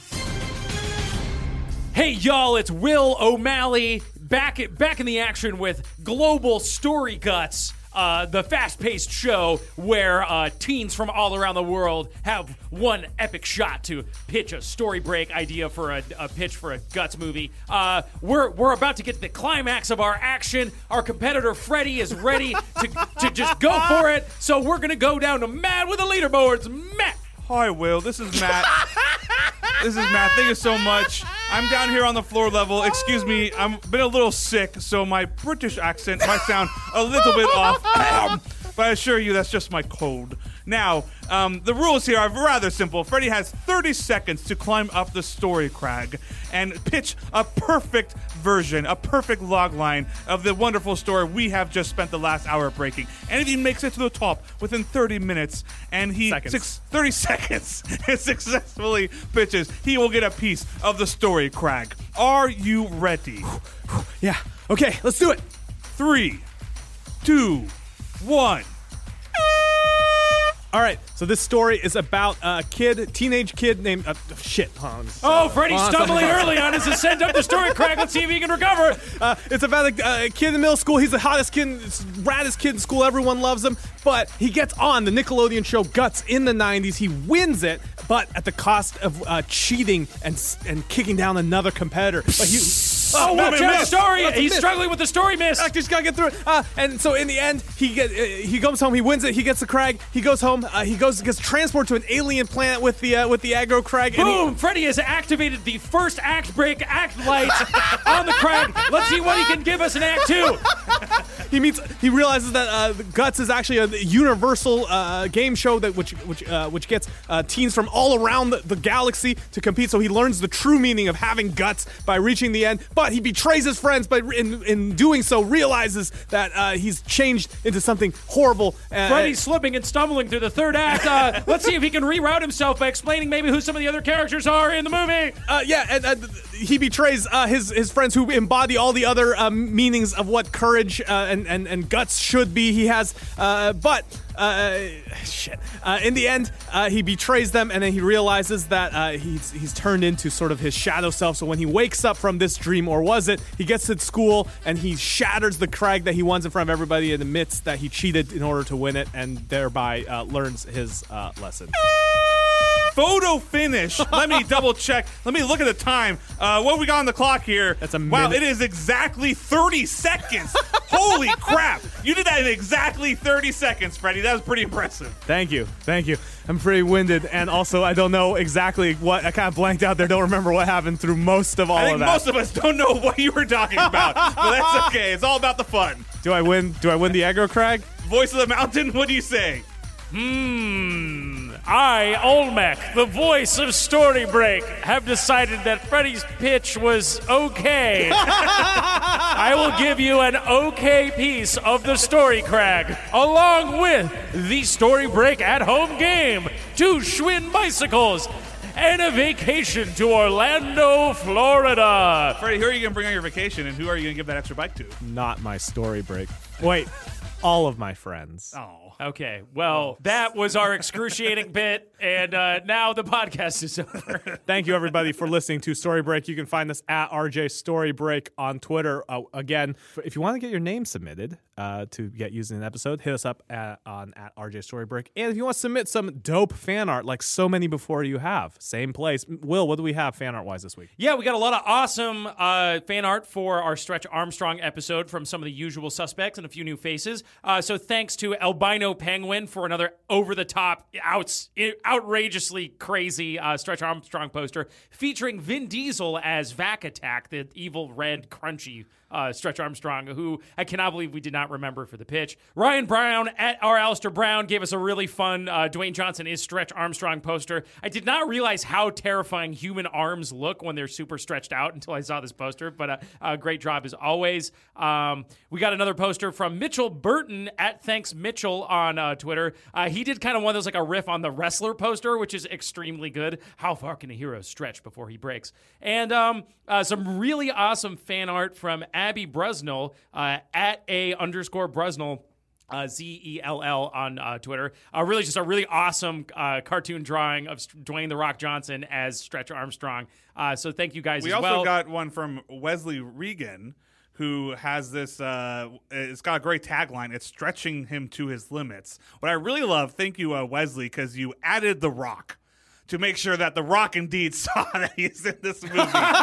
Speaker 2: Hey y'all, it's Will O'Malley back back in the action with Global Story Guts, uh, the fast-paced show where uh, teens from all around the world have one epic shot to pitch a story break idea for a, a pitch for a Guts movie. Uh, we're we're about to get to the climax of our action. Our competitor Freddie is ready to to just go for it. So we're gonna go down to Matt with the leaderboards. Matt.
Speaker 3: Hi, Will. This is Matt. This is Matt. Thank you so much. I'm down here on the floor level. Excuse me. I've been a little sick, so my British accent might sound a little bit off. But I assure you, that's just my cold. Now, um, the rules here are rather simple. Freddie has thirty seconds to climb up the story crag and pitch a perfect version, a perfect log line of the wonderful story we have just spent the last hour breaking. And if he makes it to the top within thirty minutes and he
Speaker 1: Seconds.
Speaker 3: six, thirty seconds and successfully pitches, he will get a piece of the story crag. Are you ready?
Speaker 1: Yeah. Okay, let's do it.
Speaker 3: Three, two, one.
Speaker 1: All right. So this story is about a kid, teenage kid named uh, shit. Hold on.
Speaker 2: Oh, Freddie's
Speaker 1: Hold on,
Speaker 2: stumbling
Speaker 1: hold on.
Speaker 2: early on his ascent up the story crack. Let's see if he can recover.
Speaker 1: Uh, it's about a, a kid in middle school. He's the hottest kid, raddest kid in school. Everyone loves him. But he gets on the Nickelodeon show Guts in the nineties. He wins it, but at the cost of uh, cheating and s- and kicking down another competitor. But he,
Speaker 2: Oh, watch
Speaker 1: man,
Speaker 2: out,
Speaker 1: miss.
Speaker 2: story.
Speaker 1: That's a
Speaker 2: He's
Speaker 1: miss.
Speaker 2: struggling with the story miss.
Speaker 1: I just gotta get through it. Uh, and so in the end, he get uh, he comes home. He wins it. He gets the crag. He goes home. Uh, he goes gets transported to an alien planet with the uh, with the aggro crag. and he-
Speaker 2: Boom! Freddie has activated the first act break act light on the crag. Let's see what he can give us in act two.
Speaker 1: He meets. He realizes that uh, Guts is actually a universal uh, game show that which which uh, which gets uh, teens from all around the, the galaxy to compete. So he learns the true meaning of having guts by reaching the end. But he betrays his friends, but in in doing so, realizes that uh, he's changed into something horrible. Uh,
Speaker 2: Freddie's slipping and stumbling through the third act. Uh, let's see if he can reroute himself by explaining maybe who some of the other characters are in the movie.
Speaker 1: Uh, yeah, and uh, he betrays uh, his his friends who embody all the other um, meanings of what courage uh, and, and and guts should be. He has, uh, but uh, shit. Uh, in the end, uh, he betrays them, and then he realizes that uh, he's he's turned into sort of his shadow self. So when he wakes up from this dream, or was it, he gets to school and he shatters the crag that he wants in front of everybody and admits that he cheated in order to win it, and thereby uh, learns his uh, lesson.
Speaker 3: Photo finish. Let me double check. Let me look at the time. Uh, what we got on the clock here?
Speaker 1: That's a
Speaker 3: wow.
Speaker 1: minute.
Speaker 3: It is exactly thirty seconds. Holy crap! You did that in exactly thirty seconds, Freddie. That was pretty impressive.
Speaker 1: Thank you. Thank you. I'm pretty winded, and also I don't know exactly what. I kind of blanked out there. Don't remember what happened through most of all
Speaker 3: I think
Speaker 1: of that.
Speaker 3: most of us don't know what you were talking about, but that's okay. It's all about the fun.
Speaker 1: Do I win? Do I win the aggro crag?
Speaker 3: Voice of the mountain. What do you say?
Speaker 2: Hmm. I, Olmec, the voice of Story Break, have decided that Freddie's pitch was okay. I will give you an okay piece of the Story Crag, along with the Story Break at home game, two Schwinn bicycles, and a vacation to Orlando, Florida.
Speaker 3: Freddie, who are you going to bring on your vacation, and who are you going to give that extra bike to?
Speaker 1: Not my story break. Wait, all of my friends.
Speaker 3: Oh.
Speaker 2: Okay, well, that was our excruciating bit, and uh, now the podcast is over.
Speaker 1: Thank you, everybody, for listening to Story Break. You can find us at R J Story Break on Twitter. Uh, again, if you want to get your name submitted uh, to get used in an episode, hit us up at, on at R J Story Break. And if you want to submit some dope fan art, like so many before you have, same place. Will, what do we have fan art wise this week?
Speaker 2: Yeah, we got a lot of awesome uh, fan art for our Stretch Armstrong episode from some of the usual suspects and a few new faces. Uh, so thanks to Albino Penguin for another over-the-top, outs- outrageously crazy uh, Stretch Armstrong poster featuring Vin Diesel as Vac Attack, the evil red crunchy uh, Stretch Armstrong, who I cannot believe we did not remember for the pitch. Ryan Brown at our Alistair Brown gave us a really fun uh, Dwayne Johnson is Stretch Armstrong poster. I did not realize how terrifying human arms look when they're super stretched out until I saw this poster, but uh, uh, great job as always. Um, we got another poster from Mitchell Burton at Thanks Mitchell on uh, Twitter. Uh, he did kind of one of those, like a riff on the wrestler poster, which is extremely good. How far can a hero stretch before he breaks? And um, uh, some really awesome fan art from Abby Brusnell uh, at a underscore Brusnell. Uh, Z E L L on uh, Twitter. Uh, really just a really awesome uh, cartoon drawing of Dwayne The Rock Johnson as Stretch Armstrong. Uh, so thank you guys
Speaker 3: We
Speaker 2: as
Speaker 3: also
Speaker 2: well.
Speaker 3: got one from Wesley Regan, who has this, uh, it's got a great tagline. It's stretching him to his limits. What I really love, thank you, uh, Wesley, because you added The Rock to make sure that The Rock indeed saw that he's in this movie. So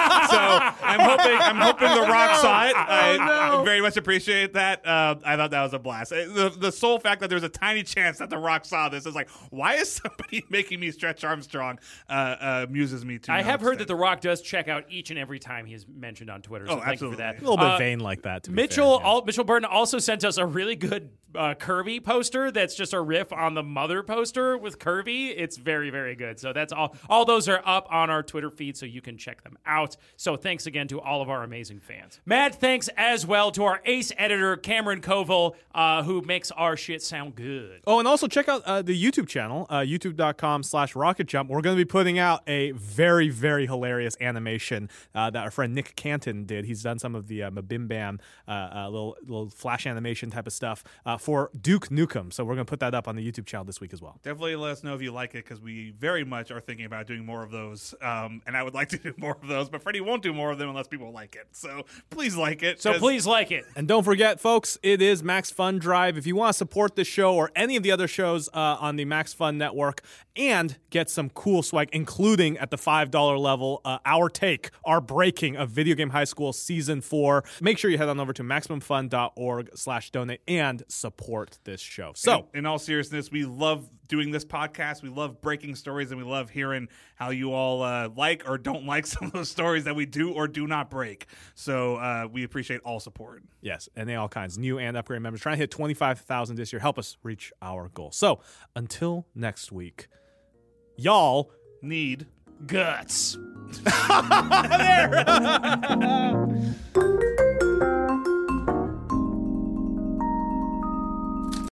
Speaker 3: I'm hoping I'm hoping The Rock saw it. I,
Speaker 1: no.
Speaker 3: I very much appreciate that. Uh, I thought that was a blast. The, the sole fact that there's a tiny chance that The Rock saw this is like, why is somebody making me Stretch Armstrong uh, uh, amuses me to
Speaker 2: I
Speaker 3: no
Speaker 2: have heard
Speaker 3: extent.
Speaker 2: that The Rock does check out each and every time he is mentioned on Twitter. So
Speaker 3: Oh,
Speaker 2: thank you for
Speaker 3: absolutely.
Speaker 2: that.
Speaker 1: A little bit
Speaker 2: Uh,
Speaker 1: vain like that, to be
Speaker 2: Mitchell
Speaker 1: fair, yeah.
Speaker 2: al- Mitchell Burton also sent us a really good uh, Kirby poster that's just a riff on the Mother poster with Kirby. It's very, very good. So that's all. All those are up on our Twitter feed, so you can check them out. So thanks again to all of our amazing fans. Mad thanks as well to our ace editor, Cameron Koval, uh, who makes our shit sound good.
Speaker 1: Oh, and also check out uh, the YouTube channel, uh, youtube.com slash rocket jump. We're going to be putting out a very, very hilarious animation uh, that our friend Nick Canton did. He's done some of the uh, Mabim Bam, uh, uh, little, little flash animation type of stuff uh, for Duke Nukem. So we're going to put that up on the YouTube channel this week as well.
Speaker 3: Definitely let us know if you like it, because we very much are thinking about doing more of those. Um, and I would like to do more of those, but Freddie won't do more of them unless people like it. So please like it.
Speaker 2: So
Speaker 3: 'cause-
Speaker 2: please like it.
Speaker 1: And don't forget, folks, it is Max Fun Drive. If you want to support this show or any of the other shows uh, on the Max Fun Network and get some cool swag, including at the five dollar level, uh, our take, our breaking of Video Game High School Season four, make sure you head on over to MaximumFun.org slash donate and support this show. So,
Speaker 3: in, in all seriousness, we love doing this podcast. We love breaking stories, and we love hearing how you all uh, like or don't like some of those stories that we do or do not break. So uh, we appreciate all support.
Speaker 1: yes, and they all kinds, new and upgrade members, trying to hit twenty-five thousand this year. Help us reach our goal. So, until next week, y'all
Speaker 3: Need
Speaker 2: Guts.
Speaker 1: there.